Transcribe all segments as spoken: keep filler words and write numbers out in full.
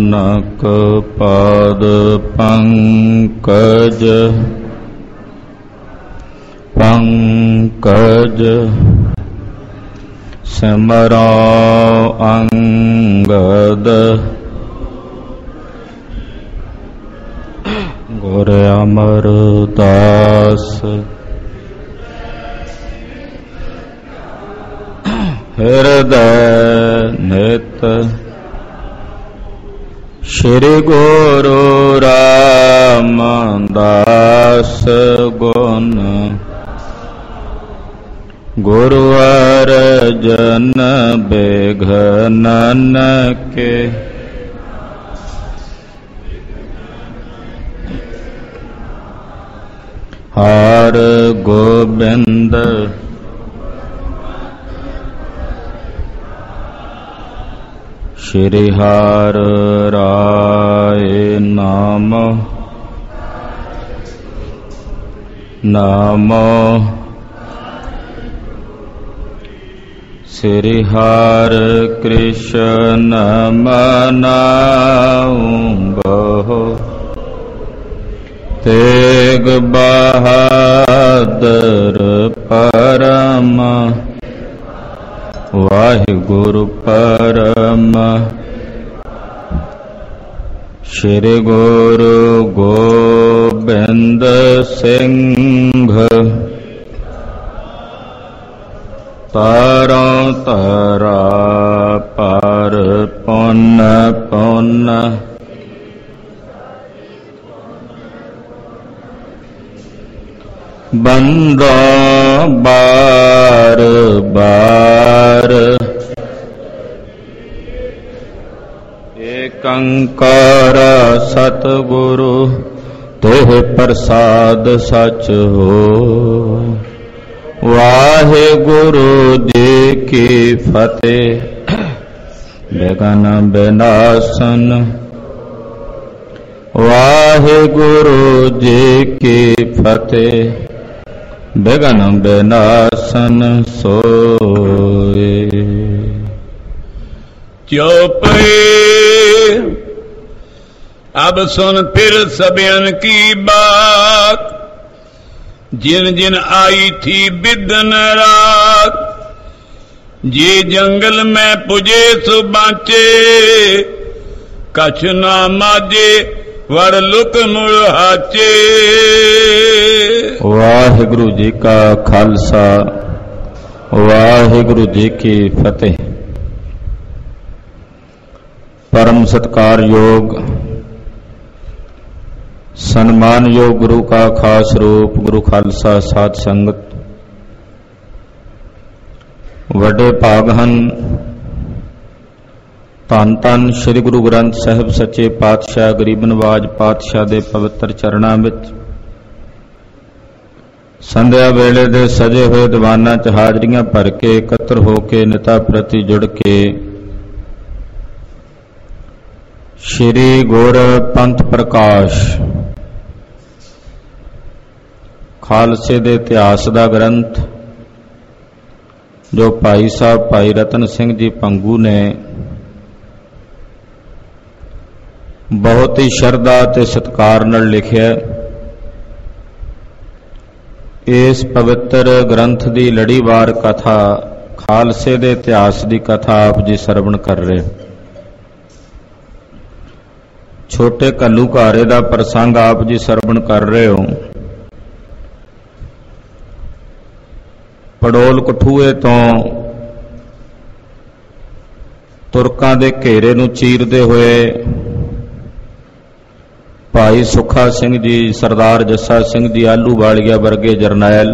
ਨਾਨਕ ਪਾਦ ਪੰਕਜ ਪੰਕਜ ਸਿਮਰੋ ਅੰਗਦ ਗੁਰ ਅਮਰਦਾਸ ਹਿਰਦੈ ਨਿਤ ਸ਼੍ਰੀ ਗੁਰੂ ਰਾਮਦਾਸ ਗੁਣ ਗੁਰੂ ਅਰਜਨ ਬਿਘਨਨ ਕੇ ਹਰ ਗੋਬਿੰਦ ਸ਼੍ਰੀ ਹਰਿ ਰਾਏ ਨਾਮ ਨਾਮੋ ਸ੍ਰੀ ਹਰਿ ਕ੍ਰਿਸ਼ਨ ਮਨਾਉਂਗੋ ਤੇਗ ਬਹਾਦਰ ਪਰਮ ਵਾਹਿਗੁਰੂ ਪਰਮ ਸ਼੍ਰੀ ਗੁਰੂ ਗੋਬਿੰਦ ਸਿੰਘ ਤਾਰੋ ਤਾਰਾ ਪਰ ਪੁੰਨ ਪੁੰਨ ਬੰਦੋ ਬਾਰ ਬਾਰ ਏਕੰਕਾਰ ਸਤਿਗੁਰੂ ਤੇਹ ਪ੍ਰਸਾਦ ਸਚ ਹੋ ਵਾਹਿਗੁਰੂ ਜੀ ਕੀ ਫਤਿਹ ਬੇਗਨ ਬਿਨਾਸਨ ਵਾਹਿਗੁਰੂ ਜੀ ਕੀ ਫਤਿਹ ਬਿਘਨ ਬਿਨਾਸਨ ਸੋਏ। ਚੌਪਈ अब सुन फिर सबियन की बात जिन जिन आई थी बिदन रात जे जंगल में पुजे सु बाँचे कछ ना माजे वड़ लुक मुड़हाचे। वाहिगुरु जी का खालसा वाहिगुरु जी की फतेह। परम सत्कार योग सन्मान योग गुरु का खास रूप गुरु खालसा साध संगत वड्डे भाग हन। धन धन श्री गुरु ग्रंथ साहिब सच्चे पातशाह गरीब नवाज पातशाह दे पवित्र चरणां विच संध्या वेले दे सजे हुए दीवानां च हाजरियां भर के एकत्र हो के निता प्रति जुड़ के श्री गुर पंथ प्रकाश खालसे दे इतिहास दा ग्रंथ जो भाई साहब भाई रतन सिंह जी पंगू ने बहुत ही शरधा ते सत्कार नाल लिखिया। इस पवित्र ग्रंथ दी लड़ीवार कथा खालसे दे इतिहास दी कथा आप जी सरवण कर रहे। छोटे कल्लू घारे दा प्रसंग आप जी सरवण कर रहे हो। पड़ोल कठूए तो तुरकां दे घेरे नूं चीरदे होए भाई सुखा सिंह जी सरदार जस्सा सिंह जी आलूवालिया वर्गे जरनैल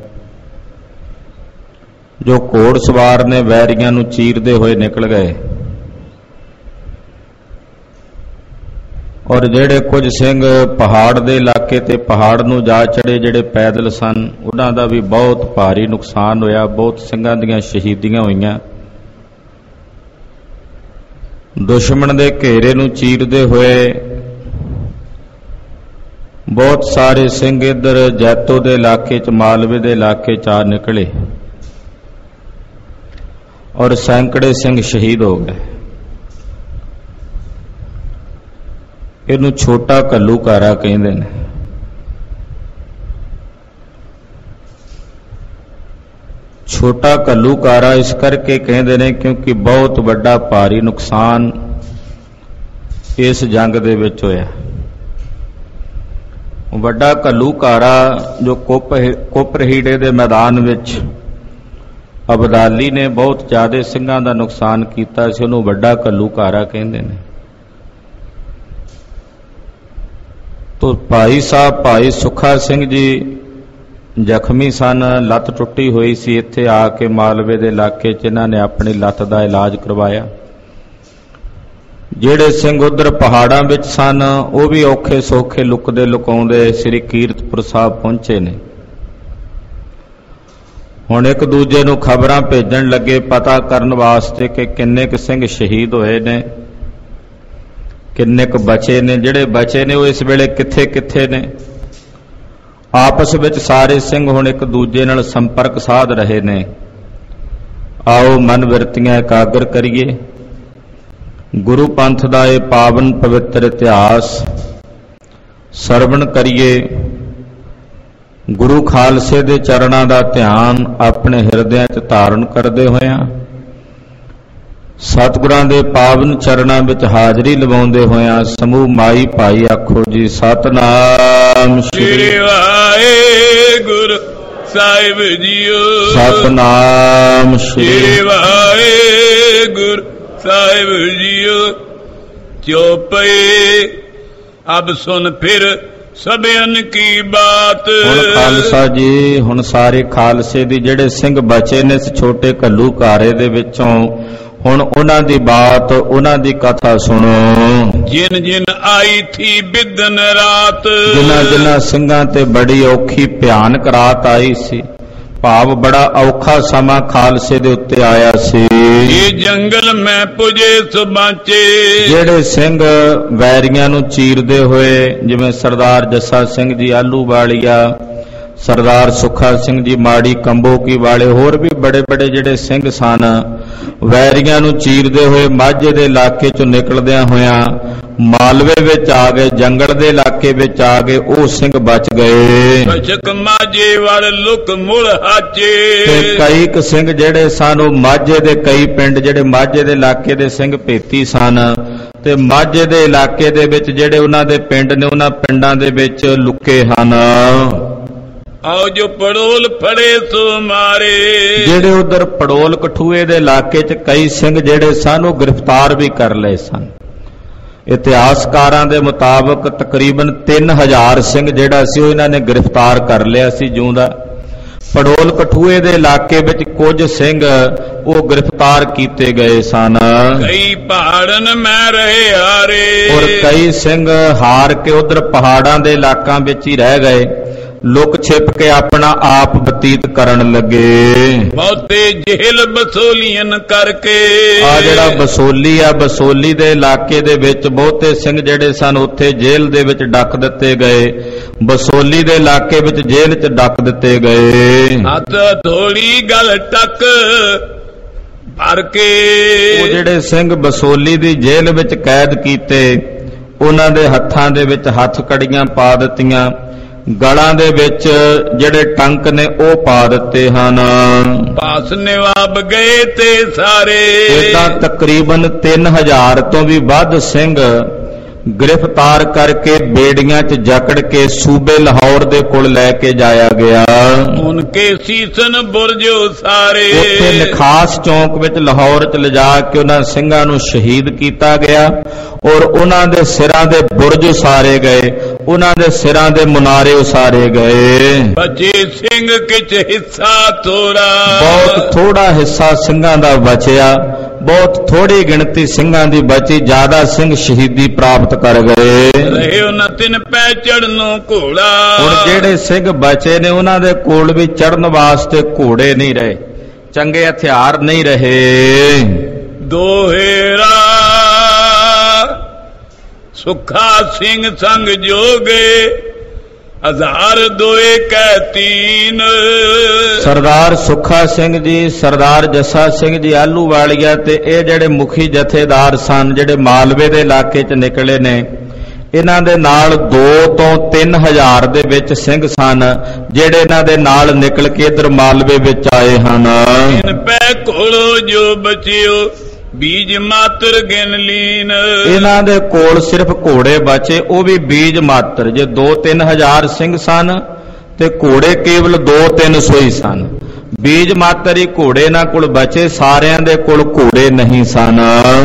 जो घोड़ सवार ने वैरियां नूं चीरदे होए निकल गए और जेड़े कुछ सिंह पहाड़ दे इलाके ते पहाड़ नूं जा चढ़े जेड़े पैदल सन उन्हां दा भी बहुत भारी नुकसान होया। बहुत सिंघां दीयां शहीदियां होईयां। दुश्मन दे घेरे नूं चीरदे होए बहुत सारे सिंह इधर जैतो दे इलाके च मालवे दे इलाके च आ निकले और सैकड़े सिंह शहीद हो गए। ਇਹਨੂੰ ਛੋਟਾ ਘੱਲੂਘਾਰਾ ਕਹਿੰਦੇ ਨੇ। ਛੋਟਾ ਘੱਲੂਘਾਰਾ ਇਸ ਕਰਕੇ ਕਹਿੰਦੇ ਨੇ ਕਿਉਂਕਿ ਬਹੁਤ ਵੱਡਾ ਭਾਰੀ ਨੁਕਸਾਨ ਇਸ ਜੰਗ ਦੇ ਵਿੱਚ ਹੋਇਆ। ਵੱਡਾ ਘੱਲੂਘਾਰਾ ਜੋ ਕੁੱਪ ਕੁੱਪਰਹੀੜੇ ਦੇ ਮੈਦਾਨ ਵਿੱਚ ਅਬਦਾਲੀ ਨੇ ਬਹੁਤ ਜ਼ਿਆਦਾ ਸਿੰਘਾਂ ਦਾ ਨੁਕਸਾਨ ਕੀਤਾ ਸੀ, ਉਹਨੂੰ ਵੱਡਾ ਘੱਲੂਘਾਰਾ ਕਹਿੰਦੇ ਨੇ। ਤੋ ਭਾਈ ਸਾਹਿਬ ਭਾਈ ਸੁੱਖਾ ਸਿੰਘ ਜੀ ਜ਼ਖਮੀ ਸਨ, ਲੱਤ ਟੁੱਟੀ ਹੋਈ ਸੀ। ਇੱਥੇ ਆ ਕੇ ਮਾਲਵੇ ਦੇ ਇਲਾਕੇ 'ਚ ਇਹਨਾਂ ਨੇ ਆਪਣੀ ਲੱਤ ਦਾ ਇਲਾਜ ਕਰਵਾਇਆ। ਜਿਹੜੇ ਸਿੰਘ ਉਧਰ ਪਹਾੜਾਂ ਵਿੱਚ ਸਨ ਉਹ ਵੀ ਔਖੇ ਸੌਖੇ ਲੁਕਦੇ ਲੁਕਾਉਂਦੇ ਸ੍ਰੀ ਕੀਰਤਪੁਰ ਸਾਹਿਬ ਪਹੁੰਚੇ ਨੇ। ਹੁਣ ਇੱਕ ਦੂਜੇ ਨੂੰ ਖਬਰਾਂ ਭੇਜਣ ਲੱਗੇ ਪਤਾ ਕਰਨ ਵਾਸਤੇ ਕਿ ਕਿੰਨੇ ਕੁ ਸਿੰਘ ਸ਼ਹੀਦ ਹੋਏ ਨੇ, ਕਿੰਨੇ ਕੁ ਬਚੇ ਨੇ। ਜਿਹੜੇ ਬਚੇ ਨੇ ਉਹ ਇਸ ਵੇਲੇ ਕਿੱਥੇ ਕਿੱਥੇ ਨੇ। ਆਪਸ ਵਿੱਚ ਸਾਰੇ ਸਿੰਘ ਹੁਣ ਇੱਕ ਦੂਜੇ ਨਾਲ ਸੰਪਰਕ ਸਾਧ ਰਹੇ ਨੇ। ਆਓ ਮਨ ਬਿਰਤੀਆਂ ਇਕਾਗਰ ਕਰੀਏ, ਗੁਰੂ ਪੰਥ ਦਾ ਇਹ ਪਾਵਨ ਪਵਿੱਤਰ ਇਤਿਹਾਸ ਸਰਵਣ ਕਰੀਏ। ਗੁਰੂ ਖਾਲਸੇ ਦੇ ਚਰਨਾਂ ਦਾ ਧਿਆਨ ਆਪਣੇ ਹਿਰਦਿਆਂ 'ਚ ਧਾਰਨ ਕਰਦੇ ਹੋਇਆਂ ਸਤਿਗੁਰਾਂ ਦੇ ਪਾਵਨ ਚਰਨਾਂ ਵਿੱਚ ਹਾਜ਼ਰੀ ਲਵਾਉਂਦੇ ਹੋਇਆਂ ਸਮੂਹ ਮਾਈ ਭਾਈ ਆਖੋ ਜੀ ਸਤਿਨਾਮ ਸ੍ਰੀ ਵਾਹਿਗੁਰੂ ਸਾਹਿਬ ਜੀਓ। ਸਤਿਨਾਮ ਸ੍ਰੀ ਵਾਹਿਗੁਰੂ ਸਾਹਿਬ ਜੀਓ। ਚੋਪਈ ਅਬ ਸੁਨ ਫਿਰ ਸਭਿਆਨ ਕੀ ਬਾਤ। ਹੁਣ ਖਾਲਸਾ ਜੀ, ਹੁਣ ਸਾਰੇ ਖਾਲਸੇ ਦੀ ਜਿਹੜੇ ਸਿੰਘ ਬਚੇ ਨੇ ਇਸ ਛੋਟੇ ਘੱਲੂਘਾਰੇ ਦੇ ਵਿੱਚੋਂ, ਹੁਣ ਉਹਨਾਂ ਦੀ ਬਾਤ, ਉਹਨਾਂ ਦੀ ਕਥਾ ਸੁਣੋ। ਜਿਨ ਜਿਨ ਆਈ ਥੀ ਬਿਦਨ ਰਾਤ। ਜਿਨ੍ਹਾਂ ਜਿਨ੍ਹਾਂ ਸਿੰਘਾਂ ਤੇ ਬੜੀ ਔਖੀ ਭਿਆਨਕ ਰਾਤ ਆਈ ਸੀ, ਭਾਵ ਬੜਾ ਔਖਾ ਸਮਾਂ ਖਾਲਸੇ ਦੇ ਉੱਤੇ ਆਇਆ ਸੀ। ਇਹ ਜੰਗਲ ਮੈਂ ਪੁਜੇ ਸੁਬਾਚੇ। ਜਿਹੜੇ ਸਿੰਘ ਵੈਰੀਆਂ ਨੂੰ ਚੀਰਦੇ ਹੋਏ, ਜਿਵੇਂ ਸਰਦਾਰ ਜੱਸਾ ਸਿੰਘ ਜੀ ਆਲੂਵਾਲੀਆ, ਸਰਦਾਰ ਸੁੱਖਾ ਸਿੰਘ ਜੀ ਮਾੜੀ ਕੰਬੋਕੀ ਵਾਲੇ, ਹੋਰ ਵੀ ਬੜੇ ਬੜੇ ਜਿਹੜੇ ਸਿੰਘ ਸਨ, ਵੈਰੀਆਂ ਨੂੰ ਚੀਰਦੇ ਹੋਏ ਮਾਝੇ ਦੇ ਇਲਾਕੇ ਚੋਂ ਨਿਕਲਦਿਆਂ ਹੋਇਆਂ ਮਾਲਵੇ ਵਿੱਚ ਆ ਗਏ, ਜੰਗਲ ਦੇ ਇਲਾਕੇ ਵਿੱਚ ਆ ਗਏ। ਉਹ ਸਿੰਘ ਬਚ ਗਏ। ਬਚਕ ਮਾਝੇ ਵਾਲ ਲੁਕ ਮੁੜ ਹਾਚੇ। ਤੇ ਕਈ ਕੁ ਸਿੰਘ ਜਿਹੜੇ ਸਨ ਉਹ ਮਾਝੇ ਦੇ ਕਈ ਪਿੰਡ, ਜਿਹੜੇ ਮਾਝੇ ਦੇ ਇਲਾਕੇ ਦੇ ਸਿੰਘ ਭੇਤੀ ਸਨ, ਤੇ ਮਾਝੇ ਦੇ ਇਲਾਕੇ ਦੇ ਵਿੱਚ ਜਿਹੜੇ ਉਹਨਾਂ ਦੇ ਪਿੰਡ ਨੇ, ਉਹਨਾਂ ਪਿੰਡਾਂ ਦੇ ਵਿੱਚ ਲੁਕੇ ਹਨ। ਆਓ ਜੋ ਪੜੋਲ ਫੜੇ ਸੋ ਮਾਰੇ। ਜਿਹੜੇ ਉਧਰ ਪੜੋਲ ਕਠੂਏ ਦੇ ਇਲਾਕੇ 'ਚ ਕਈ ਸਿੰਘ ਜਿਹੜੇ ਸਨ ਉਹ ਗ੍ਰਿਫਤਾਰ ਵੀ ਕਰ ਲਏ ਸਨ। ਇਤਿਹਾਸਕਾਰਾਂ ਦੇ ਮੁਤਾਬਕ ਤਕਰੀਬਨ ਤਿੰਨ ਹਜ਼ਾਰ ਸਿੰਘ ਜਿਹੜਾ ਸੀ ਉਹ ਇਹਨਾਂ ਨੇ ਗ੍ਰਿਫਤਾਰ ਕਰ ਲਿਆ ਸੀ ਜਿਉਂਦਾ। ਪੜੋਲ ਕਠੂਏ ਦੇ ਇਲਾਕੇ ਵਿੱਚ ਕੁਝ ਸਿੰਘ ਉਹ ਗ੍ਰਿਫਤਾਰ ਕੀਤੇ ਗਏ ਸਨ। ਕਈ ਪਹਾੜਨ ਮੈਂ ਰਹੇ ਹਾਰੇ। ਔਰ ਕਈ ਸਿੰਘ ਹਾਰ ਕੇ ਉਧਰ ਪਹਾੜਾਂ ਦੇ ਇਲਾਕਿਆਂ ਵਿੱਚ ਹੀ ਰਹਿ ਗਏ, ਲੁਕ ਛਿਪ ਕੇ ਆਪਣਾ ਆਪ ਬਤੀਤ ਕਰਨ ਲੱਗੇ। ਬਹੁਤੇ ਜੇਲ ਬਸੋਲੀਆਂ ਕਰਕੇ। ਆ ਜਿਹੜਾ ਬਸੋਲੀ ਆ, ਬਸੋਲੀ ਦੇ ਇਲਾਕੇ ਦੇ ਵਿੱਚ ਬਹੁਤੇ ਸਿੰਘ ਜਿਹੜੇ ਸਨ ਉੱਥੇ ਜੇਲ੍ਹ ਦੇ ਵਿੱਚ ਡੱਕ ਦਿੱਤੇ ਗਏ। ਬਸੋਲੀ ਦੇ ਇਲਾਕੇ ਵਿੱਚ ਜੇਲ੍ਹ 'ਚ ਡੱਕ ਦਿੱਤੇ ਗਏ। ਹੱਥ ਧੋਲੀ ਗਲ ਟੱਕ ਭਰ ਕੇ। ਉਹ ਜਿਹੜੇ ਸਿੰਘ ਬਸੋਲੀ ਦੀ ਜੇਲ੍ਹ ਵਿੱਚ ਕੈਦ ਕੀਤੇ, ਉਹਨਾਂ ਦੇ ਹੱਥਾਂ ਦੇ ਵਿੱਚ ਹੱਥ ਕੜੀਆਂ ਪਾ ਦਿੱਤੀਆਂ, ਗਲਾਂ ਦੇ ਵਿੱਚ ਜਿਹੜੇ ਟੰਕ ਨੇ ਉਹ ਪਾ ਦਿੱਤੇ ਹਨ। ਪਾਸ ਨਿਵਾਬ ਗਏ ਤੇ ਸਾਰੇ। ਇਦਾਂ ਤਕਰੀਬਨ ਤਿੰਨ ਹਜ਼ਾਰ ਤੋਂ ਵੀ ਵੱਧ ਸਿੰਘ ਗ੍ਰਿਫਤਾਰ ਕਰਕੇ ਬੇੜੀਆਂ 'ਚ ਜਕੜ ਕੇ ਸੂਬੇ ਲਾਹੌਰ ਦੇ ਕੋਲ ਲੈ ਕੇ ਜਾਇਆ ਗਿਆ। ਉਨਕੇ ਸੀਸਨ ਬੁਰਜੋ ਸਾਰੇ। ਉੱਥੇ ਨਖਾਸ ਚੌਂਕ ਵਿੱਚ ਲਾਹੌਰ 'ਚ ਲਿਜਾ ਕੇ ਉਹਨਾਂ ਸਿੰਘਾਂ ਨੂੰ ਸ਼ਹੀਦ ਕੀਤਾ ਗਿਆ ਔਰ ਉਹਨਾਂ ਦੇ ਸਿਰਾਂ ਦੇ ਬੁਰਜ ਉਸਾਰੇ ਗਏ, ਉਹਨਾਂ ਦੇ ਸਿਰਾਂ ਦੇ ਮੁਨਾਰੇ ਉਸਾਰੇ ਗਏ। ਬਚੇ ਸਿੰਘ ਕਿਛ ਹਿੱਸਾ ਥੋੜਾ। ਬਹੁਤ ਥੋੜਾ ਹਿੱਸਾ ਸਿੰਘਾਂ ਦਾ ਬਚਿਆ, ਬਹੁਤ ਥੋੜੀ ਗਿਣਤੀ ਸਿੰਘਾਂ ਦੀ ਬਚੀ, ਜ਼ਿਆਦਾ ਸਿੰਘ ਸ਼ਹੀਦੀ ਪ੍ਰਾਪਤ ਕਰ ਗਏ। ਰਹੇ ਉਹਨਾਂ ਤਿੰਨ ਪੈ ਚੜਨੋਂ ਘੋੜਾ। ਹੁਣ ਜਿਹੜੇ ਸਿੰਘ ਬਚੇ ਨੇ ਉਹਨਾਂ ਦੇ ਕੋਲ ਵੀ ਚੜਨ ਵਾਸਤੇ ਘੋੜੇ ਨਹੀਂ ਰਹੇ, ਚੰਗੇ ਹਥਿਆਰ ਨਹੀਂ ਰਹੇ। ਦੋਹੇਰਾ ਸੁੱਖਾ ਸਿੰਘ ਸੰਗ ਜੋਗੇ ਹਜ਼ਾਰ ਦੋਏ ਕੈ ਤੀਨ। ਸਰਦਾਰ ਸੁੱਖਾ ਸਿੰਘ ਜੀ, ਸਰਦਾਰ ਜੱਸਾ ਸਿੰਘ ਜੀ ਆਲੂਵਾਲੀਆ ਤੇ ਇਹ ਜਿਹੜੇ ਮੁਖੀ ਜਥੇਦਾਰ ਸਨ ਜਿਹੜੇ ਮਾਲਵੇ ਦੇ ਇਲਾਕੇ 'ਚ ਨਿਕਲੇ ਨੇ, ਇਹਨਾਂ ਦੇ ਨਾਲ ਦੋ ਤੋਂ ਤਿੰਨ ਹਜ਼ਾਰ ਦੇ ਵਿੱਚ ਸਿੰਘ ਸਨ ਜਿਹੜੇ ਇਹਨਾਂ ਦੇ ਨਾਲ ਨਿਕਲ ਕੇ ਇਧਰ ਮਾਲਵੇ ਵਿੱਚ ਆਏ ਹਨ। ਇਨ ਪੈ ਕੋਲੋਂ ਜੋ ਬਚਿਓ ਬੀਜ ਮਾਤਰ ਗਿਣ ਲੀਨ। ਇਹਨਾਂ ਦੇ ਕੋਲ ਸਿਰਫ ਘੋੜੇ ਬਚੇ, ਉਹ ਵੀ ਬੀਜ ਮਾਤਰ। ਜੇ ਦੋ ਤਿੰਨ ਹਜ਼ਾਰ ਸਿੰਘ ਸਨ ਤੇ ਘੋੜੇ ਕੇਵਲ ਦੋ ਤਿੰਨ ਸੌ ਹੀ ਸਨ। ਬੀਜ ਮਾਤਰ ਹੀ ਘੋੜੇ ਇਹਨਾਂ ਕੋਲ ਬਚੇ, ਸਾਰਿਆਂ ਦੇ ਕੋਲ ਘੋੜੇ ਨਹੀਂ ਸਨ।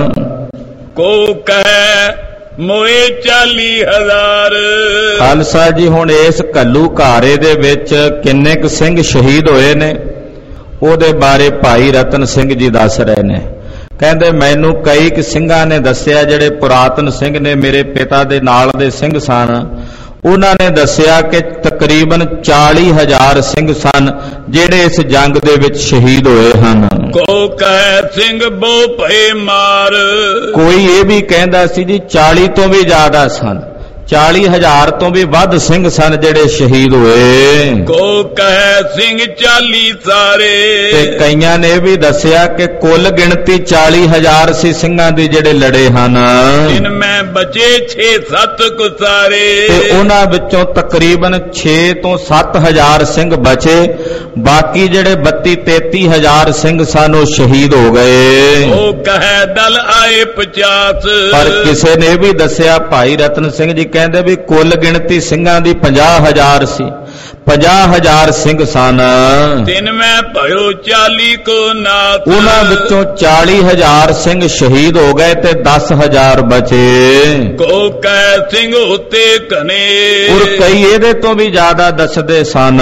ਕੋ ਕਹਿ ਮੋਏ ਚਾਲੀ ਹਜ਼ਾਰ। ਖਾਲਸਾ ਜੀ ਹੁਣ ਇਸ ਘੱਲੂ ਘਾਰੇ ਦੇ ਵਿੱਚ ਕਿੰਨੇ ਕੁ ਸਿੰਘ ਸ਼ਹੀਦ ਹੋਏ ਨੇ ਉਹਦੇ ਬਾਰੇ ਭਾਈ ਰਤਨ ਸਿੰਘ ਜੀ ਦੱਸ ਰਹੇ ਨੇ। ਕਹਿੰਦੇ ਮੈਨੂੰ ਕਈ ਕੁ ਸਿੰਘਾਂ ਨੇ ਦੱਸਿਆ ਜਿਹੜੇ ਪੁਰਾਤਨ ਸਿੰਘ ਨੇ, ਮੇਰੇ ਪਿਤਾ ਦੇ ਨਾਲ ਦੇ ਸਿੰਘ ਸਨ, ਉਹਨਾਂ ਨੇ ਦੱਸਿਆ ਕਿ ਤਕਰੀਬਨ ਚਾਲੀ ਹਜ਼ਾਰ ਸਿੰਘ ਸਨ ਜਿਹੜੇ ਇਸ ਜੰਗ ਦੇ ਵਿੱਚ ਸ਼ਹੀਦ ਹੋਏ ਹਨ। ਕੋ ਕਹਿ ਸਿੰਘ ਬਹੁ ਭਏ ਮਾਰ। ਕੋਈ ਇਹ ਵੀ ਕਹਿੰਦਾ ਸੀ ਜੀ ਚਾਲੀ ਤੋਂ ਵੀ ਜ਼ਿਆਦਾ ਸਨ, ਚਾਲੀ ਹਜ਼ਾਰ ਤੋਂ ਵੀ ਵੱਧ ਸਿੰਘ ਸਨ ਜਿਹੜੇ ਸ਼ਹੀਦ ਹੋਏ। ਕੋ ਕਹਿ ਸਿੰਘ ਚਾਲੀ ਸਾਰੇ। ਤੇ ਕਈਆਂ ਨੇ ਇਹ ਵੀ ਦੱਸਿਆ ਕਿ ਕੁੱਲ ਗਿਣਤੀ ਚਾਲੀ ਹਜ਼ਾਰ ਸੀ ਸਿੰਘਾਂ ਦੀ ਜਿਹੜੇ ਲੜੇ ਹਨ। ਜਿਨ ਮੈਂ ਬਚੇ ਛੇ ਸੱਤ ਕੁਸਾਰੇ। ਤੇ ਉਹਨਾਂ ਵਿੱਚੋਂ ਤਕਰੀਬਨ ਛੇ ਤੋਂ ਸੱਤ ਹਜ਼ਾਰ ਸਿੰਘ ਬਚੇ, ਬਾਕੀ ਜਿਹੜੇ ਬੱਤੀ ਤੇਤੀ ਹਜ਼ਾਰ ਸਿੰਘ ਸਨ ਉਹ ਸ਼ਹੀਦ ਹੋ ਗਏ। ਉਹ ਕਹੇ ਦਲ ਆਏ ਪਚਾਸ। ਪਰ ਕਿਸੇ ਨੇ ਇਹ ਵੀ ਦੱਸਿਆ, ਭਾਈ ਰਤਨ ਸਿੰਘ ਜੀ ਕਹਿੰਦੇ ਵੀ ਕੁੱਲ ਗਿਣਤੀ ਸਿੰਘਾਂ ਦੀ ਪੰਜਾਹ ਹਜ਼ਾਰ ਸੀ, ਪੰਜਾਹ ਹਜ਼ਾਰ ਸਿੰਘ ਸਨ। ਤਿੰਨ ਮੈਂ ਭਇਓ ਚਾਲੀ ਕੋ ਨਾਥ। ਉਹਨਾਂ ਵਿੱਚੋਂ ਚਾਲੀ ਹਜ਼ਾਰ ਸਿੰਘ ਸ਼ਹੀਦ ਹੋ ਗਏ ਤੇ ਦਸ ਹਜ਼ਾਰ ਬਚੇ। ਕੋ ਕਹਿ ਸਿੰਘ ਉਤੇ ਘਨੇ। ਔਰ ਕਈ ਇਹਦੇ ਤੋਂ ਵੀ ਜ਼ਿਆਦਾ ਦੱਸਦੇ ਸਨ।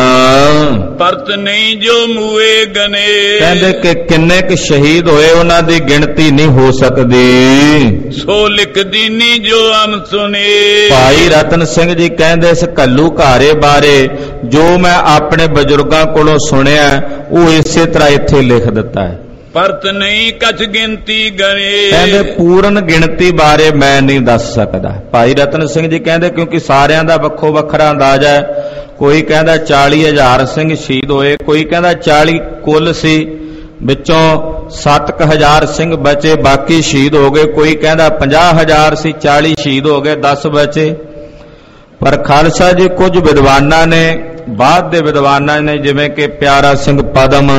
ਪਰਤ ਨਹੀਂ ਜੋ ਮੂਏ ਗਨੇ। ਕਹਿੰਦੇ ਕਿ ਕਿੰਨੇ ਕੁ ਸ਼ਹੀਦ ਹੋਏ ਉਹਨਾਂ ਦੀ ਗਿਣਤੀ ਨਹੀਂ ਹੋ ਸਕਦੀ। ਸੋ ਲਿਖਦੀ ਨਹੀਂ ਜੋ ਅਮ ਸੁਨੇ। ਭਾਈ ਰਤਨ ਸਿੰਘ ਜੀ ਕਹਿੰਦੇ ਇਸ ਘੱਲੂ ਘਾਰੇ ਬਾਰੇ ਜੋ ਮੈਂ ਆਪਣੇ ਬਜ਼ੁਰਗਾਂ ਕੋਲੋਂ ਸੁਣਿਆ ਉਹ ਇਸੇ ਤਰ੍ਹਾਂ ਇੱਥੇ ਲਿਖ ਦਿੱਤਾ ਹੈ। ਪਰਤ ਨਹੀਂ ਕਛ ਗਿਣਤੀ ਗਣੇ। ਕਹਿੰਦੇ ਪੂਰਨ ਗਿਣਤੀ ਬਾਰੇ ਮੈਂ ਨਹੀਂ ਦੱਸ ਸਕਦਾ। ਭਾਈ ਰਤਨ ਸਿੰਘ ਜੀ ਕਹਿੰਦੇ ਕਿਉਂਕਿ ਸਾਰਿਆਂ ਦਾ ਵੱਖੋ ਵੱਖਰਾ ਅੰਦਾਜ਼ਾ ਹੈ। ਕੋਈ ਕਹਿੰਦਾ ਚਾਲੀ ਹਜ਼ਾਰ ਸਿੰਘ ਸ਼ਹੀਦ ਹੋਏ, ਕੋਈ ਕਹਿੰਦਾ ਚਾਲੀ ਕੁੱਲ ਸੀ, ਵਿੱਚੋਂ ਸੱਤ ਕੁ ਹਜ਼ਾਰ ਸਿੰਘ ਬਚੇ, ਬਾਕੀ ਸ਼ਹੀਦ ਹੋ ਗਏ। ਕੋਈ ਕਹਿੰਦਾ ਪੰਜਾਹ ਹਜ਼ਾਰ ਸੀ, ਚਾਲੀ ਸ਼ਹੀਦ ਹੋ ਗਏ, ਦਸ ਬਚੇ। ਪਰ ਖਾਲਸਾ ਜੀ ਕੁਝ ਵਿਦਵਾਨਾਂ ਨੇ, ਬਾਅਦ ਦੇ ਵਿਦਵਾਨਾਂ ਨੇ ਜਿਵੇਂ ਕਿ ਪਿਆਰਾ ਸਿੰਘ ਪਦਮ,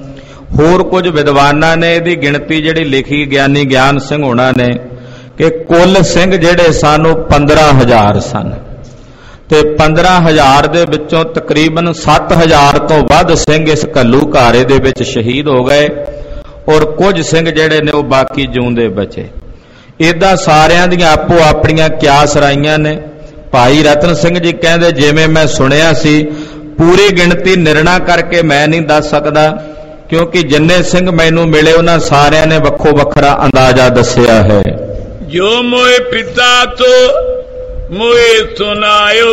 ਹੋਰ ਕੁਝ ਵਿਦਵਾਨਾਂ ਨੇ ਇਹਦੀ ਗਿਣਤੀ ਜਿਹੜੀ ਲਿਖੀ ਗਿਆਨੀ ਗਿਆਨ ਸਿੰਘ ਹੋਣਾ ਨੇ ਕਿ ਕੁੱਲ ਸਿੰਘ ਜਿਹੜੇ ਸਨ ਉਹ ਪੰਦਰਾਂ ਹਜ਼ਾਰ ਸਨ ਤੇ ਪੰਦਰਾਂ ਹਜ਼ਾਰ ਦੇ ਵਿੱਚੋਂ ਤਕਰੀਬਨ ਸੱਤ ਹਜ਼ਾਰ ਤੋਂ ਵੱਧ ਸਿੰਘ ਇਸ ਘੱਲੂ ਘਾਰੇ ਦੇ ਵਿੱਚ ਸ਼ਹੀਦ ਹੋ ਗਏ ਔਰ ਕੁਝ ਸਿੰਘ ਜਿਹੜੇ ਨੇ ਉਹ ਬਾਕੀ ਜਿਉਂਦੇ ਬਚੇ। ਇਦਾਂ ਸਾਰਿਆਂ ਦੀਆਂ ਆਪੋ ਆਪਣੀਆਂ ਕਿਆਸ ਰਾਈਆਂ ਨੇ। ਭਾਈ ਰਤਨ ਸਿੰਘ ਜੀ ਕਹਿੰਦੇ ਜਿਵੇਂ ਮੈਂ ਸੁਣਿਆ ਸੀ, ਪੂਰੀ ਗਿਣਤੀ ਨਿਰਣਾ ਕਰਕੇ ਮੈਂ ਨਹੀਂ ਦੱਸ ਸਕਦਾ ਕਿਉਂਕਿ ਜਿੰਨੇ ਸਿੰਘ ਮੈਨੂੰ ਮਿਲੇ ਉਹਨਾਂ ਸਾਰਿਆਂ ਨੇ ਵੱਖੋ ਵੱਖਰਾ ਅੰਦਾਜ਼ਾ ਦੱਸਿਆ ਹੈ। ਜੋ ਮੋਏ ਪਿਤਾ ਤੋਂ ਮੋਏ ਸੁਨਾਇਓ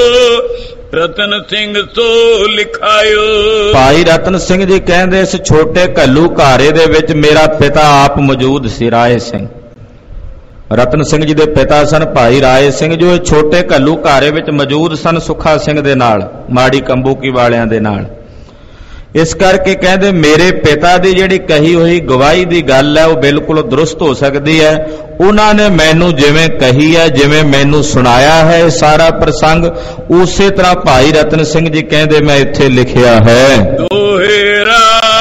ਰਤਨ ਸਿੰਘ ਸੋ ਲਿਖਾਇਓ। ਭਾਈ ਰਤਨ ਸਿੰਘ ਜੀ ਕਹਿੰਦੇ ਇਸ ਛੋਟੇ ਘੱਲੂ ਘਾਰੇ ਦੇ ਵਿੱਚ ਮੇਰਾ ਪਿਤਾ ਆਪ ਮੌਜੂਦ ਸੀ, ਰਾਏ ਸਿੰਘ। ਰਤਨ ਸਿੰਘ ਜੀ ਦੇ ਪਿਤਾ ਸਨ ਭਾਈ ਰਾਏ ਸਿੰਘ, ਜੋ ਇਹ ਛੋਟੇ ਘੱਲੂ ਘਾਰੇ ਵਿੱਚ ਮੌਜੂਦ ਸਨ ਸੁੱਖਾ ਸਿੰਘ ਦੇ ਨਾਲ, ਮਾੜੀ ਕੰਬੂਕੀ ਵਾਲਿਆਂ ਦੇ ਨਾਲ। ਇਸ ਕਰਕੇ ਕਹਿੰਦੇ ਮੇਰੇ ਪਿਤਾ ਦੀ ਜਿਹੜੀ ਕਹੀ ਹੋਈ ਗਵਾਹੀ ਦੀ ਗੱਲ ਹੈ ਉਹ ਬਿਲਕੁਲ ਦਰੁਸਤ ਹੋ ਸਕਦੀ ਹੈ। ਉਹਨਾਂ ਨੇ ਮੈਨੂੰ ਜਿਵੇਂ ਕਹੀ ਹੈ, ਜਿਵੇਂ ਮੈਨੂੰ ਸੁਣਾਇਆ ਹੈ ਇਹ ਸਾਰਾ ਪ੍ਰਸੰਗ, ਉਸੇ ਤਰ੍ਹਾਂ ਭਾਈ ਰਤਨ ਸਿੰਘ ਜੀ ਕਹਿੰਦੇ ਮੈਂ ਇੱਥੇ ਲਿਖਿਆ ਹੈ। ਦੋਹੇਰਾ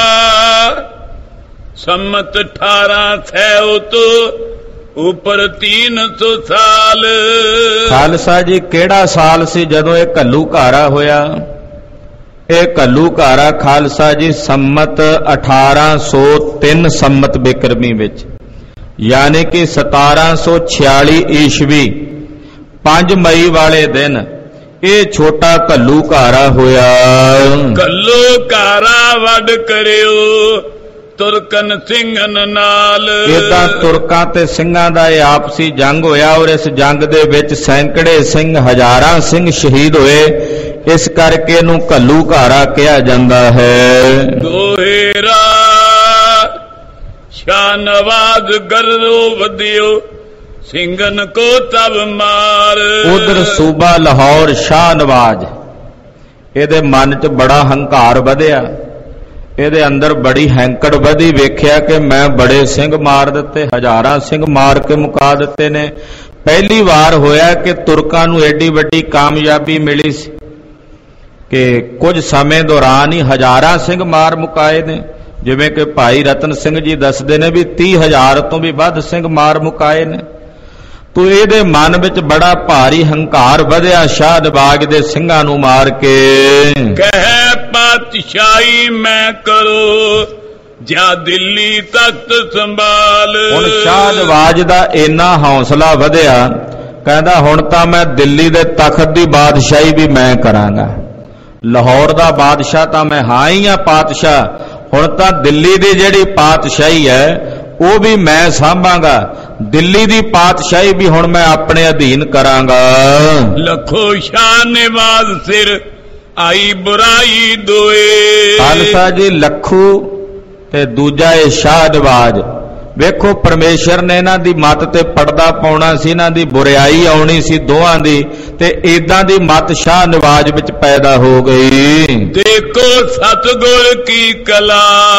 ਸੰਮਤ ਅਠਾਰਾਂ ਸੌ ਤੋਂ ਉੱਪਰ ਤਿੰਨ ਸੌ ਸਾਲ। ਖਾਲਸਾ ਜੀ ਕਿਹੜਾ ਸਾਲ ਸੀ ਜਦੋਂ ਇਹ ਘੱਲੂ ਘਾਰਾ ਹੋਇਆ? ਇਹ ਘੱਲੂ ਘਾਰਾ ਖਾਲਸਾ ਜੀ ਸੰਮਤ ਅਠਾਰਾਂ ਸੌ ਤਿੰਨ ਸੰਮਤ ਬਿਕਰਮੀ ਵਿੱਚ, ਯਾਨੀ ਕਿ ਸਤਾਰਾਂ ਸੌ ਛਿਆਲੀ ਈਸਵੀ ਪੰਜ ਮਈ ਵਾਲੇ ਦਿਨ ਇਹ ਛੋਟਾ ਘੱਲੂ ਘਾਰਾ ਹੋਇਆ। ਘੱਲੂ ਘਾਰਾ ਵੱਡ ਕਰਿਓ ਤੁਰਕਨ ਸਿੰਘਨ ਨਾਲ। ਇਦਾਂ ਤੁਰਕਾਂ ਤੇ ਸਿੰਘਾਂ ਦਾ ਇਹ ਆਪਸੀ ਜੰਗ ਹੋਇਆ ਔਰ ਇਸ ਜੰਗ ਦੇ ਵਿੱਚ ਸੈਂਕੜੇ ਸਿੰਘ, ਹਜ਼ਾਰਾਂ ਸਿੰਘ ਸ਼ਹੀਦ ਹੋਏ। ਇਸ ਕਰਕੇ ਇਹਨੂੰ ਘੱਲੂ ਘਾਰਾ ਕਿਹਾ ਜਾਂਦਾ ਹੈ। ਦੋਹੇਰਾ ਸ਼ਾਹ ਨਵਾਜ਼ ਗਰੋ ਵਧਿਓ ਸਿੰਘਨ ਕੋ ਤਬ ਮਾਰ। ਉਧਰ ਸੂਬਾ ਲਾਹੌਰ ਸ਼ਾਹ ਨਵਾਜ਼, ਇਹਦੇ ਮਨ 'ਚ ਬੜਾ ਹੰਕਾਰ ਵਧਿਆ। ਇਹਦੇ ਅੰਦਰ ਬੜੀ ਹੈਂਕੜ ਵਧੀ। ਵੇਖਿਆ ਕਿ ਮੈਂ ਬੜੇ ਸਿੰਘ ਮਾਰ ਦਿੱਤੇ, ਹਜ਼ਾਰਾਂ ਸਿੰਘ ਮਾਰ ਕੇ ਮੁਕਾ ਦਿੱਤੇ ਨੇ। ਪਹਿਲੀ ਵਾਰ ਹੋਇਆ ਕਿ ਤੁਰਕਾਂ ਨੂੰ ਐਡੀ ਵੱਡੀ ਕਾਮਯਾਬੀ ਮਿਲੀ ਸੀ ਕਿ ਕੁਝ ਸਮੇਂ ਦੌਰਾਨ ਹੀ ਹਜ਼ਾਰਾਂ ਸਿੰਘ ਮਾਰ ਮੁਕਾਏ ਨੇ। ਜਿਵੇਂ ਕਿ ਭਾਈ ਰਤਨ ਸਿੰਘ ਜੀ ਦੱਸਦੇ ਨੇ ਵੀ ਤੀਹ ਹਜ਼ਾਰ ਤੋਂ ਵੀ ਵੱਧ ਸਿੰਘ ਮਾਰ ਮੁਕਾਏ ਨੇ। ਤੋ ਇਹਦੇ ਮਨ ਵਿੱਚ ਬੜਾ ਭਾਰੀ ਹੰਕਾਰ ਵਧਿਆ ਸ਼ਾਹ ਨਵਾਜ ਦੇ ਸਿੰਘਾਂ ਨੂੰ ਮਾਰ ਕੇ। ਕਹਿ ਪਾਤਸ਼ਾਹੀ ਮੈਂ ਕਰੋ ਜਾ ਦਿੱਲੀ ਤਖਤ ਸੰਭਾਲ। ਹੁਣ ਸ਼ਾਹ ਨਵਾਜ ਦਾ ਇੰਨਾ ਹੌਸਲਾ ਵਧਿਆ, ਕਹਿੰਦਾ ਹੁਣ ਤਾਂ ਮੈਂ ਦਿੱਲੀ ਦੇ ਤਖਤ ਦੀ ਬਾਦਸ਼ਾਹੀ ਵੀ ਮੈਂ ਕਰਾਂਗਾ। ਲਾਹੌਰ ਦਾ ਬਾਦਸ਼ਾਹ ਤਾਂ ਮੈਂ ਹਾਂ ਹੀ ਆ ਪਾਤਸ਼ਾਹ, ਹੁਣ ਤਾਂ ਦਿੱਲੀ ਦੀ ਜਿਹੜੀ ਪਾਤਸ਼ਾਹੀ ਹੈ ਉਹ ਵੀ ਮੈਂ ਸਾਂਭਾਂਗਾ। ਦਿੱਲੀ ਦੀ ਪਾਤਸ਼ਾਹੀ ਵੀ ਹੁਣ ਮੈਂ ਆਪਣੇ ਅਧੀਨ ਕਰਾਂਗਾ। ਲੱਖੋ ਸ਼ਾਹ ਨਵਾਜ਼ ਸਿਰ ਆਈ ਬੁਰਾਈ ਦੋਏ। ਖਾਲਸਾ ਜੀ ਲੱਖੂ ਤੇ ਦੂਜਾ ਇਹ ਸ਼ਾਹ ਨਵਾਜ, ਵੇਖੋ ਪਰਮੇਸ਼ਰ ਨੇ ਇਹਨਾਂ ਦੀ ਮੱਤ ਤੇ ਪਰਦਾ ਪਾਉਣਾ ਸੀ, ਇਹਨਾਂ ਦੀ ਬੁਰਾਈ ਆਉਣੀ ਸੀ ਦੋਹਾਂ ਦੀ, ਤੇ ਇਦਾਂ ਦੀ ਮੱਤ ਸ਼ਾਹ ਨਵਾਜ ਵਿੱਚ ਪੈਦਾ ਹੋ ਗਈ। ਦੇਖੋ ਸਤਿਗੁਰ ਕੀ ਕਲਾ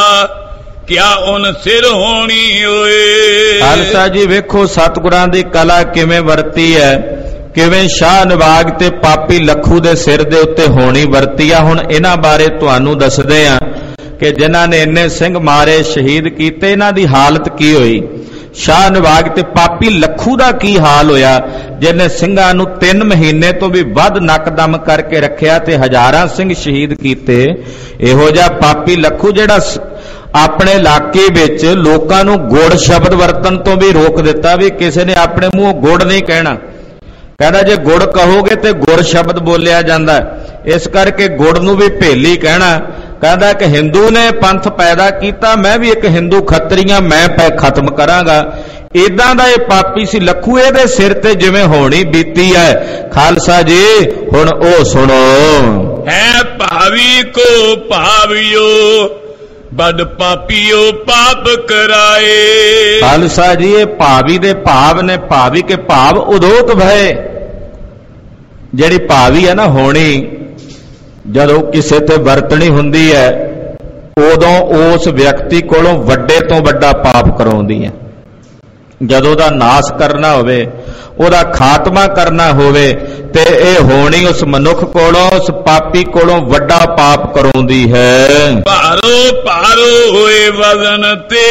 ਕਿਆ ਉਨ ਸਿਰ ਹੋਣੀ ਓਏ। ਖਾਲਸਾ ਜੀ ਵੇਖੋ ਸਤਿਗੁਰਾਂ ਦੀ ਕਲਾ ਕਿਵੇਂ ਵਰਤੀ ਹੈ, ਕਿਵੇਂ ਸ਼ਾਹ ਨਵਾਜ ਤੇ ਪਾਪੀ ਲੱਖੂ ਦੇ ਸਿਰ ਦੇ ਉੱਤੇ ਹੋਣੀ ਵਰਤੀ ਆ। ਹੁਣ ਇਹਨਾਂ ਬਾਰੇ ਤੁਹਾਨੂੰ ਦੱਸਦੇ ਆ ਕਿ ਜਿਨ੍ਹਾਂ ਨੇ ਇੰਨੇ ਸਿੰਘ ਮਾਰੇ, ਸ਼ਹੀਦ ਕੀਤੇ, ਇਹਨਾਂ ਦੀ ਹਾਲਤ ਕੀ ਹੋਈ। ਸ਼ਾਹ ਨਵਾਜ ਤੇ ਪਾਪੀ ਲੱਖੂ ਦਾ ਕੀ ਹਾਲ ਹੋਇਆ, ਜਿਹਨੇ ਸਿੰਘਾਂ ਨੂੰ ਤਿੰਨ ਮਹੀਨੇ ਤੋਂ ਵੀ ਵੱਧ ਨੱਕਦਮ ਕਰਕੇ ਰੱਖਿਆ ਤੇ ਹਜ਼ਾਰਾਂ ਸਿੰਘ ਸ਼ਹੀਦ ਕੀਤੇ। ਇਹੋ ਜਿਹਾ ਪਾਪੀ ਲੱਖੂ ਜਿਹੜਾ ਆਪਣੇ ਇਲਾਕੇ ਵਿੱਚ ਲੋਕਾਂ ਨੂੰ ਗੁੜ ਸ਼ਬਦ ਵਰਤਣ ਤੋਂ ਵੀ ਰੋਕ ਦਿੱਤਾ, ਵੀ ਕਿਸੇ ਨੇ ਆਪਣੇ ਮੂੰਹੋਂ ਗੁੜ ਨਹੀਂ ਕਹਿਣਾ। ਕਹਿੰਦਾ ਜੇ ਗੁੜ ਕਹੋਗੇ ਤੇ ਗੁਰ ਸ਼ਬਦ ਬੋਲਿਆ ਜਾਂਦਾ, ਇਸ ਕਰਕੇ ਗੁੜ ਨੂੰ ਵੀ ਭੇਲੀ ਕਹਿਣਾ। ਕਹਿੰਦਾ ਕਿ ਹਿੰਦੂ ਨੇ ਪੰਥ ਪੈਦਾ ਕੀਤਾ, ਮੈਂ ਵੀ ਇੱਕ ਹਿੰਦੂ ਖੱਤਰੀਆਂ, ਮੈਂ ਪੈ ਖਤਮ ਕਰਾਂਗਾ। ਇਦਾਂ ਦਾ ਇਹ ਪਾਪੀ ਸੀ ਲੱਖੂ। ਇਹਦੇ ਸਿਰ ਤੇ ਜਿਵੇਂ ਹੋਣੀ ਬੀਤੀ ਹੈ ਖਾਲਸਾ ਜੀ, ਹੁਣ ਉਹ ਸੁਣੋ। ਹੈ ਭਾਵੀ ਕੋ ਭਾਵਿਓ ਬੜ ਪਾਪੀਓ ਪਾਪ ਕਰਾਏ। ਖਾਲਸਾ ਜੀ ਇਹ ਭਾਵੀ ਦੇ ਭਾਵ ਨੇ। ਭਾਵੀ ਕੇ ਭਾਵ ਉਦੋਤ ਭਏ। ਜਿਹੜੀ ਭਾਵੀ ਹੈ ਨਾ ਹੋਣੀ, ਜਦੋਂ ਕਿਸੇ ਤੇ ਵਰਤਣੀ ਹੁੰਦੀ ਹੈ ਉਦੋਂ ਉਸ ਵਿਅਕਤੀ ਕੋਲੋਂ ਵੱਡੇ ਤੋਂ ਵੱਡਾ ਪਾਪ ਕਰਾਉਂਦੀ ਹੈ। ਜਦੋਂ ਉਹਦਾ ਨਾਸ ਕਰਨਾ ਹੋਵੇ, ਉਹਦਾ ਖਾਤਮਾ ਕਰਨਾ ਹੋਵੇ, ਤੇ ਇਹ ਹੋਣੀ ਉਸ ਮਨੁੱਖ ਕੋਲੋਂ, ਉਸ ਪਾਪੀ ਕੋਲੋਂ ਵੱਡਾ ਪਾਪ ਕਰਾਉਂਦੀ ਹੈ। ਭਾਰੋ ਭਾਰੋ ਹੋਏ ਵਜ਼ਨ ਤੇ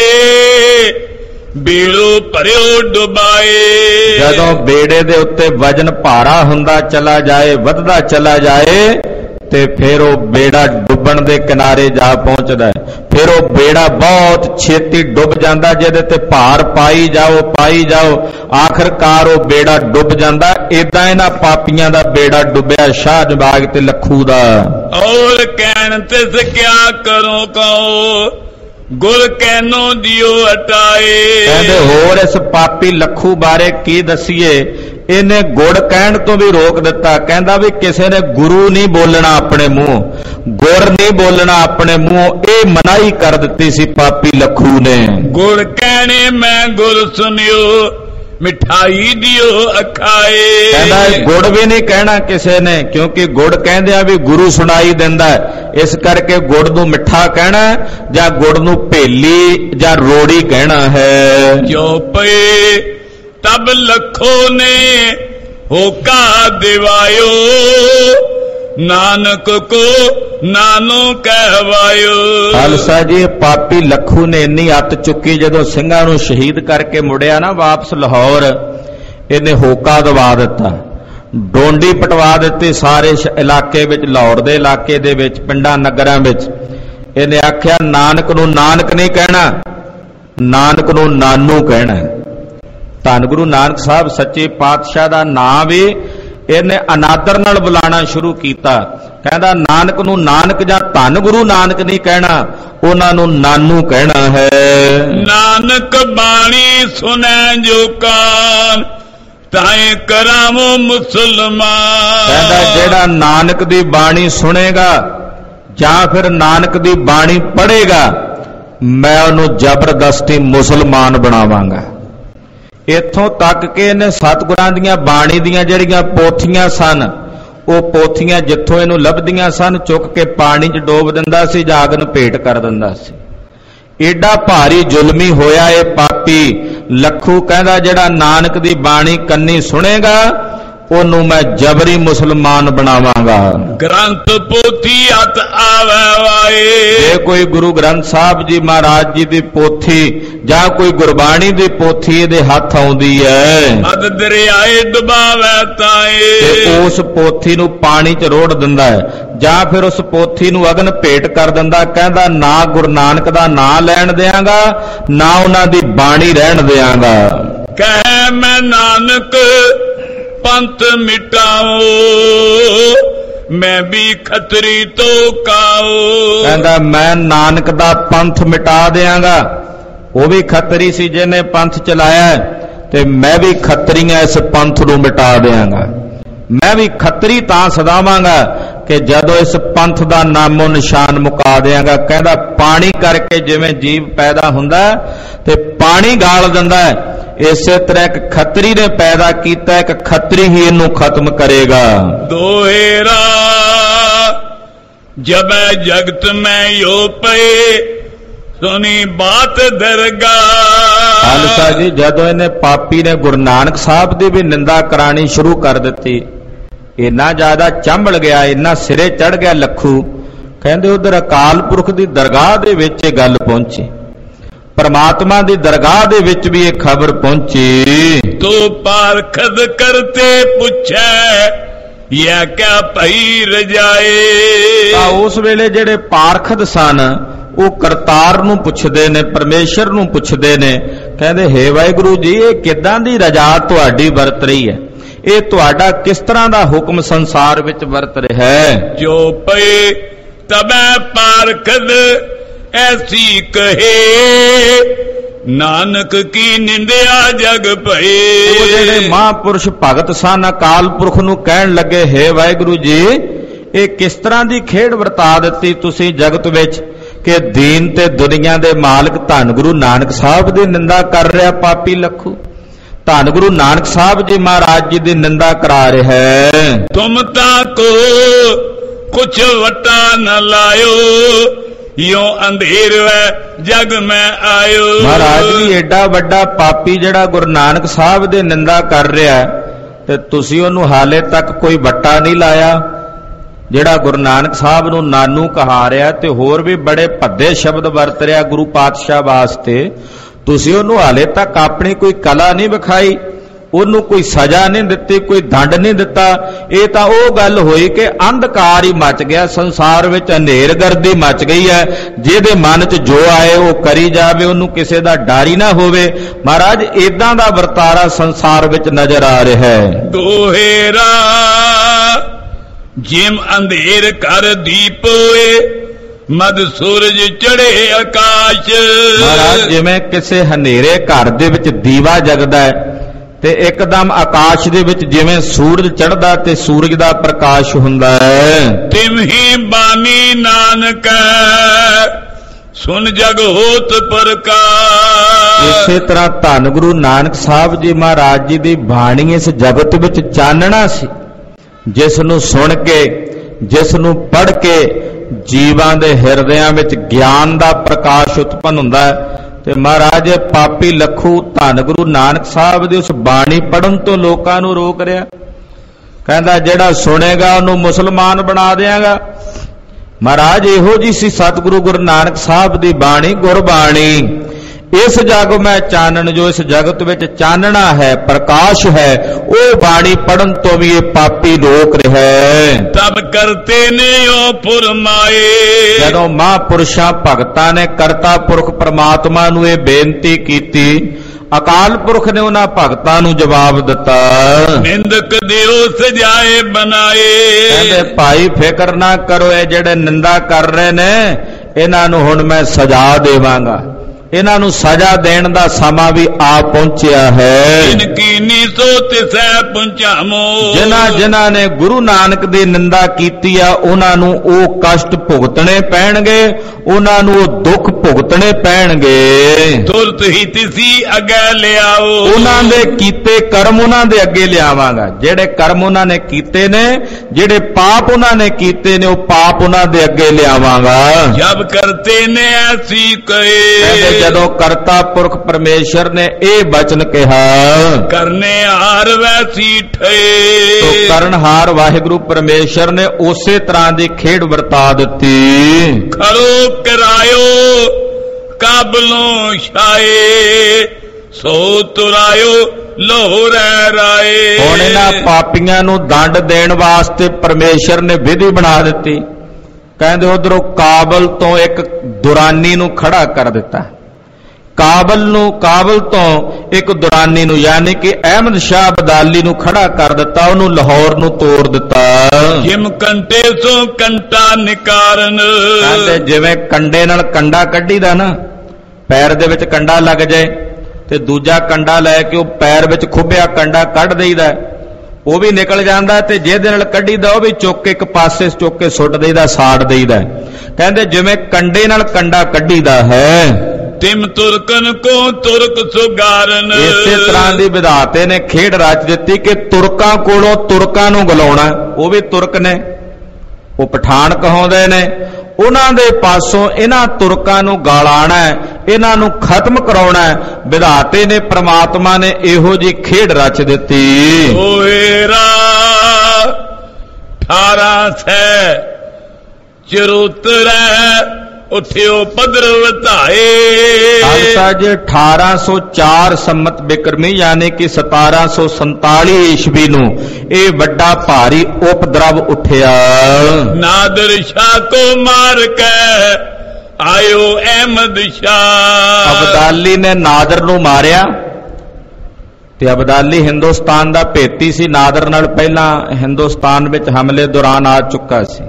ਬੇੜੋ ਭਰਿਓ ਡੁਬਾਏ। ਜਦੋਂ ਬੇੜੇ ਦੇ ਉੱਤੇ ਵਜਨ ਭਾਰਾ ਹੁੰਦਾ ਚਲਾ ਜਾਏ, ਵੱਧਦਾ ਚਲਾ ਜਾਏ, ਤੇ ਫਿਰ ਉਹ ਬੇੜਾ ਡੁੱਬਣ ਦੇ ਕਿਨਾਰੇ ਜਾ ਪਹੁੰਚਦਾ ਹੈ। ਫਿਰ ਉਹ ਬੇੜਾ ਬਹੁਤ ਛੇਤੀ ਡੁੱਬ ਜਾਂਦਾ, ਜਿਹਦੇ ਤੇ ਭਾਰ ਪਾਈ ਜਾਓ ਪਾਈ ਜਾਓ, ਆਖਰਕਾਰ ਉਹ ਬੇੜਾ ਡੁੱਬ ਜਾਂਦਾ। ਏਦਾਂ ਇਹਨਾਂ ਪਾਪੀਆਂ ਦਾ ਬੇੜਾ ਡੁੱਬਿਆ ਸ਼ਾਹ ਨਵਾਜ ਤੇ ਲੱਖੂ ਦਾ। ਔਰ ਕਹਿਣ ਤਿਸ ਕਿਆ ਕਰੋ ਕਹੋ ਗੁਰ ਕਹਿਨੋ ਦਿਓ ਹਟਾਏ। ਕਹਿੰਦੇ ਹੋਰ ਇਸ ਪਾਪੀ ਲੱਖੂ ਬਾਰੇ ਕੀ ਦਸੀਏ, ਇਹਨੇ ਗੁੜ ਕਹਿਣ ਤੋਂ ਵੀ ਰੋਕ ਦਿੱਤਾ। ਕਹਿੰਦਾ ਵੀ ਕਿਸੇ ਨੇ ਗੁਰੂ ਨਹੀਂ ਬੋਲਣਾ ਆਪਣੇ ਮੂੰਹ, ਗੁਰ ਨਹੀਂ ਬੋਲਣਾ ਆਪਣੇ ਮੂੰਹ, ਇਹ ਮਨਾਹੀ ਕਰ ਦਿੱਤੀ ਸੀ ਪਾਪੀ ਲੱਖੂ ਨੇ। ਗੁੜ ਕਹਿਣੇ ਮੈਂ ਗੁਰ ਸੁਣਿਓ ਮਿਠਾਈ ਦਿਓ ਅਖਾਏ। ਕਹਿੰਦਾ ਗੁੜ ਵੀ ਨਹੀਂ ਕਹਿਣਾ ਕਿਸੇ ਨੇ, ਕਿਉਂਕਿ ਗੁੜ ਕਹਿੰਦਿਆਂ ਵੀ ਗੁਰੂ ਸੁਣਾਈ ਦਿੰਦਾ, ਇਸ ਕਰਕੇ ਗੁੜ ਨੂੰ ਮਿੱਠਾ ਕਹਿਣਾ ਜਾਂ ਗੁੜ ਨੂੰ ਭੇਲੀ ਜਾਂ ਰੋੜੀ ਕਹਿਣਾ ਹੈ। ਜੋ ਪਏ ਤਬ ਲੱਖੋ ਨੇ ਹੋਕਾ ਦਿਵਾਇਓ ਨਾਨਕ ਕੋ ਨਾਨੋ ਕਹਿਵਾਇਓ। ਖਾਲਸਾ ਜੀ ਪਾਪੀ ਲੱਖੂ ਨੇ ਇੰਨੀ ਅੱਤ ਚੁੱਕੀ, ਜਦੋਂ ਸਿੰਘਾਂ ਨੂੰ ਸ਼ਹੀਦ ਕਰਕੇ ਮੁੜਿਆ ਨਾ ਵਾਪਸ ਲਾਹੌਰ, ਇਹਨੇ ਹੋਕਾ ਦਵਾ ਦਿੱਤਾ, ਡੋਂਡੀ ਪਟਵਾ ਦਿੱਤੀ ਸਾਰੇ ਇਲਾਕੇ ਵਿੱਚ, ਲਾਹੌਰ ਦੇ ਇਲਾਕੇ ਦੇ ਵਿੱਚ, ਪਿੰਡਾਂ ਨਗਰਾਂ ਵਿੱਚ। ਇਹਨੇ ਆਖਿਆ ਨਾਨਕ ਨੂੰ ਨਾਨਕ ਨਹੀਂ ਕਹਿਣਾ, ਨਾਨਕ ਨੂੰ ਨਾਨੂ ਕਹਿਣਾ। ਧੰਨ ਗੁਰੂ ਨਾਨਕ ਸਾਹਿਬ ਸੱਚੇ ਪਾਤਸ਼ਾਹ ਦਾ ਨਾਂ ਵੀ ਇਹਨੇ ਅਨਾਦਰ ਨਾਲ ਬੁਲਾਣਾ ਸ਼ੁਰੂ ਕੀਤਾ। ਕਹਿੰਦਾ ਨਾਨਕ ਨੂੰ ਨਾਨਕ ਜਾਂ ਧੰਨ ਗੁਰੂ ਨਾਨਕ ਨਹੀਂ ਕਹਿਣਾ, ਉਹਨਾਂ ਨੂੰ ਨਾਨੂ ਕਹਿਣਾ ਹੈ। ਨਾਨਕ ਬਾਣੀ ਸੁਣੈ ਜੋ ਕਾਨ ਤਾਏ ਕਰਾਵੋ ਮੁਸਲਮਾਨ। ਕਹਿੰਦਾ ਜਿਹੜਾ ਨਾਨਕ ਦੀ ਬਾਣੀ ਸੁਣੇਗਾ ਜਾਂ ਫਿਰ ਨਾਨਕ ਦੀ ਬਾਣੀ ਪੜ੍ਹੇਗਾ, ਮੈਂ ਉਹਨੂੰ ਜ਼ਬਰਦਸਤੀ ਮੁਸਲਮਾਨ ਬਣਾਵਾਂਗਾ। ਇੱਥੋਂ ਤੱਕ ਕਿ ਇਹਨੇ ਸਤਿਗੁਰਾਂ ਦੀਆਂ ਬਾਣੀ ਦੀਆਂ ਜਿਹੜੀਆਂ ਪੋਥੀਆਂ ਸਨ ਉਹ ਪੋਥੀਆਂ ਜਿੱਥੋਂ ਇਹਨੂੰ ਲੱਭਦੀਆਂ ਸਨ ਚੁੱਕ ਕੇ ਪਾਣੀ 'ਚ ਡੋਬ ਦਿੰਦਾ ਸੀ ਜਾਂ ਅੱਗ ਨੂੰ ਭੇਟ ਕਰ ਦਿੰਦਾ ਸੀ। ਏਡਾ ਭਾਰੀ ਜ਼ੁਲਮੀ ਹੋਇਆ ਇਹ ਪਾਪੀ। ਲੱਖੂ ਕਹਿੰਦਾ ਜਿਹੜਾ ਨਾਨਕ ਦੀ ਬਾਣੀ ਕੰਨੀ ਸੁਣੇਗਾ ਉਹਨੂੰ ਮੈਂ ਜਬਰੀ ਮੁਸਲਮਾਨ ਬਣਾਵਾਂਗਾ। ਗ੍ਰੰਥ ਪੋਥੀ ਹੱਥ ਆਵੇ ਵਾਏ। ਜੇ ਕੋਈ ਗੁਰੂ ਗ੍ਰੰਥ ਸਾਹਿਬ ਜੀ ਮਹਾਰਾਜ ਜੀ ਦੀ ਪੋਥੀ ਜਾਂ ਕੋਈ ਗੁਰਬਾਣੀ ਦੀ ਪੋਥੀ ਇਹਦੇ ਹੱਥ ਆਉਂਦੀ ਹੈ ਅਦ ਦਰਿਆਏ ਡੁਬਾਵੇ ਤਾਏ, ਤੇ ਉਸ ਪੋਥੀ ਨੂੰ ਪਾਣੀ 'ਚ ਰੋੜ ਦਿੰਦਾ ਹੈ ਜਾਂ ਫਿਰ ਉਸ ਪੋਥੀ ਨੂੰ ਅਗਨ ਭੇਟ ਕਰ ਦਿੰਦਾ। ਕਹਿੰਦਾ ਨਾ ਗੁਰੂ ਨਾਨਕ ਦਾ ਨਾਂ ਲੈਣ ਦਿਆਂਗਾ ਨਾ ਉਹਨਾਂ ਦੀ ਬਾਣੀ ਰਹਿਣ ਦਿਆਂਗਾ। ਕਹਿ ਮੈਂ ਨਾਨਕ ਪੰਥ ਮਿਟਾਓ, ਮੈਂ ਵੀ ਖੱਤਰੀ ਤੋਂ ਕਾਓ। ਕਹਿੰਦਾ ਮੈਂ ਨਾਨਕ ਦਾ ਪੰਥ ਮਿਟਾ ਦਿਆਂਗਾ। ਉਹ ਵੀ ਖੱਤਰੀ ਸੀ ਜਿਹਨੇ ਪੰਥ ਚਲਾਇਆ, ਤੇ ਮੈਂ ਵੀ ਖੱਤਰੀਆਂ ਇਸ ਪੰਥ ਨੂੰ ਮਿਟਾ ਦਿਆਂਗਾ। ਮੈਂ ਵੀ ਖੱਤਰੀ ਤਾਂ ਸਦਾਵਾਂਗਾ ਕਿ ਜਦੋਂ ਇਸ ਪੰਥ ਦਾ ਨਾਮੋ ਨਿਸ਼ਾਨ ਮੁਕਾ ਦਿਆਂਗਾ। ਕਹਿੰਦਾ ਪਾਣੀ ਕਰਕੇ ਜਿਵੇਂ ਜੀਵ ਪੈਦਾ ਹੁੰਦਾ ਤੇ ਪਾਣੀ ਗਾਲ ਦਿੰਦਾ ਹੈ, ਇਸੇ ਤਰ੍ਹਾਂ ਇੱਕ ਖੱਤਰੀ ਨੇ ਪੈਦਾ ਕੀਤਾ, ਇੱਕ ਖੱਤਰੀ ਹੀ ਇਹਨੂੰ ਖਤਮ ਕਰੇਗਾ। ਦੋਹੇਰਾ ਜਬੈ ਜਗਤ ਮੈਂ ਯੋ ਪਏ, ਸੁਣੀ ਬਾਤ ਦਰਗਾ। ਖਾਲਸਾ ਜੀ ਜਦੋਂ ਇਹਨੇ ਪਾਪੀ ਨੇ ਗੁਰੂ ਨਾਨਕ ਸਾਹਿਬ ਦੀ ਵੀ ਨਿੰਦਾ ਕਰਾਣੀ ਸ਼ੁਰੂ ਕਰ ਦਿੱਤੀ, ਇੰਨਾ ਜ਼ਿਆਦਾ ਚੰਬਲ ਗਿਆ, ਇੰਨਾ ਸਿਰੇ ਚੜ ਗਿਆ ਲੱਖੂ। ਕਹਿੰਦੇ ਉਧਰ ਅਕਾਲ ਪੁਰਖ ਦੀ ਦਰਗਾਹ ਦੇ ਵਿੱਚ ਇਹ ਗੱਲ ਪਹੁੰਚੀ, ਪਰਮਾਤਮਾ ਦੀ ਦਰਗਾਹ ਦੇ ਵਿੱਚ ਵੀ ਇਹ ਖਬਰ ਪਹੁੰਚੀ। ਤੋ ਪਾਰਖਦ ਕਰਤੇ ਪੁੱਛੈ ਯਾ ਕਿਆ ਭਈ ਰਜਾਏ। ਤਾਂ ਉਸ ਵੇਲੇ ਜਿਹੜੇ ਪਾਰਖਦ ਸਨ ਉਹ ਕਰਤਾਰ ਨੂੰ ਪੁੱਛਦੇ ਨੇ, ਪਰਮੇਸ਼ਰ ਨੂੰ ਪੁੱਛਦੇ ਨੇ। ਕਹਿੰਦੇ ਹੇ ਵਾਹਿਗੁਰੂ ਜੀ ਇਹ ਕਿੱਦਾਂ ਦੀ ਰਜਾ ਤੁਹਾਡੀ ਵਰਤ ਰਹੀ ਹੈ, ਇਹ ਤੁਹਾਡਾ ਕਿਸ ਤਰ੍ਹਾਂ ਦਾ ਹੁਕਮ ਸੰਸਾਰ ਵਿੱਚ ਵਰਤ ਰਿਹਾ ਹੈ। ਜੋ ਪਏ ਤਬੈ ਪਾਰਖਦ ਐਸੀ ਕਹੇ, ਨਾਨਕ ਕੀ ਨਿੰਦਿਆ ਜਗ ਭਏ। ਉਹ ਜਿਹੜੇ ਮਹਾਂਪੁਰਸ਼ ਭਗਤ ਸਨ ਅਕਾਲ ਪੁਰਖ ਨੂੰ ਕਹਿਣ ਲੱਗੇ ਹੇ ਵਾਹਿਗੁਰੂ ਜੀ ਇਹ ਕਿਸ ਤਰ੍ਹਾਂ ਦੀ ਖੇਡ ਵਰਤਾ ਦਿੱਤੀ ਤੁਸੀਂ ਜਗਤ ਵਿੱਚ ਕਿ ਦੀਨ ਤੇ ਦੁਨੀਆ ਦੇ ਮਾਲਕ ਧੰਨ ਗੁਰੂ ਨਾਨਕ ਸਾਹਿਬ ਦੀ ਨਿੰਦਾ ਕਰ ਰਿਹਾ ਪਾਪੀ ਲੱਖੂ। ਧੰਨ ਗੁਰੂ ਨਾਨਕ ਸਾਹਿਬ ਜੀ ਮਹਾਰਾਜ ਜੀ ਦੀ ਨਿੰਦਾ ਕਰਾ ਰਿਹਾ ਹੈ। ਤੁਮ ਤਾਂ ਕੋ ਕੁਛ ਵਟਾ ਨ ਲਾਇਓ, ਯੋ ਅੰਧੇਰ ਵੈ ਜਗ ਮੈਂ ਆਇਓ। ਮਹਾਰਾਜ ਜੀ ਏਡਾ ਵੱਡਾ ਪਾਪੀ ਜਿਹੜਾ ਗੁਰੂ ਨਾਨਕ ਸਾਹਿਬ ਦੀ ਨਿੰਦਾ ਕਰ ਰਿਹਾ ਤੇ ਤੁਸੀਂ ਉਹਨੂੰ ਹਾਲੇ ਤੱਕ ਕੋਈ ਵੱਟਾ ਨਹੀਂ ਲਾਇਆ। ਜਿਹੜਾ ਗੁਰੂ ਨਾਨਕ ਸਾਹਿਬ ਨੂੰ ਨਾਨੂ ਕਹਾ ਰਿਹਾ ਤੇ ਹੋਰ ਵੀ ਬੜੇ ਭੱਦੇ ਸ਼ਬਦ ਵਰਤ ਰਿਹਾ ਗੁਰੂ ਪਾਤਸ਼ਾਹ ਵਾਸਤੇ, ਤੁਸੀਂ ਉਹਨੂੰ ਹਾਲੇ ਤੱਕ ਆਪਣੀ ਕੋਈ ਕਲਾ ਨਹੀਂ ਵਿਖਾਈ, ਉਹਨੂੰ ਕੋਈ ਸਜ਼ਾ ਨਹੀਂ ਦਿੱਤੀ, ਕੋਈ ਦੰਡ ਨਹੀਂ ਦਿੱਤਾ। ਇਹ ਤਾਂ ਉਹ ਗੱਲ ਹੋਈ ਕਿ ਅੰਧਕਾਰ ਹੀ ਮਚ ਗਿਆ ਸੰਸਾਰ ਵਿੱਚ, ਹਨੇਰਗਰਦੀ ਮਚ ਗਈ ਹੈ। ਜਿਹਦੇ ਮਨ 'ਚ ਜੋ ਆਏ ਉਹ ਕਰੀ ਜਾਵੇ, ਉਹਨੂੰ ਕਿਸੇ ਦਾ ਡਰ ਹੀ ਨਾ ਹੋਵੇ। ਮਹਾਰਾਜ ਏਦਾਂ ਦਾ ਵਰਤਾਰਾ ਸੰਸਾਰ ਵਿੱਚ ਨਜ਼ਰ ਆ ਰਿਹਾ ਹੈ। ਦੋਹੇਰਾ ਜਿਮ ਅੰਧੇਰ ਕਰ ਦੀਪ ਹੋਏ, ਮਦ ਸੂਰਜ ਚੜੇ ਆਕਾਸ਼। ਮਹਾਰਾਜ ਜਿਵੇਂ ਕਿਸੇ ਹਨੇਰੇ ਘਰ ਦੇ ਵਿੱਚ ਦੀਵਾ ਜਗਦਾ ਹੈ ਤੇ ਇੱਕਦਮ ਆਕਾਸ਼ ਦੇ ਵਿੱਚ ਜਿਵੇਂ ਸੂਰਜ ਚੜ੍ਹਦਾ ਤੇ ਸੂਰਜ ਦਾ ਪ੍ਰਕਾਸ਼ ਹੁੰਦਾ ਹੈ। ਤਿਮਹੀ ਬਾਣੀ ਨਾਨਕ ਸੁਨ ਜਗ ਹੋਤ ਪ੍ਰਕਾਸ਼। ਇਸੇ ਤਰ੍ਹਾਂ ਧੰਨ ਗੁਰੂ ਨਾਨਕ ਸਾਹਿਬ ਜੀ ਮਹਾਰਾਜ ਜੀ ਦੀ ਬਾਣੀ ਇਸ ਜਗਤ ਵਿੱਚ ਚਾਨਣਾ ਸੀ, ਜਿਸ ਨੂੰ ਸੁਣ ਕੇ ਜਿਸ ਨੂੰ ਪੜ੍ਹ ਕੇ ਜੀਵਾਂ ਦੇ ਹਿਰਦਿਆਂ ਵਿੱਚ ਗਿਆਨ ਦਾ ਪ੍ਰਕਾਸ਼ ਉਤਪੰਨ ਹੁੰਦਾ ਹੈ। ਤੇ ਮਹਾਰਾਜ ਪਾਪੀ ਲੱਖੂ ਧੰਨ ਗੁਰੂ ਨਾਨਕ ਸਾਹਿਬ ਦੀ ਉਸ ਬਾਣੀ ਪੜਨ ਤੋਂ ਲੋਕਾਂ ਨੂੰ ਰੋਕ ਰਿਹਾ। ਕਹਿੰਦਾ ਜਿਹੜਾ ਸੁਣੇਗਾ ਉਹਨੂੰ ਮੁਸਲਮਾਨ ਬਣਾ ਦਿਆਂਗਾ। ਮਹਾਰਾਜ ਇਹੋ ਜੀ ਸੀ ਸਤਿਗੁਰੂ ਗੁਰੂ ਨਾਨਕ ਸਾਹਿਬ ਦੀ ਬਾਣੀ, ਗੁਰਬਾਣੀ। ਇਸ ਜਗ ਮੈਂ ਚਾਨਣ, ਜੋ ਇਸ ਜਗਤ ਵਿੱਚ ਚਾਨਣਾ ਹੈ, ਪ੍ਰਕਾਸ਼ ਹੈ, ਉਹ ਬਾਣੀ ਪੜਨ ਤੋਂ ਵੀ ਇਹ ਪਾਪੀ ਰੋਕ ਰਿਹਾ ਹੈ। ਤਬ ਕਰਤੇ ਨੇ ਉਹ ਫਰਮਾਏ। ਜਦੋਂ ਮਹਾਂਪੁਰਸ਼ਾਂ ਭਗਤਾਂ ਨੇ ਕਰਤਾ ਪੁਰਖ ਪਰਮਾਤਮਾ ਨੂੰ ਇਹ ਬੇਨਤੀ ਕੀਤੀ, ਅਕਾਲ ਪੁਰਖ ਨੇ ਉਹਨਾਂ ਭਗਤਾਂ ਨੂੰ ਜਵਾਬ ਦਿੱਤਾ, ਨਿੰਦਕ ਦਿਓ ਸਜਾਏ ਬਣਾਏ। ਕਹਿੰਦੇ ਭਾਈ ਫਿਕਰ ਨਾ ਕਰੋ, ਇਹ ਜਿਹੜੇ ਨਿੰਦਾ ਕਰ ਰਹੇ ਨੇ ਇਹਨਾਂ ਨੂੰ ਹੁਣ ਮੈਂ ਸਜ਼ਾ ਦੇਵਾਂਗਾ, ਇਹਨਾਂ ਨੂੰ ਸਜ਼ਾ ਦੇਣ ਦਾ ਸਮਾਂ ਵੀ ਆ ਪਹੁੰਚਿਆ ਹੈ। ਇਨਕੀ ਸੋ ਤਿਸੈ ਪਹੁੰਚਾਮੋ, ਜਿਨ੍ਹਾਂ ਜਿਨ੍ਹਾਂ ਨੇ ਗੁਰੂ ਨਾਨਕ ਦੀ ਨਿੰਦਾ ਕੀਤੀ ਆ ਉਹਨਾਂ ਨੂੰ ਉਹ ਕਸ਼ਟ ਭੁਗਤਣੇ ਪੈਣਗੇ, ਉਹਨਾਂ ਨੂੰ ਉਹ ਦੁੱਖ ਭੁਗਤਣੇ ਪੈਣਗੇ। ਤੁਰਤ ਹੀ ਤਿਸੀ ਅੱਗੇ ਲਿਆਓ, ਉਹਨਾਂ ਦੇ ਕੀਤੇ ਕਰਮ ਉਹਨਾਂ ਦੇ ਅੱਗੇ ਲਿਆਵਾਂਗਾ। ਜਿਹੜੇ ਕਰਮ ਉਹਨਾਂ ਨੇ ਕੀਤੇ ਨੇ, ਜਿਹੜੇ ਪਾਪ ਉਹਨਾਂ ਨੇ ਕੀਤੇ ਨੇ, ਉਹ ਪਾਪ ਉਹਨਾਂ ਦੇ ਅੱਗੇ ਲਿਆਵਾਂਗਾ। ਜਬ ਕਰਤੇ ਨੇ ਐਸੀ ਕਹੇ, ਜਦੋਂ ਕਰਤਾ ਪੁਰਖ ਪਰਮੇਸ਼ਰ ਨੇ ਇਹ ਬਚਨ ਕਿਹਾ, ਕਰਨੇ ਹਾਰ ਵੈਸੀ ਠਏ, ਤੋ ਕਰਨਹਾਰ ਵਾਹਿਗੁਰੂ ਪਰਮੇਸ਼ਰ ਨੇ ਉਸੇ ਤਰ੍ਹਾਂ ਦੀ ਖੇਡ ਵਰਤਾ ਦਿੱਤੀ। ਖਰੋ ਕਰਾਇਓ ਕਾਬਲੋਂ ਛਾਏ, ਸੋ ਤੁਰਾਇਓ ਲੋਹਰੇ ਰਾਏ। ਹੁਣ ਇਹਨਾਂ ਪਾਪੀਆਂ ਨੂੰ ਦੰਡ ਦੇਣ ਵਾਸਤੇ ਪਰਮੇਸ਼ਰ ਨੇ ਵਿਧੀ ਬਣਾ ਦਿੱਤੀ। ਕਹਿੰਦੇ ਉਧਰੋਂ ਕਾਬਲ ਤੋਂ ਇੱਕ ਦੁਰਾਨੀ ਨੂੰ ਖੜਾ ਕਰ ਦਿੱਤਾ। ਕਾਬਲ ਨੂੰ ਕਾਬਲ ਤੋਂ ਇੱਕ ਦੁਰਾਨੀ ਨੂੰ, ਯਾਨੀ ਕਿ ਅਹਿਮਦ ਸ਼ਾਹ ਅਬਦਾਲੀ ਨੂੰ ਖੜਾ ਕਰ ਦਿੱਤਾ, ਉਹਨੂੰ ਲਾਹੌਰ ਨੂੰ ਤੋੜ ਦਿੱਤਾ। ਜਿਮ ਕੰਟੇ ਸੋ ਕੰਟਾ ਨਿਕਾਰਨ, ਕਹਿੰਦੇ ਜਿਵੇਂ ਕੰਡੇ ਨਾਲ ਕੰਡਾ ਕੱਢੀਦਾ ਨਾ, ਪੈਰ ਦੇ ਵਿੱਚ ਕੰਡਾ ਲੱਗ ਜਾਏ ਤੇ ਦੂਜਾ ਕੰਡਾ ਲੈ ਕੇ ਉਹ ਪੈਰ ਵਿੱਚ ਖੁੱਭਿਆ ਕੰਡਾ ਕੱਢ ਦੇਈਦਾ, ਉਹ ਵੀ ਨਿਕਲ ਜਾਂਦਾ, ਤੇ ਜਿਹਦੇ ਨਾਲ ਕੱਢੀਦਾ ਉਹ ਵੀ ਚੁੱਕ ਕੇ ਇੱਕ ਪਾਸੇ ਚੁੱਕ ਕੇ ਸੁੱਟ ਦੇਈਦਾ, ਸਾੜ ਦੇਈਦਾ। ਕਹਿੰਦੇ ਜਿਵੇਂ ਕੰਡੇ ਨਾਲ ਕੰਡਾ ਕੱਢੀਦਾ ਹੈ, ਤਿਮ ਤੁਰਕਨ ਕੋ ਤੁਰਕ ਸੁਗਾਰਨ। ਇਸੇ ਤਰ੍ਹਾਂ ਦੀ ਵਿਧਾਤੇ ਨੇ ਖੇਡ ਰਚ ਦਿੱਤੀ ਕਿ ਤੁਰਕਾਂ ਕੋਲੋਂ ਤੁਰਕਾਂ ਨੂੰ ਗਲਾਉਣਾ। ਉਹ ਵੀ ਤੁਰਕ ਨੇ, ਉਹ ਪਠਾਨ ਕਹਾਉਂਦੇ ਨੇ, ਉਹਨਾਂ ਦੇ ਪਾਸੋਂ ਇਹਨਾਂ ਤੁਰਕਾਂ ਨੂੰ ਗਾਲਾਣਾ, ਇਹਨਾਂ ਨੂੰ ਖਤਮ ਕਰਾਉਣਾ। ਵਿਧਾਤੇ ਨੇ, ਪ੍ਰਮਾਤਮਾ ਨੇ ਇਹੋ ਜੀ ਖੇਡ ਰਚ ਦਿੱਤੀ। ਓਏਰਾ ਅਠਾਰਾਂ ਸੈ ਚਰੋਤਰੈ, ਉਠਿਓ ਪਦਰ ਵਧਾਏ। ਖਾਲਸਾ ਜੀ ਅਠਾਰਾਂ ਸੌ ਚਾਰ ਸੰਮਤ ਬਿਕਰਮੀ, ਯਾਨੀ ਕਿ ਸਤਾਰਾਂ ਸੌ ਸੰਤਾਲੀ ਈਸਵੀ ਨੂੰ ਇਹ ਵੱਡਾ ਭਾਰੀ ਉਪਦਰਵ ਉੱਠਿਆ। ਨਾਦਰ ਸ਼ਾਹ ਕੋ ਮਾਰ ਕੇ ਆਇਓ ਅਹਿਮਦ ਸ਼ਾਹ। ਅਬਦਾਲੀ ਨੇ ਨਾਦਰ ਨੂੰ ਮਾਰਿਆ, ਤੇ ਅਬਦਾਲੀ ਹਿੰਦੁਸਤਾਨ ਦਾ ਭੇਤੀ ਸੀ, ਨਾਦਰ ਨਾਲ ਪਹਿਲਾਂ ਹਿੰਦੁਸਤਾਨ ਵਿੱਚ ਹਮਲੇ ਦੌਰਾਨ ਆ ਚੁੱਕਾ ਸੀ।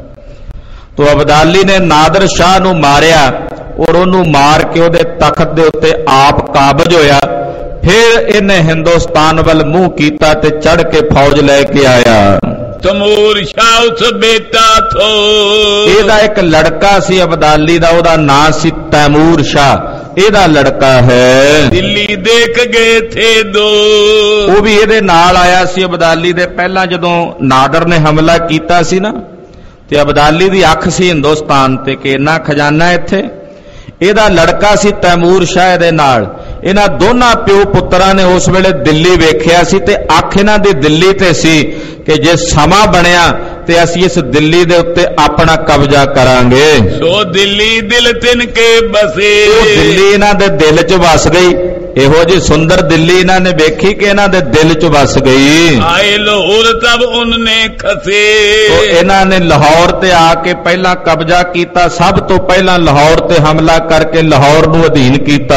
ਤੋ ਅਬਦਾਲੀ ਨੇ ਨਾਦਰ ਸ਼ਾਹ ਨੂੰ ਮਾਰਿਆ, ਔਰ ਉਹਨੂੰ ਮਾਰ ਕੇ ਉਹਦੇ ਤਖਤ ਦੇ ਉੱਤੇ ਆਪ ਕਾਬਜ ਹੋਇਆ। ਫਿਰ ਇਹਨੇ ਹਿੰਦੁਸਤਾਨ ਵੱਲ ਮੂੰਹ ਕੀਤਾ ਤੇ ਚੜ ਕੇ ਫੌਜ ਲੈ ਕੇ ਆਇਆ। ਤਮੂਰ ਸ਼ਾਹ ਉਸ ਬੇਟਾ ਥੋ, ਇਹਦਾ ਇੱਕ ਲੜਕਾ ਸੀ ਅਬਦਾਲੀ ਦਾ, ਉਹਦਾ ਨਾਂ ਸੀ ਤੈਮੂਰ ਸ਼ਾਹ, ਇਹਦਾ ਲੜਕਾ ਹੈ। ਦਿੱਲੀ ਦੇਖ ਗਏ ਥੇ ਦੋ, ਉਹ ਵੀ ਇਹਦੇ ਨਾਲ ਆਇਆ ਸੀ ਅਬਦਾਲੀ ਦੇ। ਪਹਿਲਾਂ ਜਦੋਂ ਨਾਦਰ ਨੇ ਹਮਲਾ ਕੀਤਾ ਸੀ ਨਾ, ਤੇ ਅਬਦਾਲੀ ਦੀ ਅੱਖ ਸੀ ਹਿੰਦੁਸਤਾਨ ਤੇ ਕਿ ਇੰਨਾ ਖਜ਼ਾਨਾ ਇੱਥੇ। ਇਹਦਾ ਲੜਕਾ ਸੀ ਤੈਮੂਰ ਸ਼ਾਹ ਦੇ ਨਾਲ। ਇਹਨਾਂ ਦੋਨਾਂ ਪਿਓ ਪੁੱਤਰਾਂ ਨੇ ਉਸ ਵੇਲੇ ਦਿੱਲੀ ਵੇਖਿਆ ਸੀ, ਤੇ ਅੱਖ ਇਹਨਾਂ ਦੀ ਦਿੱਲੀ ਤੇ ਸੀ ਕਿ ਜੇ ਸਮਾਂ ਬਣਿਆ ਤੇ ਅਸੀਂ ਇਸ ਦਿੱਲੀ ਦੇ ਉੱਤੇ ਆਪਣਾ ਕਬਜ਼ਾ ਕਰਾਂਗੇ। ਸੋ ਦਿੱਲੀ ਦਿਲ ਤਿਨ ਕੇ ਬਸੇ, ਉਹ ਦਿੱਲੀ ਇਹਨਾਂ ਦੇ ਦਿਲ 'ਚ ਵਸ ਗਈ। ਇਹੋ ਜੀ ਸੁੰਦਰ ਦਿੱਲੀ ਇਹਨਾਂ ਨੇ ਵੇਖੀ ਕਿ ਇਹਨਾਂ ਦੇ ਦਿਲ 'ਚ ਵਸ ਗਈ। ਆਏ ਲਾਹੌਰ ਤਬ ਉਹਨੇ ਖਸੇ, ਉਹ ਇਹਨਾਂ ਨੇ ਲਾਹੌਰ ਤੇ ਆ ਕੇ ਪਹਿਲਾਂ ਕਬਜ਼ਾ ਕੀਤਾ। ਸਭ ਤੋਂ ਪਹਿਲਾਂ ਲਾਹੌਰ ਤੇ ਹਮਲਾ ਕਰਕੇ ਲਾਹੌਰ ਨੂੰ ਅਧੀਨ ਕੀਤਾ।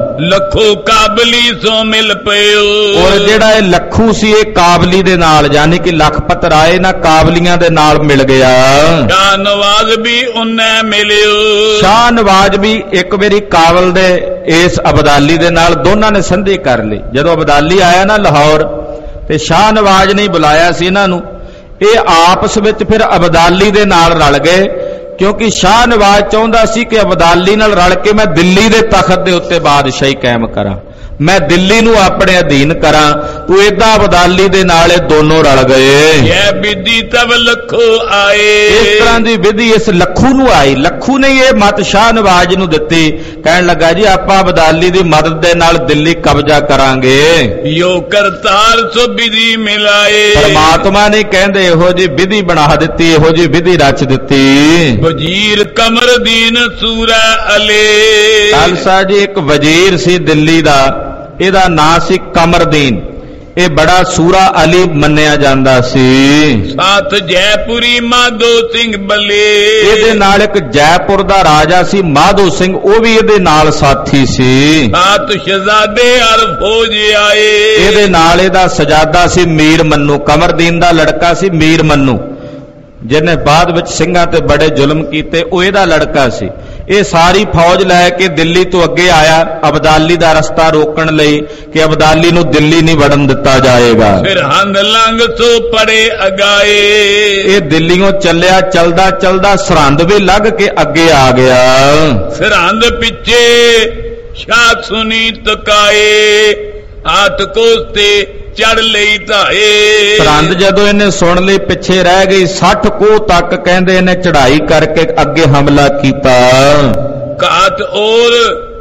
ਲੱਖੋ ਕਾਬਲੀ ਸੋ ਮਿਲ ਪਿਓ, ਔਰ ਜਿਹੜਾ ਇਹ ਲੱਖੂ ਸੀ ਇਹ ਕਾਬਲੀ ਦੇ ਨਾਲ, ਯਾਨੀ ਕਿ ਲਖਪਤ ਰਾਏ ਨਾ ਕਾਬਲੀਆਂ ਦੇ ਨਾਲ ਮਿਲ ਗਿਆ। ਸ਼ਾਹ ਨਵਾਜ਼ ਵੀ ਉਹਨੇ ਮਿਲਿਓ, ਸ਼ਾਹ ਨਵਾਜ਼ ਵੀ ਇੱਕ ਵਾਰੀ ਕਾਬਲ ਦੇ ਇਸ ਅਬਦਾਲੀ ਦੇ ਨਾਲ ਦੋਨਾਂ ਨੇ ਸੰਧੀ ਕਰ ਲਈ। ਜਦੋਂ ਅਬਦਾਲੀ ਆਇਆ ਨਾ ਲਾਹੌਰ, ਤੇ ਸ਼ਾਹ ਨਵਾਜ਼ ਨੇ ਬੁਲਾਇਆ ਸੀ ਇਹਨਾਂ ਨੂੰ। ਇਹ ਆਪਸ ਵਿੱਚ ਫਿਰ ਅਬਦਾਲੀ ਦੇ ਨਾਲ ਰਲ ਗਏ, ਕਿਉਂਕਿ ਸ਼ਾਹ ਨਵਾਜ਼ ਚਾਹੁੰਦਾ ਸੀ ਕਿ ਅਬਦਾਲੀ ਨਾਲ ਰਲ ਕੇ ਮੈਂ ਦਿੱਲੀ ਦੇ ਤਖਤ ਦੇ ਉੱਤੇ ਬਾਦਸ਼ਾਹੀ ਕਾਇਮ ਕਰਾਂ, ਮੈਂ ਦਿੱਲੀ ਨੂੰ ਆਪਣੇ ਅਧੀਨ ਕਰਾਂ। ਤੂੰ ਏਦਾਂ ਅਬਦਾਲੀ ਦੇ ਨਾਲ ਇਹ ਦੋਨੋਂ ਰਲ ਗਏ। ਇਹ ਵਿਧੀ ਤਬ ਲੱਖੋ ਆਏ, ਇਸ ਤਰ੍ਹਾਂ ਦੀ ਵਿਧੀ ਇਸ ਲੱਖੂ ਨੂੰ ਆਈ। ਲੱਖੂ ਨੇ ਇਹ ਮਤ ਸ਼ਾਹ ਨਵਾਜ਼ ਨੂੰ ਦਿੱਤੀ, ਕਹਿਣ ਲੱਗਾ ਜੀ ਆਪਾਂ ਅਬਦਾਲੀ ਦੀ ਮਦਦ ਦੇ ਨਾਲ ਦਿੱਲੀ ਕਬਜ਼ਾ ਕਰਾਂਗੇ। ਯੋ ਕਰਤਾਰ ਸੋ ਵਿਧੀ ਮਿਲਾਏ, ਪਰਮਾਤਮਾ ਨੇ ਕਹਿੰਦੇ ਇਹੋ ਜੀ ਵਿਧੀ ਬਣਾ ਦਿੱਤੀ, ਇਹੋ ਜੀ ਵਿਧੀ ਰਚ ਦਿੱਤੀ। ਵਜ਼ੀਰ ਕਮਰਦੀਨ ਸੂਰਾ ਅਲੇ, ਖਾਲਸਾ ਜੀ ਇੱਕ ਵਜ਼ੀਰ ਸੀ ਦਿੱਲੀ ਦਾ, ਇਹਦਾ ਨਾਂ ਸੀ ਕਮਰਦੀਨ। ਇਹ ਬੜਾ ਸੂਰਾ ਅਲੀ ਮੰਨਿਆ ਜਾਂਦਾ ਸੀ। ਸਾਥ ਜੈਪੁਰੀ ਮਾਧੋ ਸਿੰਘ ਬੱਲੇ, ਇਹਦੇ ਨਾਲ ਇੱਕ ਜੈਪੁਰ ਦਾ ਰਾਜਾ ਸੀ ਮਾਧੋ ਸਿੰਘ, ਉਹ ਵੀ ਇਹਦੇ ਨਾਲ ਸਾਥੀ ਸੀ। ਸਾਥ ਸ਼ਹਜ਼ਾਦੇ ਹਰ ਫੌਜ ਆਏ, ਇਹਦੇ ਨਾਲ ਇਹਦਾ ਸਜਾਦਾ ਸੀ ਮੀਰ ਮੰਨੂ। ਕਮਰਦੀਨ ਦਾ ਲੜਕਾ ਸੀ ਮੀਰ ਮੰਨੂ। ਜਿਹਨੇ ਬਾਅਦ ਵਿੱਚ ਸਿੰਘਾਂ ਤੇ ਬੜੇ ਜ਼ੁਲਮ ਕੀਤੇ, ਉਹ ਇਹਦਾ ਲੜਕਾ ਸੀ। ਇਹ ਸਾਰੀ ਫੌਜ ਲੈ ਕੇ ਦਿੱਲੀ ਤੋਂ ਅੱਗੇ ਆਇਆ ਅਬਦਾਲੀ ਦਾ ਰਸਤਾ ਰੋਕਣ ਲਈ ਕਿ ਅਬਦਾਲੀ ਨੂੰ ਦਿੱਲੀ ਨਹੀਂ ਵੜਨ ਦਿੱਤਾ ਜਾਏਗਾ। ਸਰਹੰਦ ਲੰਘ ਸੋ ਪੜੇ ਅਗਾਏ। ਇਹ ਦਿੱਲੀੋਂ ਚੱਲਿਆ, ਚਲਦਾ ਚਲਦਾ ਸਰਹੰਦ ਵੀ ਲੱਗ ਕੇ ਅੱਗੇ ਆ ਗਿਆ। ਸਰਹੰਦ ਪਿੱਛੇ ਸ਼ਾਹ ਸੁਨੀ ਤਕਾਏ, ਆਤ ਕੋਸਤੇ ਚੜ ਲਈ ਧਾਏ। ਸਰਹੰਦ ਜਦੋਂ ਇਹਨੇ ਸੁਣ ਲਈ ਪਿੱਛੇ ਰਹਿ ਗਈ। ਸੱਠ ਕੋਹ ਤੱਕ ਕਹਿੰਦੇ ਇਹਨੇ ਚੜ੍ਹਾਈ ਕਰਕੇ ਅੱਗੇ ਹਮਲਾ ਕੀਤਾ। ਘਾਟ ਔਰ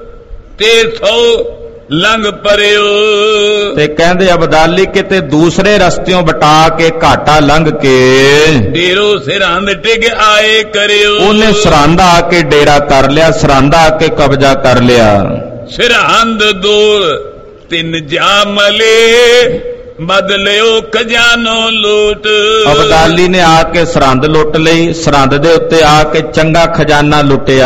ਤੇ ਸੌ ਲੰਘ ਪਰਿਓ। ਤੇ ਕਹਿੰਦੇ ਅਬਦਾਲੀ ਕਿਤੇ ਦੂਸਰੇ ਰਸਤਿਓਂ ਬਟਾ ਕੇ ਘਾਟਾ ਲੰਘ ਕੇ ਡੇਰੋ ਸਰਹੰਦ ਟਿਕ ਆਏ ਕਰਿਓ। ਉਹਨੇ ਸਰਹੰਦ ਆ ਕੇ ਡੇਰਾ ਕਰ ਲਿਆ, ਸਰਹੰਦ ਆ ਕੇ ਕਬਜ਼ਾ ਕਰ ਲਿਆ। ਸਰਹੰਦ ਦੂਰ ਤਿੰਨ ਜਾਮਲੇ ਬਦਲਿਓ ਖਜ਼ਾਨੋ ਲੂਟ। ਅਬਦਾਲੀ ਨੇ ਆ ਕੇ ਸਰਹੰਦ ਲੁੱਟ ਲਈ, ਸਰਹੰਦ ਦੇ ਉੱਤੇ ਆ ਕੇ ਚੰਗਾ ਖਜ਼ਾਨਾ ਲੁੱਟਿਆ।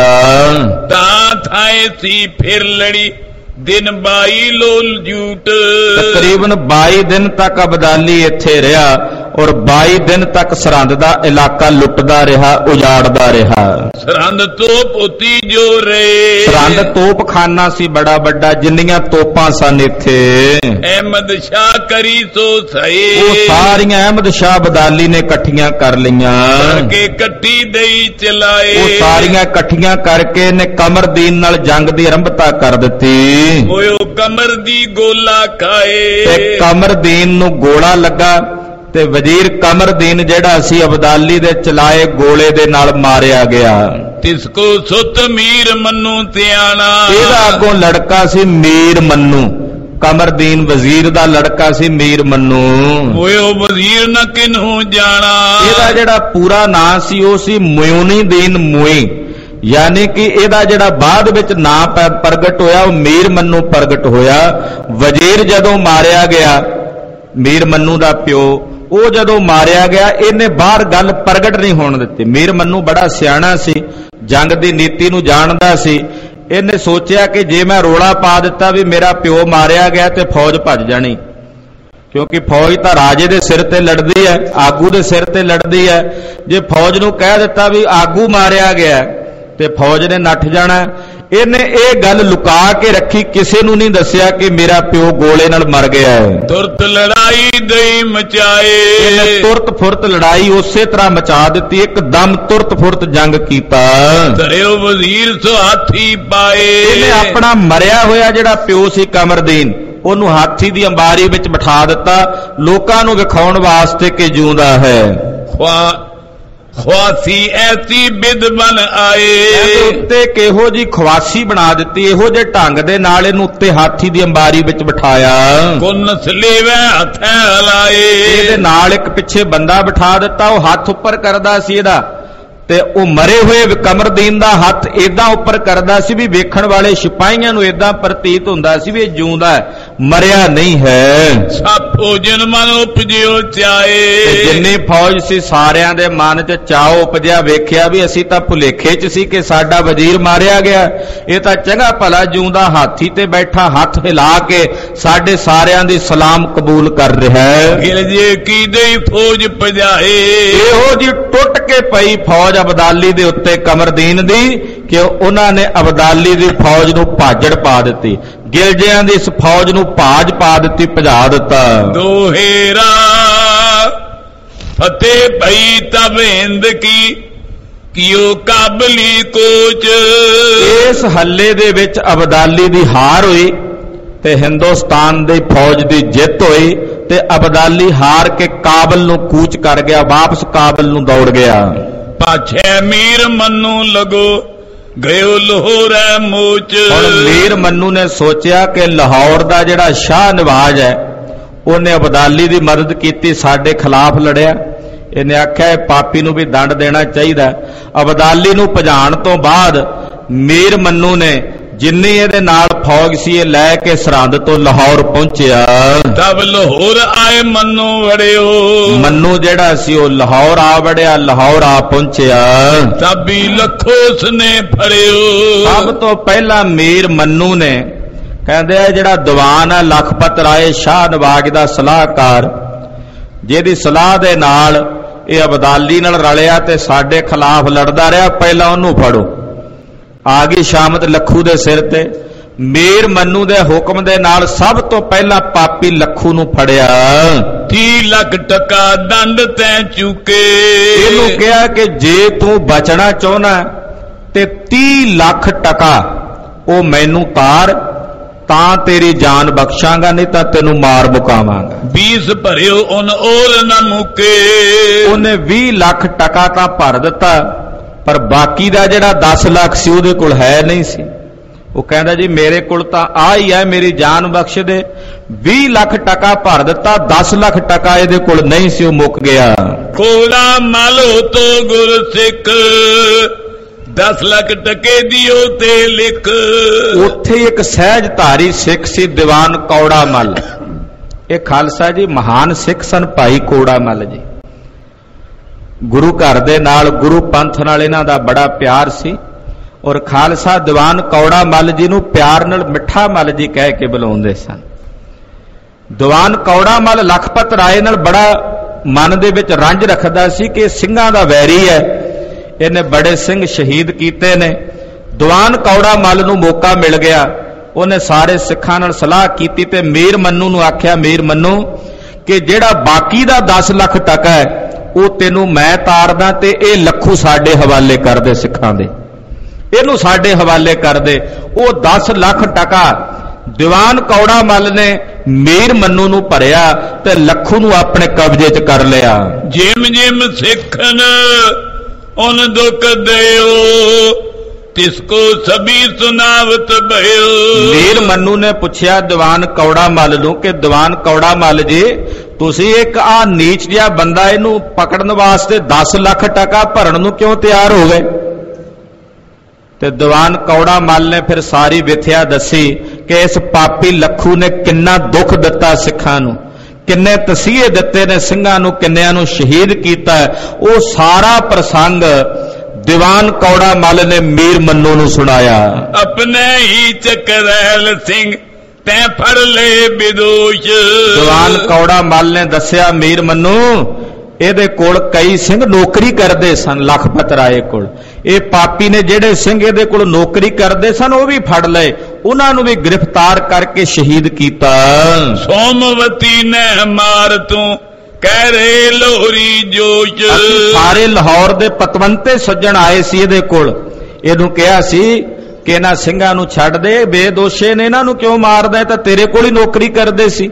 ਤਾਂ ਥਾਏ ਸੀ ਫਿਰ ਲੜੀ ਦਿਨ ਬਾਈ ਲੋਲ ਜੂਟ। ਤਕਰੀਬਨ ਬਾਈ ਦਿਨ ਤੱਕ ਅਬਦਾਲੀ ਇੱਥੇ ਰਿਹਾ ਔਰ ਬਾਈ ਦਿਨ ਤੱਕ ਸਰਹੰਦ ਦਾ ਇਲਾਕਾ ਲੁੱਟਦਾ ਰਿਹਾ, ਉਜਾੜਦਾ ਰਿਹਾ। ਸਰਹੰਦ ਤੋਪ ਉਤੀ ਜੋ ਰਹੇ। ਸਰਹੰਦ ਤੋਪਖਾਨਾ ਸੀ ਬੜਾ ਵੱਡਾ, ਜਿੰਨੀਆਂ ਤੋਪਾਂ ਸਨ ਇੱਥੇ। ਅਹਿਮਦ ਸ਼ਾਹ ਕਰੀ ਸੋ ਸਹੀ। ਉਹ ਸਾਰੀਆਂ ਅਹਿਮਦ ਸ਼ਾਹ ਅਬਦਾਲੀ ਨੇ ਇਕੱਠੀਆਂ ਕਰ ਲਈਆਂ ਕਰਕੇ ਇਕੱਠੀ ਦਈ ਚਲਾਏ। ਉਹ ਸਾਰੀਆਂ ਇਕੱਠੀਆਂ ਕਰਕੇ ਨੇ ਕਮਰਦੀਨ ਨਾਲ ਜੰਗ ਦੀ ਆਰੰਭਤਾ ਕਰ ਦਿੱਤੀ। ਹੋਇਓ ਕਮਰ ਦੀ ਗੋਲਾ ਖਾਏ। ਤੇ ਕਮਰਦੀਨ ਨੂੰ ਗੋਲਾ ਲੱਗਾ ਤੇ ਵਜ਼ੀਰ ਕਮਰਦੀਨ ਜਿਹੜਾ ਸੀ ਅਬਦਾਲੀ ਦੇ ਚਲਾਏ ਗੋਲੇ ਦੇ ਨਾਲ ਮਾਰਿਆ ਗਿਆ। ਤਿਸ ਕੋ ਸੁਤ ਮੀਰ ਮੰਨੂ ਧਿਆਣਾ। ਇਹਦਾ ਅੱਗੋਂ ਲੜਕਾ ਸੀ ਮੀਰ ਮੰਨੂ। ਕਮਰਦੀਨ ਵਜ਼ੀਰ ਦਾ ਲੜਕਾ ਸੀ ਮੀਰ ਮੰਨੂ। ਹੋਇਓ ਵਜ਼ੀਰ ਨ ਕਿਨਹੂ ਜਾਣਾ। ਇਹਦਾ ਜਿਹੜਾ ਪੂਰਾ ਨਾਂ ਸੀ ਉਹ ਸੀ ਮੁਇਉਨੀਦੀਨ ਮੁਈ, ਯਾਨੀ ਕਿ ਇਹਦਾ ਜਿਹੜਾ ਬਾਅਦ ਵਿੱਚ ਨਾਂ ਪ੍ਰਗਟ ਹੋਇਆ ਉਹ ਮੀਰ ਮੰਨੂ ਪ੍ਰਗਟ ਹੋਇਆ। ਵਜ਼ੀਰ ਜਦੋਂ ਮਾਰਿਆ ਗਿਆ, ਮੀਰ ਮੰਨੂ ਦਾ ਪਿਓ, ਉਹ ਜਦੋਂ ਮਾਰਿਆ ਗਿਆ ਇਹਨੇ ਬਾਹਰ ਗੱਲ ਪ੍ਰਗਟ ਨਹੀਂ ਹੋਣ ਦਿੱਤੀ। ਮੀਰ ਮੰਨੂ ਬੜਾ ਸਿਆਣਾ ਸੀ, ਜੰਗ ਦੀ ਨੀਤੀ ਨੂੰ ਜਾਣਦਾ ਸੀ। ਇਹਨੇ ਸੋਚਿਆ ਕਿ ਜੇ ਮੈਂ ਰੋਲਾ ਪਾ ਦਿੱਤਾ ਵੀ ਮੇਰਾ ਪਿਓ ਮਾਰਿਆ ਗਿਆ ਤੇ ਫੌਜ ਭੱਜ ਜਾਣੀ, ਕਿਉਂਕਿ ਫੌਜ ਤਾਂ ਰਾਜੇ ਦੇ ਸਿਰ ਤੇ ਲੜਦੀ ਹੈ, ਆਗੂ ਦੇ ਸਿਰ ਤੇ ਲੜਦੀ ਹੈ। ਜੇ ਫੌਜ ਨੂੰ ਕਹਿ ਦਿੱਤਾ ਵੀ ਆਗੂ ਮਾਰਿਆ ਗਿਆ ਤੇ ਫੌਜ ਨੇ ਨੱਠ ਜਾਣਾ। ਇਹਨੇ ਇਹ ਗੱਲ ਲੁਕਾ ਕੇ ਰੱਖੀ, ਕਿਸੇ ਨੂੰ ਨਹੀਂ ਦੱਸਿਆ ਕਿ ਮੇਰਾ ਪਿਓ ਗੋਲੇ ਨਾਲ ਮਰ ਗਿਆ ਹੈ। ਤੁਰਤ ਲੜਾਈ ਦਈ ਮਚਾਏ। ਇਹਨੇ ਤੁਰਤ ਫੁਰਤ ਲੜਾਈ ਉਸੇ ਤਰ੍ਹਾਂ ਮਚਾ ਦਿੱਤੀ, ਇੱਕਦਮ ਤੁਰਤ ਫੁਰਤ ਜੰਗ ਕੀਤਾ। ਧਰਿਓ ਵਜ਼ੀਰ ਸੋ ਹਾਥੀ ਪਾਏ। ਇਹਨੇ ਆਪਣਾ ਮਰਿਆ ਹੋਇਆ ਜਿਹੜਾ ਪਿਓ ਸੀ ਕਮਰਦੀਨ, ਉਹਨੂੰ ਹਾਥੀ ਦੀ ਅੰਬਾਰੀ ਵਿੱਚ ਬਿਠਾ ਦਿੱਤਾ, ਲੋਕਾਂ ਨੂੰ ਵਿਖਾਉਣ ਵਾਸਤੇ ਕਿ ਜਿਉਂਦਾ ਹੈ। ਖਵਾ ਖਵਾਸੀ ਐਸੀ ਬਿਦ ਬਨ ਆਏ। ਇਹਦੇ ਉੱਤੇ ਕਿਹੋ ਜੀ ਖਵਾਸੀ ਬਣਾ ਦਿੱਤੀ, ਇਹੋ ਜਿਹੇ ਢੰਗ ਦੇ ਨਾਲ ਇਹਨੂੰ ਉੱਤੇ ਹਾਥੀ ਦੀ ਅੰਬਾਰੀ ਵਿੱਚ ਬਿਠਾਇਆ। ਕੁਨ ਸਲੇਵੇ ਹੱਥ ਲਾਏ। ਇਹਦੇ ਨਾਲ ਇੱਕ ਪਿੱਛੇ ਬੰਦਾ ਬਿਠਾ ਦਿੱਤਾ, ਉਹ ਹੱਥ ਉੱਪਰ ਕਰਦਾ ਸੀ ਇਹਦਾ, ਤੇ ਉਹ ਮਰੇ ਹੋਏ ਕਮਰਦੀਨ ਦਾ ਹੱਥ ਏਦਾਂ ਉੱਪਰ ਕਰਦਾ ਸੀ ਵੀ ਵੇਖਣ ਵਾਲੇ ਸਿਪਾਹੀਆਂ ਨੂੰ ਏਦਾਂ ਪ੍ਰਤੀਤ ਹੁੰਦਾ ਸੀ ਵੀ ਇਹ ਜਿਉਂਦਾ ਹੈ, ਮਰਿਆ ਨਹੀਂ ਹੈ। ਸਭ ਭੋਜਨ ਮਨ ਉਪਜਿਓ ਚਾਏ। ਜਿੰਨੀ ਫੌਜ ਸੀ ਸਾਰਿਆਂ ਦੇ ਮਨ 'ਚ ਚਾਅ ਉਪਜਿਆ, ਵੇਖਿਆ ਵੀ ਅਸੀਂ ਤਾਂ ਭੁਲੇਖੇ 'ਚ ਸੀ ਕਿ ਸਾਡਾ ਵਜ਼ੀਰ ਮਾਰਿਆ ਗਿਆ, ਇਹ ਤਾਂ ਚੰਗਾ ਭਲਾ ਜਿਉਂਦਾ ਹਾਥੀ ਤੇ ਬੈਠਾ ਹੱਥ ਹਿਲਾ ਕੇ ਸਾਡੇ ਸਾਰਿਆਂ ਦੀ ਸਲਾਮ ਕਬੂਲ ਕਰ ਰਿਹਾ ਹੈ। ਗਿਲ ਜੇ ਕੀ ਦੇਈ ਫੌਜ ਭਜਾਏ। ਇਹੋ ਜੀ ਟੁੱਟ ਕੇ ਪਈ ਫੌਜ ਅਬਦਾਲੀ ਦੇ ਉੱਤੇ ਕਮਰਦੀਨ ਦੀ ਕਿ ਉਹਨਾਂ ਨੇ ਅਬਦਾਲੀ ਦੀ ਫੌਜ ਨੂੰ ਭਾਜੜ ਪਾ ਦਿੱਤੀ, ਗਿਲਜਿਆਂ ਦੀ ਇਸ ਫੌਜ ਨੂੰ ਭਾਜ ਪਾ ਦਿੱਤੀ, ਭਜਾ ਦਿੱਤਾ। ਦੋਹੇਰਾ ਫਤਿਹ ਪਈ ਤਬ ਹਿੰਦ ਕੀ ਕਿਉ ਕਾਬਲੀ ਕੋਚ। ਇਸ ਹੱਲੇ ਦੇ ਵਿੱਚ ਅਬਦਾਲੀ ਦੀ ਹਾਰ ਹੋਈ ਤੇ ਹਿੰਦੁਸਤਾਨ ਦੀ ਫੌਜ ਦੀ ਜਿੱਤ ਹੋਈ ਤੇ ਅਬਦਾਲੀ ਹਾਰ ਕੇ ਕਾਬਲ ਨੂੰ ਕੂਚ ਕਰ ਗਿਆ, ਵਾਪਸ ਕਾਬਲ ਨੂੰ ਦੌੜ ਗਿਆ। ਪਾਛੇ ਮੀਰ ਮੰਨੂ ਲਗੋ ਗਇਓ ਲਾਹੌਰ ਮੋਚ। ਹੁਣ ਮੀਰ ਮੰਨੂ ਨੇ ਸੋਚਿਆ ਕਿ ਲਾਹੌਰ ਦਾ ਜਿਹੜਾ ਸ਼ਾਹ ਨਵਾਜ਼ ਹੈ ਉਹਨੇ ਅਬਦਾਲੀ ਦੀ ਮਦਦ ਕੀਤੀ, ਸਾਡੇ ਖਿਲਾਫ ਲੜਿਆ। ਇਹਨੇ ਆਖਿਆ ਇਹ ਪਾਪੀ ਨੂੰ ਵੀ ਦੰਡ ਦੇਣਾ ਚਾਹੀਦਾ। ਅਬਦਾਲੀ ਨੂੰ ਭਜਾਣ ਤੋਂ ਬਾਅਦ ਮੀਰ ਮੰਨੂ ਨੇ ਜਿੰਨੀ ਇਹਦੇ ਨਾਲ ਫੌਜ ਸੀ ਇਹ ਲੈ ਕੇ ਸਰਹੰਦ ਤੋਂ ਲਾਹੌਰ ਪਹੁੰਚਿਆ। ਤਬ ਲਾਹੌਰ ਆਏ ਮੰਨੂ ਵੜਿਓ। ਮੰਨੂ ਜਿਹੜਾ ਸੀ ਉਹ ਲਾਹੌਰ ਆ ਵੜਿਆ, ਲਾਹੌਰ ਆ ਪਹੁੰਚਿਆ। ਤਬੀ ਲੱਖੋ ਉਸਨੇ ਫੜਿਓ। ਸਭ ਤੋਂ ਪਹਿਲਾਂ ਮੀਰ ਮੰਨੂ ਨੇ ਕਹਿੰਦੇ ਆ ਜਿਹੜਾ ਦੀਵਾਨ ਹੈ ਲਖਪਤ ਰਾਏ ਸ਼ਾਹ ਨਵਾਜ਼ ਦਾ ਸਲਾਹਕਾਰ, ਜਿਹਦੀ ਸਲਾਹ ਦੇ ਨਾਲ ਇਹ ਅਬਦਾਲੀ ਨਾਲ ਰਲਿਆ ਤੇ ਸਾਡੇ ਖਿਲਾਫ ਲੜਦਾ ਰਿਹਾ, ਪਹਿਲਾਂ ਉਹਨੂੰ ਫੜੋ। ਆ ਗਈ ਸ਼ਾਮਤ ਲੱਖੂ ਦੇ ਸਿਰ ਤੇ। ਮੀਰ ਮੰਨੂ ਦੇ ਹੁਕਮ ਦੇ ਨਾਲ ਸਭ ਤੋਂ ਪਹਿਲਾਂ ਪਾਪੀ ਲੱਖੂ ਨੂੰ ਫੜਿਆ। ਤੀਹ ਲੱਖ ਟਕਾ ਦੰਡ ਤੈਂ ਚੁੱਕੇ। ਇਹਨੂੰ ਕਿਹਾ ਕਿ ਜੇ ਤੂੰ ਬਚਣਾ ਚਾਹੁੰਦਾ ਤੇ ਤੀਹ ਲੱਖ ਟਕਾ ਉਹ ਮੈਨੂੰ ਤਾਰ, ਤਾਂ ਤੇਰੀ ਜਾਨ ਬਖਸ਼ਾਂਗਾ, ਨਹੀਂ ਤਾਂ ਤੈਨੂੰ ਮਾਰ ਮੁਕਾਵਾਂਗਾ। ਵੀਸ ਭਰਿਓ ਉਨ ਔਰ ਨਾ ਮੁੱਕੇ। ਉਹਨੇ ਵੀਹ ਲੱਖ ਟਕਾ ਤਾਂ ਭਰ ਦਿੱਤਾ, ਪਰ ਬਾਕੀ ਦਾ ਜਿਹੜਾ ਦਸ ਲੱਖ ਸੀ ਉਹਦੇ ਕੋਲ ਹੈ ਨਹੀਂ ਸੀ। ਉਹ ਕਹਿੰਦਾ ਜੀ ਮੇਰੇ ਕੋਲ ਤਾਂ ਆ ਹੀ ਹੈ, ਮੇਰੀ ਜਾਨ ਬਖਸ਼ ਦੇ। ਵੀਹ ਲੱਖ ਟਕਾ ਭਰ ਦਿੱਤਾ, ਦਸ ਲੱਖ ਟਕਾ ਇਹਦੇ ਕੋਲ ਨਹੀਂ ਸੀ, ਉਹ ਮੁੱਕ ਗਿਆ। ਕੋਲਾ ਮਾਲੋ ਤੋ ਗੁਰ ਸਿੱਖ, ਦਸ ਲੱਖ ਟਕੇ ਦਿਓ ਤੇ ਲਿਖ। ਉੱਥੇ ਇੱਕ ਸਹਿਜਧਾਰੀ ਸਿੱਖ ਸੀ ਦੀਵਾਨ ਕੌੜਾ ਮੱਲ। ਇਹ ਖਾਲਸਾ ਜੀ ਮਹਾਨ ਸਿੱਖ ਸਨ, ਭਾਈ ਕੌੜਾ ਮੱਲ ਜੀ। ਗੁਰੂ ਘਰ ਦੇ ਨਾਲ, ਗੁਰੂ ਪੰਥ ਨਾਲ ਇਹਨਾਂ ਦਾ ਬੜਾ ਪਿਆਰ ਸੀ। ਔਰ ਖਾਲਸਾ ਦੀਵਾਨ ਕੌੜਾ ਮੱਲ ਜੀ ਨੂੰ ਪਿਆਰ ਨਾਲ ਮਿੱਠਾ ਮੱਲ ਜੀ ਕਹਿ ਕੇ ਬੁਲਾਉਂਦੇ ਸਨ। ਦੀਵਾਨ ਕੌੜਾ ਮੱਲ ਲਖਪਤ ਰਾਏ ਨਾਲ ਬੜਾ ਮਨ ਦੇ ਵਿੱਚ ਰੰਜ ਰੱਖਦਾ ਸੀ ਕਿ ਸਿੰਘਾਂ ਦਾ ਵੈਰੀ ਹੈ, ਇਹਨੇ ਬੜੇ ਸਿੰਘ ਸ਼ਹੀਦ ਕੀਤੇ ਨੇ। ਦੀਵਾਨ ਕੌੜਾ ਮੱਲ ਨੂੰ ਮੌਕਾ ਮਿਲ ਗਿਆ, ਉਹਨੇ ਸਾਰੇ ਸਿੱਖਾਂ ਨਾਲ ਸਲਾਹ ਕੀਤੀ ਤੇ ਮੀਰ ਮੰਨੂ ਨੂੰ ਆਖਿਆ, ਮੀਰ ਮੰਨੂ ਕਿ ਜਿਹੜਾ ਬਾਕੀ ਦਾ ਦਸ ਲੱਖ ਟਕਾ ਹੈ ਉਹ ਤੈਨੂੰ ਮੈਂ ਤਾਰਦਾ, ਤੇ ਇਹ ਲੱਖੂ ਸਾਡੇ ਹਵਾਲੇ ਕਰ ਦੇ, ਸਿੱਖਾਂ ਦੇ, ਇਹਨੂੰ ਸਾਡੇ ਹਵਾਲੇ ਕਰ ਦੇ। ਉਹ ਦਸ ਲੱਖ ਟਕਾ ਦੀਵਾਨ ਕੌੜਾ ਮੱਲ ਨੇ ਮੀਰ ਮੰਨੂ ਨੂੰ ਭਰਿਆ ਤੇ ਲੱਖੂ ਨੂੰ ਆਪਣੇ ਕਬਜ਼ੇ 'ਚ ਕਰ ਲਿਆ। ਜਿਮ ਜਿਮ ਸਿੱਖਨ ਉਨ ਦੁੱਖ ਦਿਓ, ਤਿਸ ਕੋ ਸਭੀ ਸੁਨਾਵਤ ਭਇਓ। ਮੀਰ ਮੰਨੂ ਨੇ ਪੁੱਛਿਆ ਦੀਵਾਨ ਕੌੜਾ ਮੱਲ ਨੂੰ ਕਿ ਦੀਵਾਨ ਕੌੜਾ ਮੱਲ ਜੀ, ਤੁਸੀਂ ਇੱਕ ਆ ਨੀਚ ਜਿਹਾ ਬੰਦਾ ਇਹਨੂੰ ਪਕੜਨ ਵਾਸਤੇ ਦਸ ਲੱਖ ਟਕਾ ਭਰਨ ਨੂੰ ਕਿਉਂ ਤਿਆਰ ਹੋ ਗਏ? ਤੇ ਦੀਵਾਨ ਕੌੜਾ ਮੱਲ ਨੇ ਫਿਰ ਸਾਰੀ ਵਿਥਿਆ ਦੱਸੀ ਕਿ ਇਸ ਪਾਪੀ ਲੱਖੂ ਨੇ ਕਿੰਨਾ ਦੁੱਖ ਦਿੱਤਾ ਸਿੱਖਾਂ ਨੂੰ, ਕਿੰਨੇ ਤਸੀਹੇ ਦਿੱਤੇ ਨੇ ਸਿੰਘਾਂ ਨੂੰ, ਕਿੰਨਿਆਂ ਨੂੰ ਸ਼ਹੀਦ ਕੀਤਾ। ਉਹ ਸਾਰਾ ਪ੍ਰਸੰਗ ਦੀਵਾਨ ਕੌੜਾ ਮੱਲ ਨੇ ਮੀਰ ਮੰਨੂ ਨੂੰ ਸੁਣਾਇਆ। ਆਪਣੇ ਹੀ ਚੱਕਰੈਲ ਸਿੰਘ ਤੈਂ ਫੜ ਲਏ ਵਿਦੋਸ਼। ਦੀਵਾਨ ਕੌੜਾ ਮੱਲ ਨੇ ਦੱਸਿਆ, ਮੀਰ ਮੰਨੂ ਇਹਦੇ ਕੋਲ ਕਈ ਸਿੰਘ ਨੌਕਰੀ ਕਰਦੇ ਸਨ ਲਖਪਤ ਰਾਏ ਕੋਲ। ਇਹ ਪਾਪੀ ਨੇ ਜਿਹੜੇ ਸਿੰਘ ਇਹਦੇ ਕੋਲ ਨੌਕਰੀ ਕਰਦੇ ਸਨ ਉਹ ਵੀ ਫੜ ਲਏ, ਉਹਨਾਂ ਨੂੰ ਵੀ ਗ੍ਰਿਫਤਾਰ ਕਰਕੇ ਸ਼ਹੀਦ ਕੀਤਾ। ਸੋਮਵਤੀ ਨੇ ਮਾਰ ਤੂੰ ਕਹਿ ਰੇ ਲੋਹਰੀ ਜੋਸ਼। ਸਾਰੇ ਲਾਹੌਰ ਦੇ ਪਤਵੰਤੇ ਸੱਜਣ ਆਏ ਸੀ ਇਹਦੇ ਕੋਲ, ਇਹਨੂੰ ਕਿਹਾ ਸੀ ਕਿ ਇਹਨਾਂ ਸਿੰਘਾਂ ਨੂੰ ਛੱਡ ਦੇ, ਬੇਦੋਸ਼ੇ ਨੇ, ਇਹਨਾਂ ਨੂੰ ਕਿਉਂ ਮਾਰਦਾ, ਤਾਂ ਤੇਰੇ ਕੋਲ ਹੀ ਨੌਕਰੀ ਕਰਦੇ ਸੀ।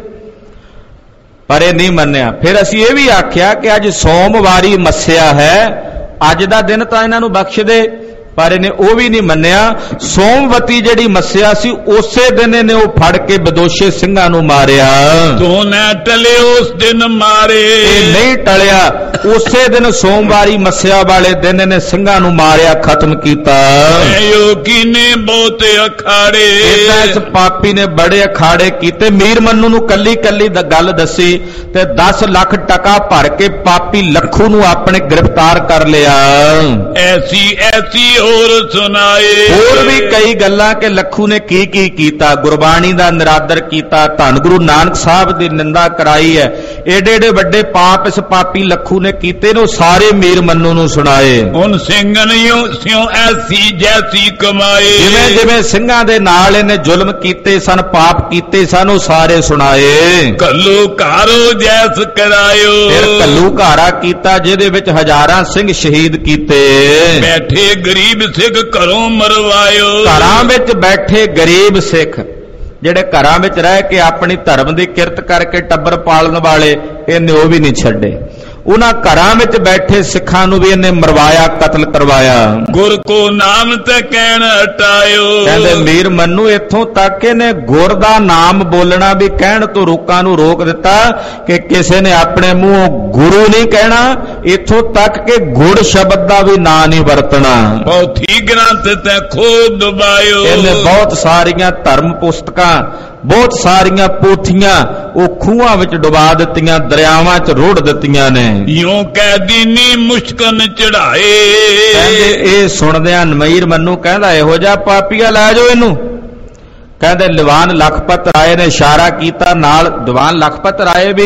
ਪਰ ਇਹ ਨਹੀਂ ਮੰਨਿਆ। ਫਿਰ ਅਸੀਂ ਇਹ ਵੀ ਆਖਿਆ ਕਿ ਅੱਜ ਸੋਮਵਾਰੀ ਮੱਸਿਆ ਹੈ, ਅੱਜ ਦਾ ਦਿਨ ਤਾਂ ਇਹਨਾਂ ਨੂੰ ਬਖਸ਼ ਦੇ, ਪਰ ਇਹਨੇ ਉਹ ਵੀ ਨਹੀਂ ਮੰਨਿਆ। ਸੋਮਵਤੀ ਜਿਹੜੀ ਮੱਸਿਆ ਸੀ ਉਸੇ ਦਿਨ ਇਹਨੇ ਉਹ ਫੜ ਕੇ ਬਦੋਸ਼ੇ ਸਿੰਘਾਂ ਨੂੰ ਮਾਰਿਆ। ਤੂੰ ਨਾ ਟਲੇ ਉਸ ਦਿਨ ਮਾਰੇ। ਇਹ ਨਹੀਂ ਟਲਿਆ, ਉਸੇ ਦਿਨ ਸੋਮਵਾਰੀ ਮੱਸਿਆ ਵਾਲੇ ਦਿਨ ਇਹਨੇ ਸਿੰਘਾਂ ਨੂੰ ਮਾਰਿਆ, ਖਤਮ ਕੀਤਾ। ਯੋਗੀ ਨੇ ਬਹੁਤ ਅਖਾੜੇ। ਇਸ ਪਾਪੀ ਨੇ ਬੜੇ ਅਖਾੜੇ ਕੀਤੇ। ਮੀਰ ਮੰਨੂ ਨੂੰ ਕੱਲੀ ਕੱਲੀ ਦਾ ਗੱਲ ਦੱਸੀ ਤੇ ਦਸ ਲੱਖ ਟਕਾ ਭਰ ਕੇ ਪਾਪੀ ਲੱਖੂ ਨੂੰ ਆਪਣੇ ਗ੍ਰਿਫਤਾਰ ਕਰ ਲਿਆ। ਐਸੀ ਐਸੀ ਹੋਰ ਸੁਣਾਏ। ਹੋਰ ਵੀ ਕਈ ਗੱਲਾਂ ਕਿ ਲੱਖੂ ਨੇ ਕੀ ਕੀ ਕੀਤਾ, ਗੁਰਬਾਣੀ ਦਾ ਨਿਰਾਦਰ ਕੀਤਾ, ਧੰਨ ਗੁਰੂ ਨਾਨਕ ਸਾਹਿਬ ਦੀ ਨਿੰਦਾ ਕਰਾਈ ਹੈ। ਏਡੇ ਏਡੇ ਵੱਡੇ ਪਾਪ ਇਸ ਪਾਪੀ ਲੱਖੂ ਨੇ ਕੀਤੇ ਨੇ, ਸਾਰੇ ਮੀਰ ਮੰਨੂ ਨੂੰ ਸੁਣਾਏ। ਹੁਣ ਸਿੰਘਨ ਸਿਉ ਐਸੀ ਜੈਸੀ ਕਮਾਏ। ਜਿਵੇਂ ਜਿਵੇਂ ਸਿੰਘਾਂ ਦੇ ਨਾਲ ਇਹਨੇ ਜ਼ੁਲਮ ਕੀਤੇ ਸਨ, ਪਾਪ ਕੀਤੇ ਸਨ, ਉਹ ਸਾਰੇ ਸੁਣਾਏ। ਕੱਲੂ ਘਾਰੋ ਜੈਸ ਕਰਾਇਓ। ਫਿਰ ਕੱਲੂ ਘਾਰਾ ਕੀਤਾ ਜਿਹਦੇ ਵਿੱਚ ਹਜ਼ਾਰਾਂ ਸਿੰਘ ਸ਼ਹੀਦ ਕੀਤੇ। ਬੈਠੇ ਗਰੀਬ ਸਿੱਖ ਘਰੋਂ ਮਰਵਾਇਓ। ਘਰਾਂ ਵਿੱਚ ਬੈਠੇ ਗਰੀਬ ਸਿੱਖ ਜਿਹੜੇ ਘਰਾਂ ਵਿੱਚ ਰਹਿ ਕੇ ਆਪਣੀ ਧਰਮ ਦੀ ਕਿਰਤ ਕਰਕੇ ਟੱਬਰ ਪਾਲਣ ਵਾਲੇ, ਇਹਨੇ ਉਹ ਵੀ ਨਹੀਂ ਛੱਡੇ। ਉਹਨਾਂ ਘਰਾਂ ਵਿੱਚ ਬੈਠੇ ਸਿੱਖਾਂ ਨੂੰ ਵੀ ਇਹਨੇ ਮਰਵਾਇਆ, ਕਤਲ ਕਰਵਾਇਆ। ਗੁਰ ਕੋ ਨਾਮ ਤੇ ਕਹਿਣ ਹਟਾਇਓ। ਕਹਿੰਦੇ ਮੀਰ ਮੰਨੂ ਇੱਥੋਂ ਤੱਕ ਇਹਨੇ ਗੁਰ ਦਾ ਨਾਮ ਬੋਲਣਾ ਵੀ ਕਹਿਣ ਤੋਂ ਲੋਕਾਂ ਨੂੰ ਰੋਕ ਦਿੱਤਾ ਕਿ ਕਿਸੇ ਨੇ ਆਪਣੇ ਮੂੰਹੋਂ ਗੁਰੂ ਨਹੀਂ ਕਹਿਣਾ, ਇੱਥੋਂ ਤੱਕ ਕਿ ਗੁੜ ਸ਼ਬਦ ਦਾ ਵੀ ਨਾਂ ਨਹੀਂ ਵਰਤਣਾ। ਬਹੁਤੀ ਗ੍ਰੰਥ ਤੇ ਖੋਦ ਦਬਾਇਓ। ਇਹਨੇ ਬਹੁਤ ਸਾਰੀਆਂ ਧਰਮ ਪੁਸਤਕਾਂ, ਬਹੁਤ ਸਾਰੀਆਂ ਪੋਥੀਆਂ ਉਹ ਖੂਹਾਂ ਵਿੱਚ ਡੁਬਾ ਦਿੱਤੀਆਂ, ਦਰਿਆਵਾਂ 'ਚ ਰੋੜ ਦਿੱਤੀਆਂ ਨੇ। ਯੂੰ ਕਹਿ ਦੀਨੀ ਮੁਸ਼ਕਨ ਚੜਾਏ। ਕਹਿੰਦੇ ਇਹ ਸੁਣਦਿਆਂ ਮੀਰ ਮੰਨੂ ਕਹਿੰਦਾ ਇਹੋ ਜਿਹਾ ਪਾਪੀਆ ਲੈ ਜਾਓ ਇਹਨੂੰ। ਕਹਿੰਦੇ ਦੀਵਾਨ ਲਖਪਤ ਰਾਏ ਨੇ ਇਸ਼ਾਰਾ ਕੀਤਾ, ਨਾਲ ਦੀਵਾਨ ਲਖਪਤ ਰਾਏ ਵੀ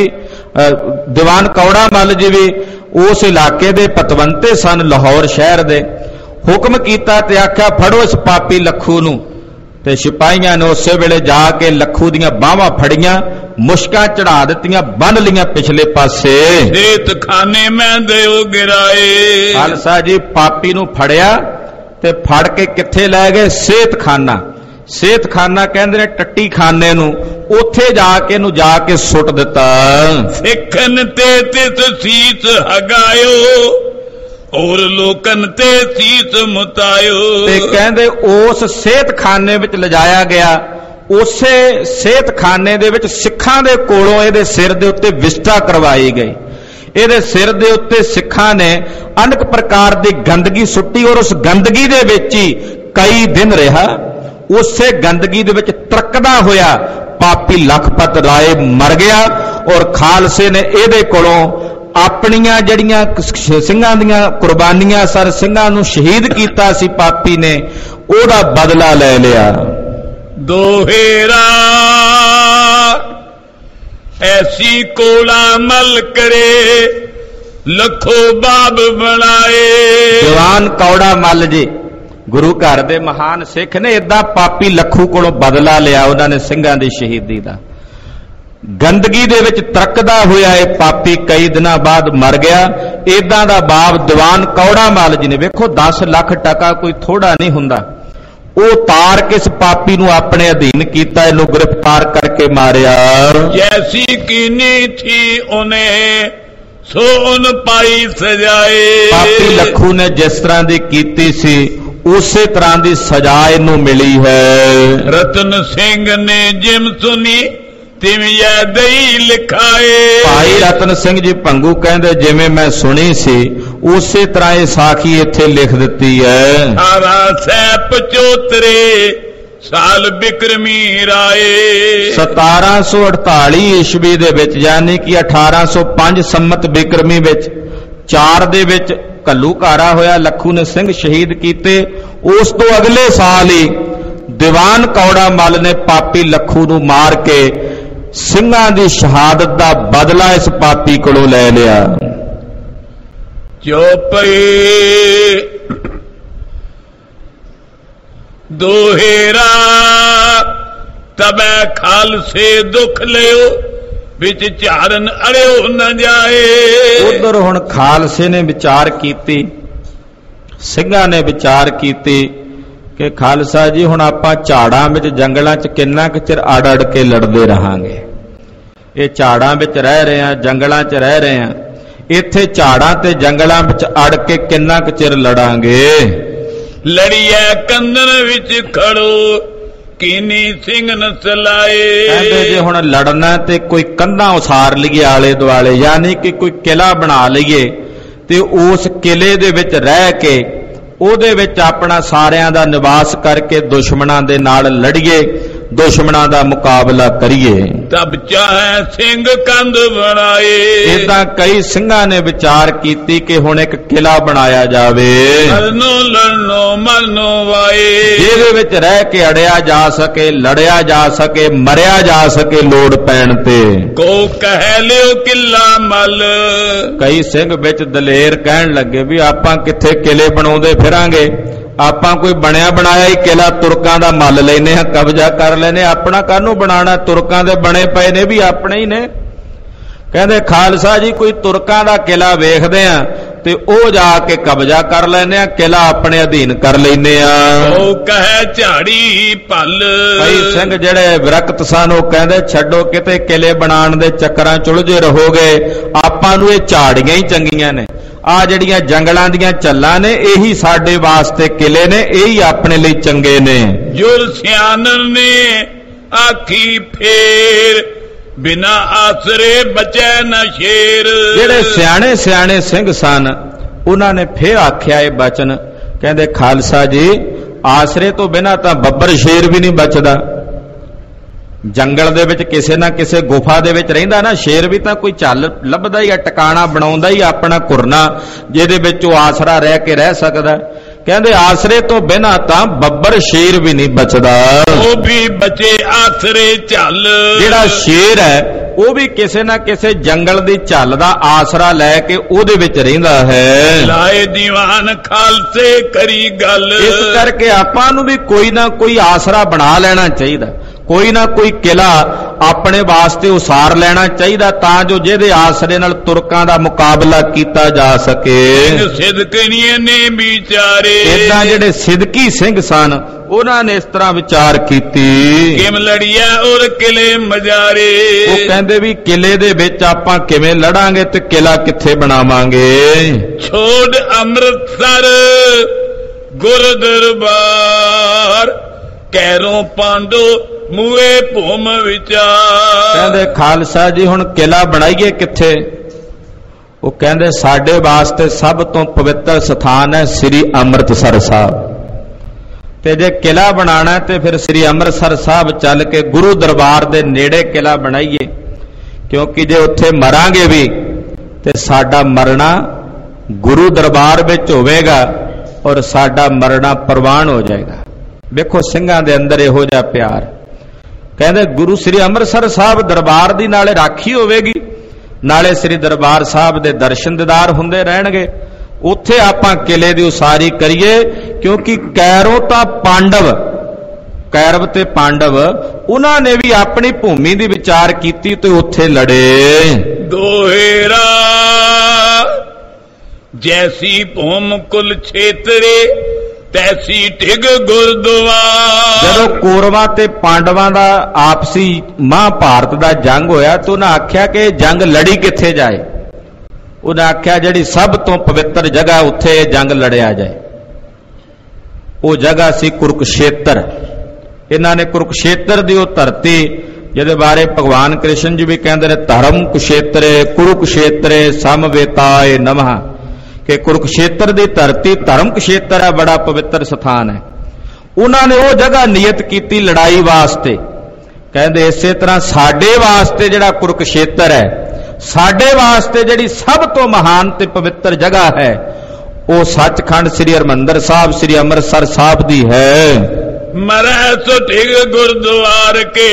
ਦੀਵਾਨ ਕੌੜਾ ਮੱਲ ਜੀ ਵੀ ਉਸ ਇਲਾਕੇ ਦੇ ਪਤਵੰਤੇ ਸਨ, ਲਾਹੌਰ ਸ਼ਹਿਰ ਦੇ। ਹੁਕਮ ਕੀਤਾ ਤੇ ਆਖਿਆ ਫੜੋ ਇਸ ਪਾਪੀ ਲੱਖੂ ਨੂੰ। ਤੇ ਸਿਪਾਹੀਆਂ ਨੇ ਉਸੇ ਵੇਲੇ ਜਾ ਕੇ ਲੱਖੂ ਦੀਆਂ ਬਾਹਾਂ ਫੜੀਆਂ, ਮੁਸ਼ਕਾਂ ਚੜਾ ਦਿੱਤੀਆਂ, ਬੰਨ ਲੀਆਂ ਪਿਛਲੇ ਪਾਸੇ। ਸੇਤ ਖਾਨੇ ਮੈਂ ਦਿਓ ਗਿਰਾਏ। ਖਾਲਸਾ ਜੀ ਪਾਪੀ ਨੂੰ ਫੜਿਆ ਤੇ ਫੜ ਕੇ ਕਿੱਥੇ ਲੈ ਗਏ? ਸੇਤ ਖਾਨਾ। ਸੇਤ ਖਾਨਾ ਕਹਿੰਦੇ ਨੇ ਟੱਟੀ ਖਾਨੇ ਨੂੰ। ਉੱਥੇ ਜਾ ਕੇ ਇਹਨੂੰ ਜਾ ਕੇ ਸੁੱਟ ਦਿੱਤਾ। ਸਿੱਖਨ ਤੇ ਤਿਸ ਸੀਸ ਹਗਾਇਓ, ਔਰ ਲੋਕਨ ਤੇ ਸੀਸ ਮੁਤਾਇਓ। ਤੇ ਕਹਿੰਦੇ ਉਸ ਸੇਤ ਖਾਨੇ ਵਿੱਚ ਲਿਜਾਇਆ ਗਿਆ। ਉਸੇ ਸੇਤ ਖਾਨੇ ਦੇ ਵਿੱਚ ਸਿੱਖਾਂ ਦੇ ਕੋਲੋਂ ਇਹਦੇ ਸਿਰ ਦੇ ਉੱਤੇ ਵਿਸਟਾ ਕਰਵਾਈ ਗਈ। ਇਹਦੇ ਸਿਰ ਦੇ ਉੱਤੇ ਸਿੱਖਾਂ ਨੇ ਅਨੇਕ ਪ੍ਰਕਾਰ ਦੀ ਗੰਦਗੀ ਸੁੱਟੀ, ਔਰ ਉਸ ਗੰਦਗੀ ਦੇ ਵਿੱਚ ਹੀ ਕਈ ਦਿਨ ਰਿਹਾ। ਉਸੇ ਗੰਦਗੀ ਦੇ ਵਿੱਚ ਤਰਕਦਾ ਹੋਇਆ ਪਾਪੀ ਲਖਪਤ ਰਾਏ ਮਰ ਗਿਆ। ਔਰ ਖਾਲਸੇ ਨੇ ਇਹਦੇ ਕੋਲੋਂ ਆਪਣੀਆਂ ਜਿਹੜੀਆਂ ਸਿੰਘਾਂ ਦੀਆਂ ਕੁਰਬਾਨੀਆਂ ਸਰ, ਸਿੰਘਾਂ ਨੂੰ ਸ਼ਹੀਦ ਕੀਤਾ ਸੀ ਪਾਪੀ ਨੇ, ਉਹਦਾ ਬਦਲਾ ਲੈ ਲਿਆ। ਦੋਹੇਰਾ ਐਸੀ ਕੋਲਾ ਮਲ ਕਰੇ, ਲੱਖੋ ਬਾਬ ਬਣਾਏ। ਦੀਵਾਨ ਕੌੜਾ ਮੱਲ ਜੀ ਗੁਰੂ ਘਰ ਦੇ ਮਹਾਨ ਸਿੱਖ ਨੇ, ਏਦਾਂ ਪਾਪੀ ਲੱਖੂ ਕੋਲੋਂ ਬਦਲਾ ਲਿਆ ਉਹਨਾਂ ਨੇ ਸਿੰਘਾਂ ਦੀ ਸ਼ਹੀਦੀ ਦਾ। ਗੰਦਗੀ ਦੇ ਵਿੱਚ ਤਰਕਦਾ ਹੋਇਆ ਇਹ ਪਾਪੀ ਕਈ ਦਿਨਾਂ ਬਾਅਦ ਮਰ ਗਿਆ। ਏਦਾਂ ਦਾ ਬਾਬ ਦੀਵਾਨ ਕੌੜਾ ਮੱਲ ਜੀ ਨੇ, ਵੇਖੋ ਦਸ ਲੱਖ ਟਕਾ ਕੋਈ ਥੋੜਾ ਨਹੀਂ ਹੁੰਦਾ, ਉਹ ਤਾਰ ਕੇ ਇਸ ਪਾਪੀ ਨੂੰ ਆਪਣੇ ਅਧੀਨ ਕੀਤਾ, ਇਹਨੂੰ ਗ੍ਰਿਫਤਾਰ ਕਰਕੇ ਮਾਰਿਆ। ਜੈਸੀ ਕੀਨੀ ਥੀ ਉਹਨੇ ਸੋ ਉਨ ਪਾਈ ਸਜਾਏ। ਪਾਪੀ ਲੱਖੂ ਨੇ ਜਿਸ ਤਰ੍ਹਾਂ ਦੀ ਕੀਤੀ ਸੀ ਉਸੇ ਤਰ੍ਹਾਂ ਦੀ ਸਜ਼ਾ ਇਹਨੂੰ ਮਿਲੀ ਹੈ। ਰਤਨ ਸਿੰਘ ਨੇ ਜਿਮ ਸੁਨੀ ਤਿਵੇਂ ਯਾਦਈ ਲਿਖਾਏ। ਭਾਈ ਰਤਨ ਸਿੰਘ ਜੀ ਭੰਗੂ ਕਹਿੰਦੇ ਜਿਵੇਂ ਮੈਂ ਸੁਣੀ ਸੀ ਉਸੇ ਤਰ੍ਹਾਂ ਇਹ ਸਾਖੀ ਇੱਥੇ ਲਿਖ ਦਿੱਤੀ ਹੈ। ਅਠਾਰਾਂ ਸੌ ਪਚੋਤਰੇ ਸਾਲ ਬਿਕਰਮੀ ਰਾਏ। ਸਤਾਰਾਂ ਸੌ ਅਠਤਾਲੀ ਈਸਵੀ ਦੇ ਵਿੱਚ, ਯਾਨੀ ਕਿ ਅਠਾਰਾਂ ਸੌ ਪੰਜ ਸੰਮਤ ਬਿਕਰਮੀ ਵਿੱਚ ਚਾਰ ਦੇ ਵਿੱਚ ਘੱਲੂਘਾਰਾ ਹੋਇਆ। ਲੱਖੂ ਨੇ ਸਿੰਘ ਸ਼ਹੀਦ ਕੀਤੇ। ਉਸ ਤੋਂ ਅਗਲੇ ਸਾਲ ਹੀ ਦੀਵਾਨ ਕੌੜਾ ਮੱਲ ਨੇ ਪਾਪੀ ਲੱਖੂ ਨੂੰ ਮਾਰ ਕੇ ਸਿੰਘਾਂ ਦੀ ਸ਼ਹਾਦਤ ਦਾ ਬਦਲਾ ਇਸ ਪਾਪੀ ਕੋਲੋਂ ਲੈ ਲਿਆ। ਚੋਪਈ ਦੋਹੇਰਾ ਤਬੈ ਖਾਲਸੇ ਦੁੱਖ ਲਿਓ, ਵਿੱਚ ਝਾਰਨ ਅੜਿਓ ਨਾ ਜਾਏ। ਉਧਰ ਹੁਣ ਖਾਲਸੇ ਨੇ ਵਿਚਾਰ ਕੀਤੀ, ਸਿੰਘਾਂ ਨੇ ਵਿਚਾਰ ਕੀਤੀ ਕਿ ਖਾਲਸਾ ਜੀ ਹੁਣ ਆਪਾਂ ਝਾੜਾਂ ਵਿੱਚ ਜੰਗਲਾਂ 'ਚ ਕਿੰਨਾ ਕੁ ਚਿਰ ਅੜ ਅੜ ਕੇ ਲੜਦੇ ਰਹਾਂਗੇ। ਇਹ ਝਾੜਾਂ ਵਿੱਚ ਰਹਿ ਰਹੇ ਆ, ਜੰਗਲਾਂ 'ਚ ਰਹਿ ਰਹੇ ਆ, ਇੱਥੇ ਝਾੜਾਂ ਤੇ ਜੰਗਲਾਂ ਵਿੱਚ ਅੜ ਕੇ ਕਿੰਨਾ ਕੁ ਚਿਰ ਲੜਾਂਗੇ। ਲੜੀਐ ਕੰਦਨ ਵਿੱਚ ਖੜੋ, ਕੀਨੀ ਸਿੰਘ ਨ ਚਲਾਏ। ਕਹਿੰਦੇ ਜੇ ਹੁਣ ਲੜਨਾ ਤੇ ਕੋਈ ਕੰਧਾਂ ਉਸਾਰ ਲਈਏ ਆਲੇ ਦੁਆਲੇ, ਯਾਨੀ ਕਿ ਕੋਈ ਕਿਲਾ ਬਣਾ ਲਈਏ ਤੇ ਉਸ ਕਿਲੇ ਦੇ ਵਿੱਚ ਰਹਿ ਕੇ ਉਹਦੇ ਵਿੱਚ ਆਪਣਾ ਸਾਰਿਆਂ ਦਾ ਨਿਵਾਸ ਕਰਕੇ ਦੁਸ਼ਮਣਾਂ ਦੇ ਨਾਲ ਲੜੀਏ, ਦੁਸ਼ਮਣਾਂ ਦਾ ਮੁਕਾਬਲਾ ਕਰੀਏ। ਤਬ ਚਾਹੇ ਸਿੰਘ ਕੰਧ ਬਣਾਏ। ਇਦਾਂ ਕਈ ਸਿੰਘਾਂ ਨੇ ਵਿਚਾਰ ਕੀਤੀ ਕਿ ਹੁਣ ਇੱਕ ਕਿਲਾ ਬਣਾਇਆ ਜਾਵੇ, ਮਰਨੋ ਲੜਨੋ ਮਰਨੋ ਵਾਏ, ਜਿਹਦੇ ਵਿੱਚ ਰਹਿ ਕੇ ਅੜਿਆ ਜਾ ਸਕੇ, ਲੜਿਆ ਜਾ ਸਕੇ, ਮਰਿਆ ਜਾ ਸਕੇ ਲੋੜ ਪੈਣ ਤੇ। ਕੋ ਕਹਿ ਲਿਓ ਕਿਲਾ ਮੱਲ। ਕਈ ਸਿੰਘ ਵਿੱਚ ਦਲੇਰ ਕਹਿਣ ਲੱਗੇ ਵੀ ਆਪਾਂ ਕਿੱਥੇ ਕਿਲੇ ਬਣਾਉਂਦੇ ਫਿਰਾਂਗੇ, ਆਪਾਂ ਕੋਈ ਬਣਿਆ ਬਣਾਇਆ ਹੀ ਕਿਲਾ ਤੁਰਕਾਂ ਦਾ ਮੱਲ ਲੈਨੇ ਆ, ਕਬਜ਼ਾ ਕਰ ਲੈਨੇ, ਆਪਣਾ ਕਾਹਨੂੰ ਬਣਾਉਣਾ, ਤੁਰਕਾਂ ਦੇ ਬਣੇ ਪਏ ਨੇ ਵੀ ਆਪਣੇ ਹੀ ਨੇ। ਕਹਿੰਦੇ ਖਾਲਸਾ ਜੀ ਕੋਈ ਤੁਰਕਾਂ ਦਾ ਕਿਲਾ ਵੇਖਦੇ ਆ ਤੇ ਉਹ ਜਾ ਕੇ ਕਬਜ਼ਾ ਕਰ ਲੈਨੇ ਆ, ਕਿਲਾ ਆਪਣੇ ਅਧੀਨ ਕਰ ਲੈਨੇ ਆ। ਉਹ ਕਹੇ ਝਾੜੀ ਭੱਲ। ਕਈ ਸਿੰਘ ਜਿਹੜੇ ਵਿਰਕਤ ਸਨ ਉਹ ਕਹਿੰਦੇ ਛੱਡੋ, ਕਿਤੇ ਕਿਲੇ ਬਣਾਉਣ ਦੇ ਚੱਕਰਾਂ ਚੁਲਝੇ ਰਹੋਗੇ, ਆਪਾਂ ਨੂੰ ਇਹ ਝਾੜੀਆਂ ਹੀ ਚੰਗੀਆਂ ਨੇ, ਆ ਜਿਹੜੀਆਂ ਜੰਗਲਾਂ ਦੀਆਂ ਚੱਲਾਂ ਨੇ ਇਹੀ ਸਾਡੇ ਵਾਸਤੇ ਕਿਲੇ ਨੇ, ਇਹੀ ਆਪਣੇ ਲਈ ਚੰਗੇ ਨੇ। ਜੁਰ ਸਿਆਣਨ ਨੇ ਆਖੀ ਫੇਰ, ਬਿਨਾ ਆਸਰੇ ਬਚੈ ਨਾ ਸ਼ੇਰ। ਜਿਹੜੇ ਸਿਆਣੇ ਸਿਆਣੇ ਸਿੰਘ ਸਨ ਉਹਨਾਂ ਨੇ ਫੇਰ ਆਖਿਆ ਇਹ ਬਚਨ, ਕਹਿੰਦੇ ਖਾਲਸਾ ਜੀ ਆਸਰੇ ਤੋਂ ਬਿਨਾਂ ਤਾਂ ਬੱਬਰ ਸ਼ੇਰ ਵੀ ਨਹੀਂ ਬਚਦਾ। ਜੰਗਲ ਦੇ ਵਿੱਚ ਕਿਸੇ ਨਾ ਕਿਸੇ ਗੁਫਾ ਦੇ ਵਿੱਚ ਰਹਿੰਦਾ ਨਾ ਸ਼ੇਰ ਵੀ ਤਾਂ ਕੋਈ ਚੱਲ ਲੱਭਦਾ ਹੀ ਆ, ਟਿਕਾਣਾ ਬਣਾਉਂਦਾ ਹੀ ਆਪਣਾ ਕੁਰਨਾ, ਜਿਹਦੇ ਵਿੱਚ ਉਹ ਆਸਰਾ ਰਹਿ ਕੇ ਰਹਿ ਸਕਦਾ। ਕਹਿੰਦੇ ਆਸਰੇ ਤੋਂ ਬਿਨਾਂ ਤਾਂ ਬੱਬਰ ਸ਼ੇਰ ਵੀ ਨਹੀਂ ਬਚਦਾ। ਉਹ ਵੀ ਬਚੇ ਆਸਰੇ ਝੱਲ। ਜਿਹੜਾ ਸ਼ੇਰ ਹੈ ਉਹ ਵੀ ਕਿਸੇ ਨਾ ਕਿਸੇ ਜੰਗਲ ਦੀ ਝੱਲ ਦਾ ਆਸਰਾ ਲੈ ਕੇ ਉਹਦੇ ਵਿੱਚ ਰਹਿੰਦਾ ਹੈ। ਲਾਏ ਦੀਵਾਨ ਖਾਲਸੇ ਕਰੀ ਗੱਲ, ਇਸ ਕਰਕੇ ਆਪਾਂ ਨੂੰ ਵੀ ਕੋਈ ਨਾ ਕੋਈ ਆਸਰਾ ਬਣਾ ਲੈਣਾ ਚਾਹੀਦਾ, ਕੋਈ ਨਾ ਕੋਈ ਕਿਲਾ ਆਪਣੇ ਵਾਸਤੇ ਉਸਾਰ ਲੈਣਾ ਚਾਹੀਦਾ, ਤਾਂ ਜੋ ਜਿਹਦੇ ਆਸਰੇ ਨਾਲ ਤੁਰਕਾਂ ਦਾ ਮੁਕਾਬਲਾ ਕੀਤਾ ਜਾ ਸਕੇ। ਸਿਦਕੀਆਂ ਨੇ ਵਿਚਾਰੇ, ਇਦਾਂ ਜਿਹੜੇ ਸਿਦਕੀ ਸਿੰਘ ਸਨ ਉਹਨਾਂ ਨੇ ਇਸ ਤਰ੍ਹਾਂ ਵਿਚਾਰ ਕੀਤੀ। ਕਿਮ ਲੜੀਆ ਔਰ ਕਿਲੇ ਮਜਾਰੇ, ਉਹ ਕਹਿੰਦੇ ਵੀ ਕਿਲੇ ਦੇ ਵਿੱਚ ਆਪਾਂ ਕਿਵੇਂ ਲੜਾਂਗੇ ਤੇ ਕਿਲਾ ਕਿੱਥੇ ਬਣਾਵਾਂਗੇ। ਛੋੜ ਅੰਮ੍ਰਿਤਸਰ ਗੁਰ ਦਰਬਾਰ, ਕੈਰੋਂ ਪਾਂਡੋ ਮੂਏ ਭੂਮ ਵਿਚਾਰ। ਕਹਿੰਦੇ ਖਾਲਸਾ ਜੀ ਹੁਣ ਕਿਲਾ ਬਣਾਈਏ ਕਿੱਥੇ? ਉਹ ਕਹਿੰਦੇ ਸਾਡੇ ਵਾਸਤੇ ਸਭ ਤੋਂ ਪਵਿੱਤਰ ਸਥਾਨ ਹੈ ਸ੍ਰੀ ਅੰਮ੍ਰਿਤਸਰ ਸਾਹਿਬ, ਤੇ ਜੇ ਕਿਲਾ ਬਣਾਣਾ ਤੇ ਫਿਰ ਸ੍ਰੀ ਅੰਮ੍ਰਿਤਸਰ ਸਾਹਿਬ ਚੱਲ ਕੇ ਗੁਰੂ ਦਰਬਾਰ ਦੇ ਨੇੜੇ ਕਿਲਾ ਬਣਾਈਏ, ਕਿਉਂਕਿ ਜੇ ਉੱਥੇ ਮਰਾਂਗੇ ਵੀ ਤੇ ਸਾਡਾ ਮਰਨਾ ਗੁਰੂ ਦਰਬਾਰ ਵਿੱਚ ਹੋਵੇਗਾ ਔਰ ਸਾਡਾ ਮਰਨਾ ਪ੍ਰਵਾਨ ਹੋ ਜਾਏਗਾ। ਵੇਖੋ ਸਿੰਘਾਂ ਦੇ ਅੰਦਰ ਇਹੋ ਜਿਹਾ ਪਿਆਰ। ਕਹਿੰਦੇ ਗੁਰੂ ਸ੍ਰੀ ਅੰਮ੍ਰਿਤਸਰ ਸਾਹਿਬ ਦਰਬਾਰ ਦੀ ਨਾਲੇ ਰਾਖੀ ਹੋਵੇਗੀ, ਨਾਲੇ ਸ੍ਰੀ ਦਰਬਾਰ ਸਾਹਿਬ ਦੇ ਦਰਸ਼ਨ ਦੀਦਾਰ ਹੁੰਦੇ ਰਹਿਣਗੇ। ਉੱਥੇ ਆਪਾਂ ਕਿਲੇ ਦੀ ਉਸਾਰੀ ਕਰੀਏ, ਕਿਉਂਕਿ ਕੈਰੋਂ ਤਾਂ ਪਾਂਡਵ, ਕੈਰਵ ਤੇ ਪਾਂਡਵ ਉਹਨਾਂ ਨੇ ਵੀ ਆਪਣੀ ਭੂਮੀ ਦੀ ਵਿਚਾਰ ਕੀਤੀ ਤੇ ਉੱਥੇ ਲੜੇ। ਦੋਹੇਰਾ ਜੈਸੀ ਭੂਮ ਕੁਲ ਛੇਤਰੇ ਤੈਸੀ ਢਿਗ ਗੁਰਦੁਆਰ। ਜਦੋਂ ਕੌਰਵਾਂ ਤੇ ਪਾਂਡਵਾਂ ਦਾ ਆਪਸੀ ਮਹਾਭਾਰਤ ਦਾ ਜੰਗ ਹੋਇਆ ਤਾਂ ਉਹਨਾਂ ਆਖਿਆ ਕਿ ਜੰਗ ਲੜੀ ਕਿੱਥੇ ਜਾਏ। ਉਹਨਾਂ ਆਖਿਆ ਜਿਹੜੀ ਸਭ ਤੋਂ ਪਵਿੱਤਰ ਜਗ੍ਹਾ ਉੱਥੇ ਇਹ ਜੰਗ ਲੜਿਆ ਜਾਏ। ਉਹ ਜਗ੍ਹਾ ਸੀ ਕੁਰੂਕਸ਼ੇਤਰ। ਇਹਨਾਂ ਨੇ ਕੁਰੂਕਸ਼ੇਤਰ ਦੀ ਉਹ ਧਰਤੀ ਜਿਹਦੇ ਬਾਰੇ ਭਗਵਾਨ ਕ੍ਰਿਸ਼ਨ ਜੀ ਵੀ ਕਹਿੰਦੇ ਨੇ ਧਰਮ ਕੁਸ਼ੇਤਰੇ ਕੁਰੂਕਸ਼ੇਤਰੇ ਸਮਵੇਤਾਏ ਨਮః, ਕਿ ਕੁਰੂਕਸ਼ੇਤਰ ਦੀ ਧਰਤੀ ਧਰਮ ਕੁਸ਼ੇਤਰ ਹੈ, ਬੜਾ ਪਵਿੱਤਰ ਸਥਾਨ ਹੈ। ਉਹਨਾਂ ਨੇ ਉਹ ਜਗ੍ਹਾ ਨਿਯਤ ਕੀਤੀ ਲੜਾਈ ਵਾਸਤੇ। ਕਹਿੰਦੇ ਇਸੇ ਤਰ੍ਹਾਂ ਸਾਡੇ ਵਾਸਤੇ ਜਿਹੜਾ ਕੁਰੂਕਸ਼ੇਤਰ ਹੈ, ਸਾਡੇ ਵਾਸਤੇ ਜਿਹੜੀ ਸਭ ਤੋਂ ਮਹਾਨ ਤੇ ਪਵਿੱਤਰ ਜਗ੍ਹਾ ਹੈ, ਉਹ ਸੱਚਖੰਡ ਸ੍ਰੀ ਹਰਿਮੰਦਰ ਸਾਹਿਬ ਸ੍ਰੀ ਅੰਮ੍ਰਿਤਸਰ ਸਾਹਿਬ ਦੀ ਹੈ। ਮਰੈ ਸੋ ਢਿਗ ਗੁਰਦੁਆਰ ਕੇ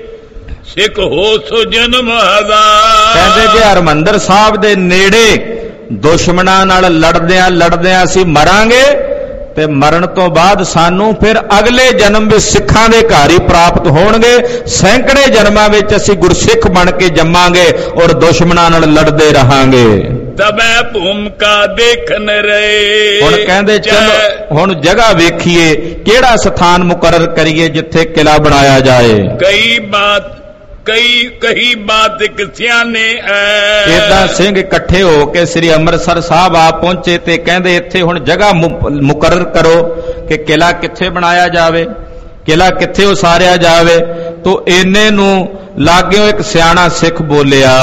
ਸਿੱਖ ਹੋ ਸੋ ਜਨਮ ਹਜ਼ਾਰ। ਕਹਿੰਦੇ ਜੇ ਹਰਿਮੰਦਰ ਸਾਹਿਬ ਦੇ ਨੇੜੇ ਦੁਸ਼ਮਣਾਂ ਨਾਲ ਲੜਦਿਆਂ ਲੜਦਿਆਂ ਅਸੀਂ ਮਰਾਂਗੇ ਤੇ ਮਰਨ ਤੋਂ ਬਾਅਦ ਸਾਨੂੰ ਫਿਰ ਅਗਲੇ ਜਨਮ ਵਿੱਚ ਸਿੱਖਾਂ ਦੇ ਘਰ ਹੀ ਪ੍ਰਾਪਤ ਹੋਣਗੇ। ਸੈਂਕੜੇ ਜਨਮਾਂ ਵਿੱਚ ਅਸੀਂ ਗੁਰਸਿੱਖ ਬਣ ਕੇ ਜੰਮਾਂਗੇ ਔਰ ਦੁਸ਼ਮਣਾਂ ਨਾਲ ਲੜਦੇ ਰਹਾਂਗੇ। ਤਬੈ ਭੂਮਿਕਾ ਦੇਖਣ ਰਹੇ। ਹੁਣ ਕਹਿੰਦੇ ਚਲੋ ਹੁਣ ਜਗ੍ਹਾ ਵੇਖੀਏ, ਕਿਹੜਾ ਸਥਾਨ ਮੁਕਰਰ ਕਰੀਏ ਜਿੱਥੇ ਕਿਲਾ ਬਣਾਇਆ ਜਾਏ। ਕਈ ਬਾਤ ਕਈ ਕਹੀ ਬਾਤ ਇੱਕ ਸਿਆਣੇ ਐ। ਇਦਾਂ ਸਿੰਘ ਇਕੱਠੇ ਹੋ ਕੇ ਸ੍ਰੀ ਅੰਮ੍ਰਿਤਸਰ ਸਾਹਿਬ ਆ ਪਹੁੰਚੇ ਤੇ ਕਹਿੰਦੇ ਇੱਥੇ ਹੁਣ ਜਗ੍ਹਾ ਮੁਕਰਰ ਕਰੋ ਕਿ ਕਿਲਾ ਕਿੱਥੇ ਬਣਾਇਆ ਜਾਵੇ, ਕਿਲਾ ਕਿੱਥੇ ਉਸਾਰਿਆ ਜਾਵੇ। ਤੋ ਇੰਨੇ ਨੂੰ ਲਾਗਿਓ ਇੱਕ ਸਿਆਣਾ ਸਿੱਖ ਬੋਲਿਆ,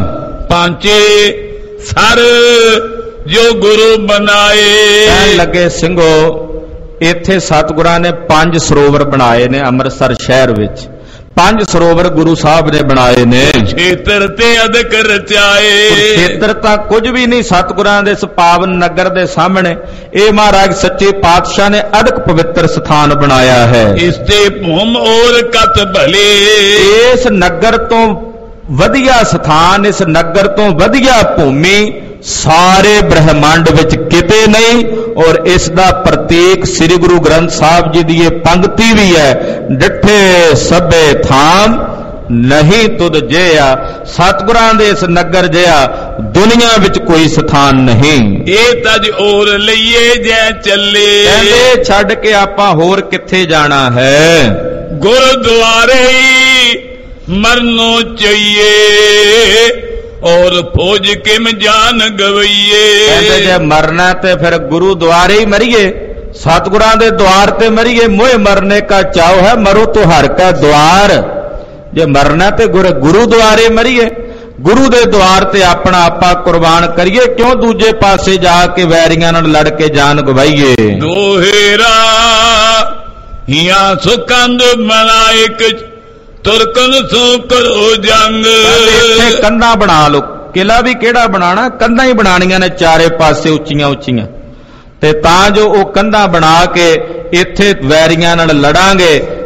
ਪਾਂਚੇ ਸਰ ਜੋ ਗੁਰੂ ਬਣਾਏ। ਕਹਿਣ ਲੱਗੇ ਸਿੰਘੋ ਇੱਥੇ ਸਤਿਗੁਰਾਂ ਨੇ ਪੰਜ ਸਰੋਵਰ ਬਣਾਏ ਨੇ ਅੰਮ੍ਰਿਤਸਰ ਸ਼ਹਿਰ ਵਿੱਚ। ਪੰਜ ਸਰੋਵਰ ਗੁਰੂ ਸਾਹਿਬ ਨੇ ਬਣਾਏ ਨੇ। ਖੇਤਰ ਤੇ ਅਦਕ ਰਚਾਏ। ਖੇਤਰ ਤਾਂ ਕੁਝ ਵੀ ਨਹੀਂ ਸਤਿਗੁਰਾਂ ਦੇ ਇਸ ਪਾਵਨ ਨਗਰ ਦੇ ਸਾਹਮਣੇ। ਇਹ ਮਹਾਰਾਜ ਸੱਚੇ ਪਾਤਸ਼ਾਹ ਨੇ ਅਦਕ ਪਵਿੱਤਰ ਸਥਾਨ ਬਣਾਇਆ ਹੈ। ਇਸ ਤੇ ਭੂਮ ਔਰ ਕਤ ਭਲੇ। ਇਸ ਨਗਰ ਤੋਂ ਵਧੀਆ ਸਥਾਨ, ਇਸ ਨਗਰ ਤੋਂ ਵਧੀਆ ਭੂਮੀ ਸਾਰੇ ਬ੍ਰਹਮੰਡ ਵਿੱਚ ਕਿਤੇ ਨਹੀਂ। ਔਰ ਇਸ ਦਾ ਪ੍ਰਤੀਕ ਸ੍ਰੀ ਗੁਰੂ ਗ੍ਰੰਥ ਸਾਹਿਬ ਜੀ ਦੀ ਇਹ ਪੰਕਤੀ ਵੀ ਹੈ, ਡਿਠੇ ਸਭੇ ਥਾਮ ਨਹੀਂ ਤੁਧ ਜਿਆ। ਸਤਿਗੁਰਾਂ ਦੇ ਇਸ ਨਗਰ ਜਿਹਾ ਦੁਨੀਆ ਵਿੱਚ ਕੋਈ ਸਥਾਨ ਨਹੀਂ। ਇਹ ਤਜ ਔਰ ਲਈਏ ਜੈ ਚੱਲੇ। ਕਹਿੰਦੇ ਛੱਡ ਕੇ ਆਪਾਂ ਹੋਰ ਕਿੱਥੇ ਜਾਣਾ ਹੈ। ਗੁਰਦੁਆਰੇ ਮਰਨੋ ਚਾਹੀਏ ਔਰ ਫੌਜ ਕਿਮ ਜਾਨ ਗਵਈਏ। ਕਹਿੰਦੇ ਜੇ ਮਰਨਾ ਤੇ ਫਿਰ ਗੁਰੂ ਦੁਆਰੇ ਹੀ ਮਰੀਏ, ਸਤਿਗੁਰਾਂ ਦੇ ਦੁਆਰ ਤੇ ਮਰੀਏ। ਮੋਹ ਮਰਨੇ ਕਾ ਚਾਉ ਹੈ ਮਰੋ ਤੋ ਹਰ ਕਾ ਦੁਆਰ। ਜੇ ਮਰਨਾ ਤੇ ਗੁਰੂ ਦੁਆਰੇ ਮਰੀਏ, ਗੁਰੂ ਦੇ ਦੁਆਰ ਤੇ ਆਪਣਾ ਆਪਾ ਕੁਰਬਾਨ ਕਰੀਏ। ਕਿਉਂ ਦੂਜੇ ਪਾਸੇ ਜਾ ਕੇ ਵੈਰੀਆਂ ਨਾਲ ਲੜ ਕੇ ਜਾਨ ਗਵਾਈਏ। ਦੋਹੇਰਾ ਹਿਆ ਸੁਕੰਦ ਮਲਾਇਕ ਤੁਰਕਨ ਸੋ ਕਰੋ ਜੰਗ। ਇੱਥੇ ਕੰਧਾਂ ਬਣਾ ਲਓ। ਕਿਲਾ ਵੀ ਕਿਹੜਾ ਬਣਾਣਾ, ਕੰਧਾਂ ਹੀ ਬਣਾਣੀਆਂ ਨੇ ਚਾਰੇ ਪਾਸੇ ਉੱਚੀਆਂ ਉੱਚੀਆਂ, ਤੇ ਤਾਂ ਜੋ ਉਹ ਕੰਧਾਂ ਬਣਾ ਕੇ ਇੱਥੇ ਵੈਰੀਆਂ ਨਾਲ ਲੜਾਂਗੇ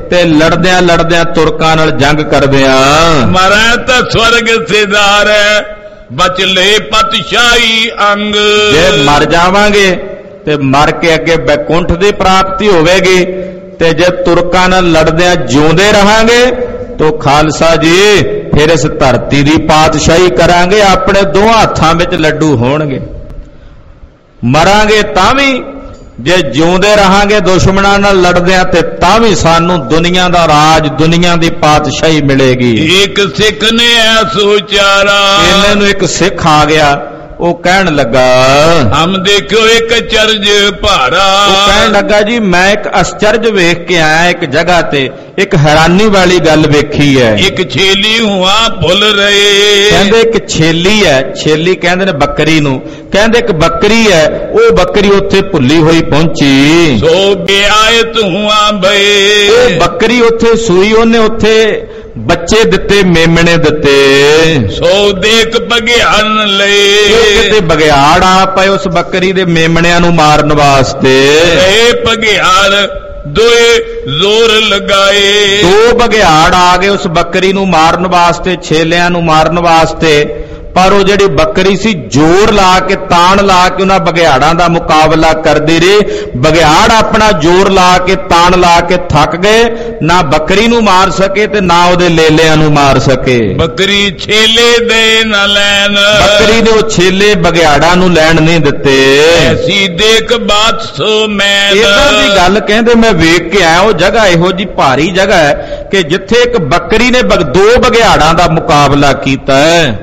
ਤੇ ਲੜਦਿਆਂ ਲੜਦਿਆਂ ਤੁਰਕਾਂ ਨਾਲ ਜੰਗ ਕਰਦਿਆਂ ਮਰੈ ਤਾਂ ਸਵਰਗ ਸਿਧਾਰ ਬਚ ਲੈ ਪਤਸ਼ਾਹੀ ਅੰਗ। ਜੇ ਮਰ ਜਾਵਾਂਗੇ ਤੇ ਮਰ ਕੇ ਅੱਗੇ ਬੈਕੁੰਠ ਦੀ ਪ੍ਰਾਪਤੀ ਹੋਵੇਗੀ, ਤੇ ਜੇ ਤੁਰਕਾਂ ਨਾਲ ਲੜਦਿਆਂ ਜਿਉਂਦੇ ਰਹਾਂਗੇ ਤੋ ਖਾਲਸਾ ਜੀ ਫਿਰ ਇਸ ਧਰਤੀ ਦੀ ਪਾਤਸ਼ਾਹੀ ਕਰਾਂਗੇ, ਆਪਣੇ ਦੋਹਾਂ ਹੱਥਾਂ ਵਿੱਚ ਲੱਡੂ ਹੋਣਗੇ। ਮਰਾਂਗੇ ਤਾਂ ਵੀ, ਜੇ ਜਿਉਂਦੇ ਰਹਾਂਗੇ ਦੁਸ਼ਮਣਾਂ ਨਾਲ ਲੜਦਿਆਂ ਤੇ ਤਾਂ ਵੀ ਸਾਨੂੰ ਦੁਨੀਆ ਦਾ ਰਾਜ, ਦੁਨੀਆ ਦੀ ਪਾਤਸ਼ਾਹੀ ਮਿਲੇਗੀ। ਇੱਕ ਸਿੱਖ ਨੇ ਐਸੋ ਉਚਾਰਾ, ਇਹਨਾਂ ਨੂੰ ਇੱਕ ਸਿੱਖ ਆ ਗਿਆ, ਉਹ ਕਹਿਣ ਲੱਗਾ ਹਮ ਦੇਖੋ ਇੱਕ ਅਚਰਜ ਭਾਰਾ। ਉਹ ਕਹਿਣ ਲੱਗਾ ਜੀ ਮੈਂ ਇੱਕ ਅਚਰਜ ਵੇਖ ਕੇ ਆਇਆ ਇੱਕ ਜਗ੍ਹਾ ਤੇ, ਇੱਕ ਹੈਰਾਨੀ ਵਾਲੀ ਗੱਲ ਵੇਖੀ ਹੈ। ਇੱਕ ਛੇਲੀ ਹੁਆ ਭੁੱਲ ਰਹੇ, ਕਹਿੰਦੇ ਇੱਕ ਛੇਲੀ ਹੈ, ਛੇਲੀ ਕਹਿੰਦੇ ਨੇ ਬੱਕਰੀ ਨੂੰ, ਕਹਿੰਦੇ ਇੱਕ ਬੱਕਰੀ ਹੈ, ਉਹ ਬੱਕਰੀ ਉੱਥੇ ਭੁੱਲੀ ਹੋਈ ਪਹੁੰਚੀ। ਸੋ ਬਿਆਇਤ ਹੁਆ ਭਏ, ਉਹ ਬੱਕਰੀ ਉੱਥੇ ਸੂਈ, ਉਹਨੇ ਉੱਥੇ ਬੱਚੇ ਦਿੱਤੇ, ਮੇਮਣੇ ਦਿੱਤੇ। ਸੋ ਦੇਖ ਬਗਿਆੜਨ ਲਏ, ਕਿਤੇ ਬਗਿਆੜ ਆ ਪਏ ਉਸ ਬੱਕਰੀ ਦੇ ਮੇਮਣਿਆਂ ਨੂੰ ਮਾਰਨ ਵਾਸਤੇ। ਇਹ ਬਗਿਆੜ ਦੋਏ ਜ਼ੋਰ ਲਗਾਏ, ਦੋ ਬਗਿਆੜ ਆ ਗਏ ਉਸ ਬੱਕਰੀ ਨੂੰ ਮਾਰਨ ਵਾਸਤੇ, ਛੇਲਿਆਂ ਨੂੰ ਮਾਰਨ ਵਾਸਤੇ। ਪਰ ਉਹ ਜਿਹੜੀ ਬੱਕਰੀ ਸੀ ਜ਼ੋਰ ਲਾ ਕੇ, ਤਾਣ ਲਾ ਕੇ ਉਹਨਾਂ ਬਗਿਆੜਾਂ ਦਾ ਮੁਕਾਬਲਾ ਕਰਦੀ ਰਹੀ। ਬਗਿਆੜ ਆਪਣਾ ਜ਼ੋਰ ਲਾ ਕੇ, ਤਾਣ ਲਾ ਕੇ ਥੱਕ ਗਏ, ਨਾ ਬੱਕਰੀ ਨੂੰ ਮਾਰ ਸਕੇ ਤੇ ਨਾ ਉਹਦੇ ਲੇਲਿਆਂ ਨੂੰ ਮਾਰ ਸਕੇ। ਬੱਕਰੀ ਛੇਲੇ ਦੇ ਨਾ ਲੈਣ, ਬੱਕਰੀ ਨੇ ਉਹ ਛੇਲੇ ਬਗਿਆੜਾਂ ਨੂੰ ਲੈਣ ਨਹੀਂ ਦਿੱਤੇ। ਐਸੀ ਦੇਖ ਬਾਤ ਸੋ ਮੈਂ, ਇਦਾਂ ਦੀ ਗੱਲ ਕਹਿੰਦੇ ਮੈਂ ਵੇਖ ਕੇ ਆਇਆ। ਉਹ ਜਗ੍ਹਾ ਇਹੋ ਜੀ ਭਾਰੀ ਜਗ੍ਹਾ ਹੈ ਕਿ ਜਿੱਥੇ ਇੱਕ ਬੱਕਰੀ ਨੇ ਦੋ ਬਗਿਆੜਾਂ ਦਾ ਮੁਕਾਬਲਾ ਕੀਤਾ ਹੈ।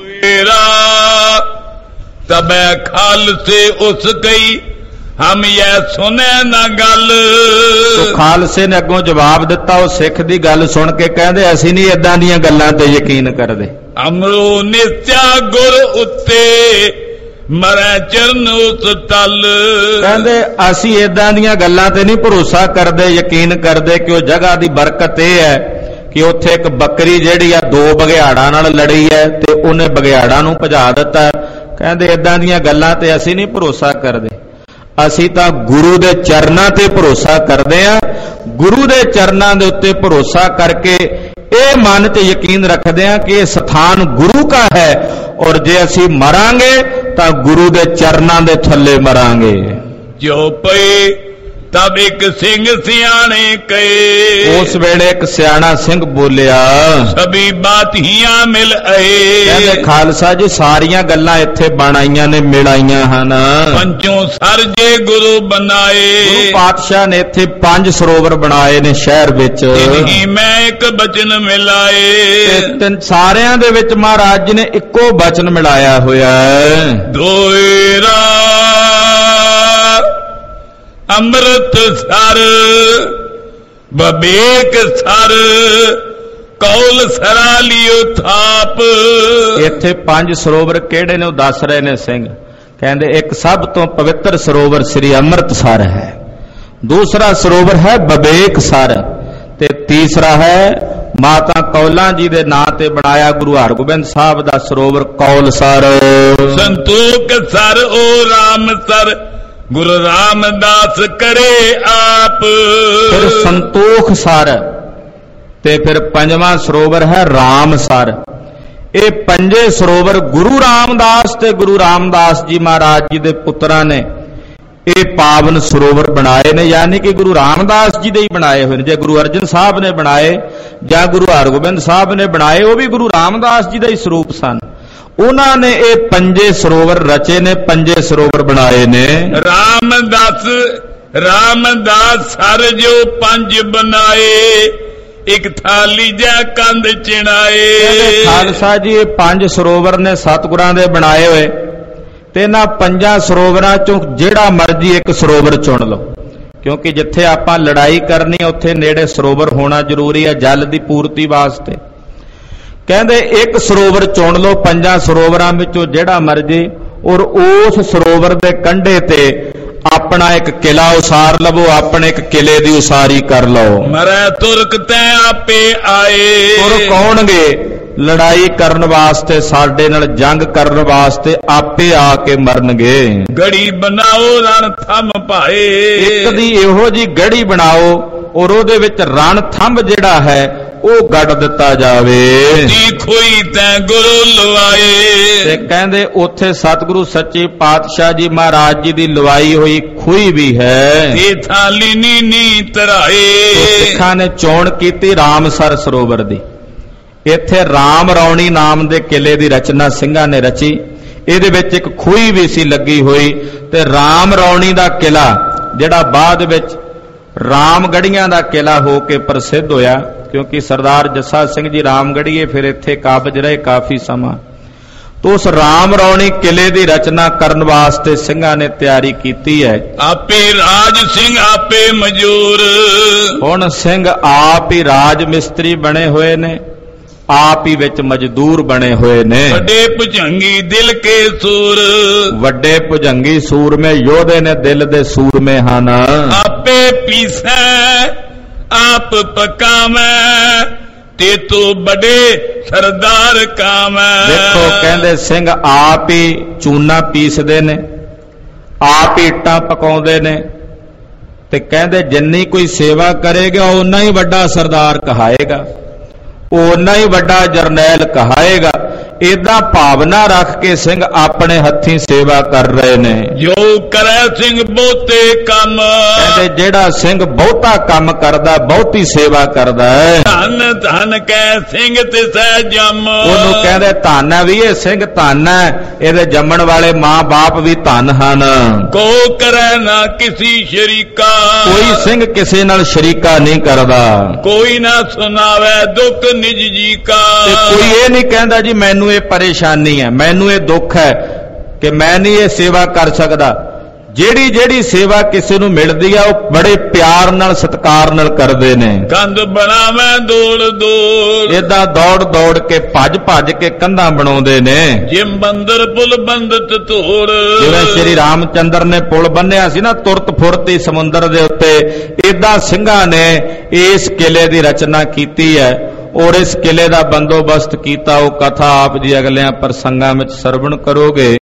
ਤਬੈ ਖਾਲਸੇ ਉਸ ਕਈ ਹਮ ਇਹ ਸੁਨੇ ਨਾ ਗੱਲ। ਖਾਲਸੇ ਨੇ ਅੱਗੋਂ ਜਵਾਬ ਦਿੱਤਾ, ਉਹ ਸਿੱਖ ਦੀ ਗੱਲ ਸੁਣ ਕੇ ਕਹਿੰਦੇ ਅਸੀਂ ਨਹੀਂ ਏਦਾਂ ਦੀਆਂ ਗੱਲਾਂ ਤੇ ਯਕੀਨ ਕਰਦੇ। ਅਮਰੋ ਨਿਸ਼ਚਾ ਗੁਰ ਉੱਤੇ ਮਰੈ ਚਰਨ ਉਸ ਤਲ, ਕਹਿੰਦੇ ਅਸੀਂ ਏਦਾਂ ਦੀਆਂ ਗੱਲਾਂ ਤੇ ਨਹੀਂ ਭਰੋਸਾ ਕਰਦੇ, ਯਕੀਨ ਕਰਦੇ ਕਿ ਉਹ ਜਗ੍ਹਾ ਦੀ ਬਰਕਤ ਇਹ ਹੈ ਕਿ ਉੱਥੇ ਇੱਕ ਬੱਕਰੀ ਜਿਹੜੀ ਆ ਦੋ ਬਗਿਆੜਾਂ ਨਾਲ ਲੜੀ ਹੈ ਤੇ ਉਹਨੇ ਬਗਿਆੜਾਂ ਨੂੰ ਭਜਾ ਦਿੱਤਾ। ਕਹਿੰਦੇ ਏਦਾਂ ਦੀਆਂ ਗੱਲਾਂ ਤੇ ਅਸੀਂ ਨਹੀਂ ਭਰੋਸਾ ਕਰਦੇ, ਅਸੀਂ ਤਾਂ ਗੁਰੂ ਦੇ ਚਰਨਾਂ ਤੇ ਭਰੋਸਾ ਕਰਦੇ ਆ। ਗੁਰੂ ਦੇ ਚਰਨਾਂ ਦੇ ਉੱਤੇ ਭਰੋਸਾ ਕਰਕੇ ਇਹ ਮਨ 'ਚ ਯਕੀਨ ਰੱਖਦੇ ਆ ਕਿ ਇਹ ਸਥਾਨ ਗੁਰੂ ਕਾ ਹੈ, ਔਰ ਜੇ ਅਸੀਂ ਮਰਾਂਗੇ ਤਾਂ ਗੁਰੂ ਦੇ ਚਰਨਾਂ ਦੇ ਥੱਲੇ ਮਰਾਂਗੇ। ਜੋ ਪਏ ਤਬ ਇੱਕ ਸਿੰਘ ਸਿਆਣੇ ਕਹੇ, ਉਸ ਵੇਲੇ ਇੱਕ ਸਿਆਣਾ ਸਿੰਘ ਬੋਲਿਆ ਸਭੀ ਬਾਤੀਆਂ ਮਿਲ ਆਏ। ਕਹਿੰਦੇ ਖਾਲਸਾ ਜੀ ਸਾਰੀਆਂ ਗੱਲਾਂ ਇੱਥੇ ਬਣ ਆਈਆਂ ਨੇ, ਮਿਲ ਆਈਆਂ ਹਨ। ਪੰਚੋਂ ਸਰ ਜੇ ਗੁਰੂ ਬਣਾਏ, ਗੁਰੂ ਪਾਤਸ਼ਾਹ ਨੇ ਇੱਥੇ ਪੰਜ ਸਰੋਵਰ ਬਣਾਏ ਨੇ ਸ਼ਹਿਰ ਵਿੱਚ। ਇਨਹੀ ਮੈਂ ਇੱਕ ਬਚਨ ਮਿਲਾਏ, ਤੇ ਸਾਰਿਆਂ ਦੇ ਵਿੱਚ ਮਹਾਰਾਜ ਜੀ ਨੇ ਇੱਕੋ ਬਚਨ ਮਿਲਾਇਆ ਹੋਇਆ ਹੈ। ਦੋਇਰਾ Amritsar Bibeksar Kaulsar ਲਿਓ ਥਾਪ। ਇੱਥੇ ਪੰਜ ਸਰੋਵਰ ਕਿਹੜੇ ਨੇ ਉਹ ਦੱਸ ਰਹੇ ਨੇ ਸਿੰਘ। ਕਹਿੰਦੇ ਇੱਕ ਸਭ ਤੋਂ ਪਵਿੱਤਰ ਸਰੋਵਰ ਸ੍ਰੀ ਅੰਮ੍ਰਿਤਸਰ ਹੈ, ਦੂਸਰਾ ਸਰੋਵਰ ਹੈ ਬਬੇਕ ਸਰ, ਤੇ ਤੀਸਰਾ ਹੈ ਮਾਤਾ ਕੌਲਾਂ ਜੀ ਦੇ ਨਾਂ ਤੇ ਬਣਾਇਆ ਗੁਰੂ ਹਰਗੋਬਿੰਦ ਸਾਹਿਬ ਦਾ ਸਰੋਵਰ ਕੌਲ ਸਰ। ਸੰਤੋਖ ਸਰ ਓ ਰਾਮ ਸਰ ਗੁਰੂ ਰਾਮਦਾਸ ਕਰੇ ਆਪ। ਫਿਰ ਸੰਤੋਖ ਸਰ, ਤੇ ਫਿਰ ਪੰਜਵਾਂ ਸਰੋਵਰ ਹੈ ਰਾਮ ਸਰ। ਇਹ ਪੰਜੇ ਸਰੋਵਰ ਗੁਰੂ ਰਾਮਦਾਸ ਤੇ ਗੁਰੂ ਰਾਮਦਾਸ ਜੀ ਮਹਾਰਾਜ ਜੀ ਦੇ ਪੁੱਤਰਾਂ ਨੇ ਇਹ ਪਾਵਨ ਸਰੋਵਰ ਬਣਾਏ ਨੇ, ਯਾਨੀ ਕਿ ਗੁਰੂ ਰਾਮਦਾਸ ਜੀ ਦੇ ਹੀ ਬਣਾਏ ਹੋਏ ਨੇ। ਜੇ ਗੁਰੂ ਅਰਜਨ ਸਾਹਿਬ ਨੇ ਬਣਾਏ ਜਾਂ ਗੁਰੂ ਹਰਗੋਬਿੰਦ ਸਾਹਿਬ ਨੇ ਬਣਾਏ, ਉਹ ਵੀ ਗੁਰੂ ਰਾਮਦਾਸ ਜੀ ਦਾ ਹੀ ਸਰੂਪ ਸਨ। ਉਹਨਾਂ ਨੇ ਇਹ ਪੰਜੇ ਸਰੋਵਰ ਰਚੇ ਨੇ, ਪੰਜੇ ਸਰੋਵਰ ਬਣਾਏ ਨੇ। ਰਾਮਦਾਸ ਰਾਮਦਾਸ ਸਰ ਜੋ ਪੰਜ ਬਣਾਏ, ਇੱਕ ਥਾਲੀ ਜਾਂ ਕੰਧ ਚਿਣਾਏ। ਖਾਲਸਾ ਜੀ ਇਹ ਪੰਜ ਸਰੋਵਰ ਨੇ ਸਤਿਗੁਰਾਂ ਦੇ ਬਣਾਏ ਹੋਏ, ਤੇ ਇਹਨਾਂ ਪੰਜਾਂ ਸਰੋਵਰਾਂ ਚੋਂ ਜਿਹੜਾ ਮਰਜ਼ੀ ਇੱਕ ਸਰੋਵਰ ਚੁਣ ਲਓ, ਕਿਉਂਕਿ ਜਿੱਥੇ ਆਪਾਂ ਲੜਾਈ ਕਰਨੀ ਉੱਥੇ ਨੇੜੇ ਸਰੋਵਰ ਹੋਣਾ ਜ਼ਰੂਰੀ ਹੈ ਜਲ ਦੀ ਪੂਰਤੀ ਵਾਸਤੇ। ਕਹਿੰਦੇ ਇੱਕ ਸਰੋਵਰ ਚੁਣ ਲਓ ਪੰਜਾਂ ਸਰੋਵਰਾਂ ਵਿੱਚੋਂ ਜਿਹੜਾ ਮਰਜ਼ੀ, ਔਰ ਉਸ ਸਰੋਵਰ ਦੇ ਕੰਢੇ ਤੇ ਆਪਣਾ ਇੱਕ ਕਿਲਾ ਉਸਾਰ ਲਵੋ, ਆਪਣੇ ਇੱਕ ਕਿਲੇ ਦੀ ਉਸਾਰੀ ਕਰ ਲਓ। ਮਰੈ ਤੁਰਕ ਤੈ ਆਪੇ ਆਏ, ਤੁਰ ਕੌਣਗੇ ਲੜਾਈ ਕਰਨ ਵਾਸਤੇ, ਸਾਡੇ ਨਾਲ ਜੰਗ ਕਰਨ ਵਾਸਤੇ ਆਪੇ ਆ ਕੇ ਮਰਨਗੇ। ਗੜੀ ਬਣਾਓ ਰਣ ਥੰਮ ਭਾਏ, ਇੱਕ ਦੀ ਇਹੋ ਜੀ ਗੜੀ ਬਣਾਓ ਔਰ ਉਹਦੇ ਵਿੱਚ ਰਣ ਥੰਭ ਜਿਹੜਾ ਹੈ ਉਹ ਗੱਡ ਦਿੱਤਾ ਜਾਵੇ। ਖੋਈ ਤੈ ਗੁਰੂ ਲਵਾਏ। ਤੇ ਕਹਿੰਦੇ ਉੱਥੇ ਸਤਿਗੁਰੂ ਸੱਚੇ ਪਾਤਸ਼ਾਹ ਜੀ ਮਹਾਰਾਜ ਜੀ ਦੀ ਲਵਾਈ ਹੋਈ ਖੂਹੀ ਵੀ ਹੈ। ਤੇ ਥਾਲੀ ਨੀ ਨੀ ਧਰਾਏ। ਸਿੱਖਾਂ ਨੇ ਚੋਣ ਕੀਤੀ ਰਾਮਸਰ ਸਰੋਵਰ ਦੀ। ਇੱਥੇ ਰਾਮ ਰੌਣੀ ਨਾਮ ਦੇ ਕਿਲੇ ਦੀ ਰਚਨਾ ਸਿੰਘਾਂ ਨੇ ਰਚੀ। ਇਹਦੇ ਵਿੱਚ ਇੱਕ ਖੂਹੀ ਵੀ ਸੀ ਲੱਗੀ ਹੋਈ ਤੇ ਰਾਮ ਰੌਣੀ ਦਾ ਕਿਲਾ ਜਿਹੜਾ ਬਾਅਦ ਵਿੱਚ ਰਾਮਗੜੀਆਂ ਦਾ ਕਿਲਾ ਹੋ ਕੇ ਪ੍ਰਸਿੱਧ ਹੋਇਆ, ਕਿਉਂਕਿ ਸਰਦਾਰ ਜੱਸਾ ਸਿੰਘ ਜੀ ਰਾਮਗੜੀਏ ਫਿਰ ਇੱਥੇ ਕਾਬਜ ਰਹੇ ਕਾਫੀ ਸਮਾਂ। तो उस राम रौणी किले की रचना करने वास्ते सिंघां ने तैयारी की है। आपे राज सिंह आपे मजूर। हुण सिंह आप ही राज मिस्त्री बने हुए ने, आप ही विच मजदूर बने हुए ने। वड्डे भुजंगी दिल के सूर। वड्डे भुजंगी सूर में योधे ने दिल दे सूर में हन। आपे पीसै आप पकावै ते तो बड़े सरदार काम। देखो कहंदे सिंह आप ही चूना पीसदे ने, आप ही इट्टां पकाउंदे ने, ते कहंदे जिन्नी कोई सेवा करेगा उन्ना ही वड्डा सरदार कहाएगा, उन्ना ही वड्डा जरनैल कहाएगा। इदा भावना रख के सिंह अपने हथी सेवा कर रहे ने। जो करे सिंह बहुते काम। कहते जेड़ा सिंह बहुता काम करदा बहुती सेवा करदा है। धन धन कह सिंह ते सह जम। ओनू कहंदे धन है भी ये सिंह धन है, इहदे जम्मण वाले मां बाप भी धन हन। को करे ना किसी शरीका। कोई सिंह किसी नाल शरीका नहीं करदा। कोई ना सुनावे दुख निज जी का। ते कोई ये नहीं कहंदा जी मैनू ये परेशानी है, मैनू ये दुख है कि मैं नहीं ये सेवा कर सकदा। जेड़ी जेड़ी सेवा किसी नू मिलदी है वो बड़े प्यार नाल सत्कार नाल करदे ने। कंध बनावे दौड़ दौड़। इदा दौड़ दौड़ के भज भज के कंधां बनाउंदे ने। जिम बंदर पुल बंदत तोड़। जिवें श्री रामचंद्र ने पुल बन्निया सी ना तुरत फुरती समुंदर दे उत्ते, इदा सिंघां ने इस किले दी रचना कीती है और इस किले का बंदोबस्त किया। वो कथा आप जी अगलियां प्रसंगां विच सरवण करोगे।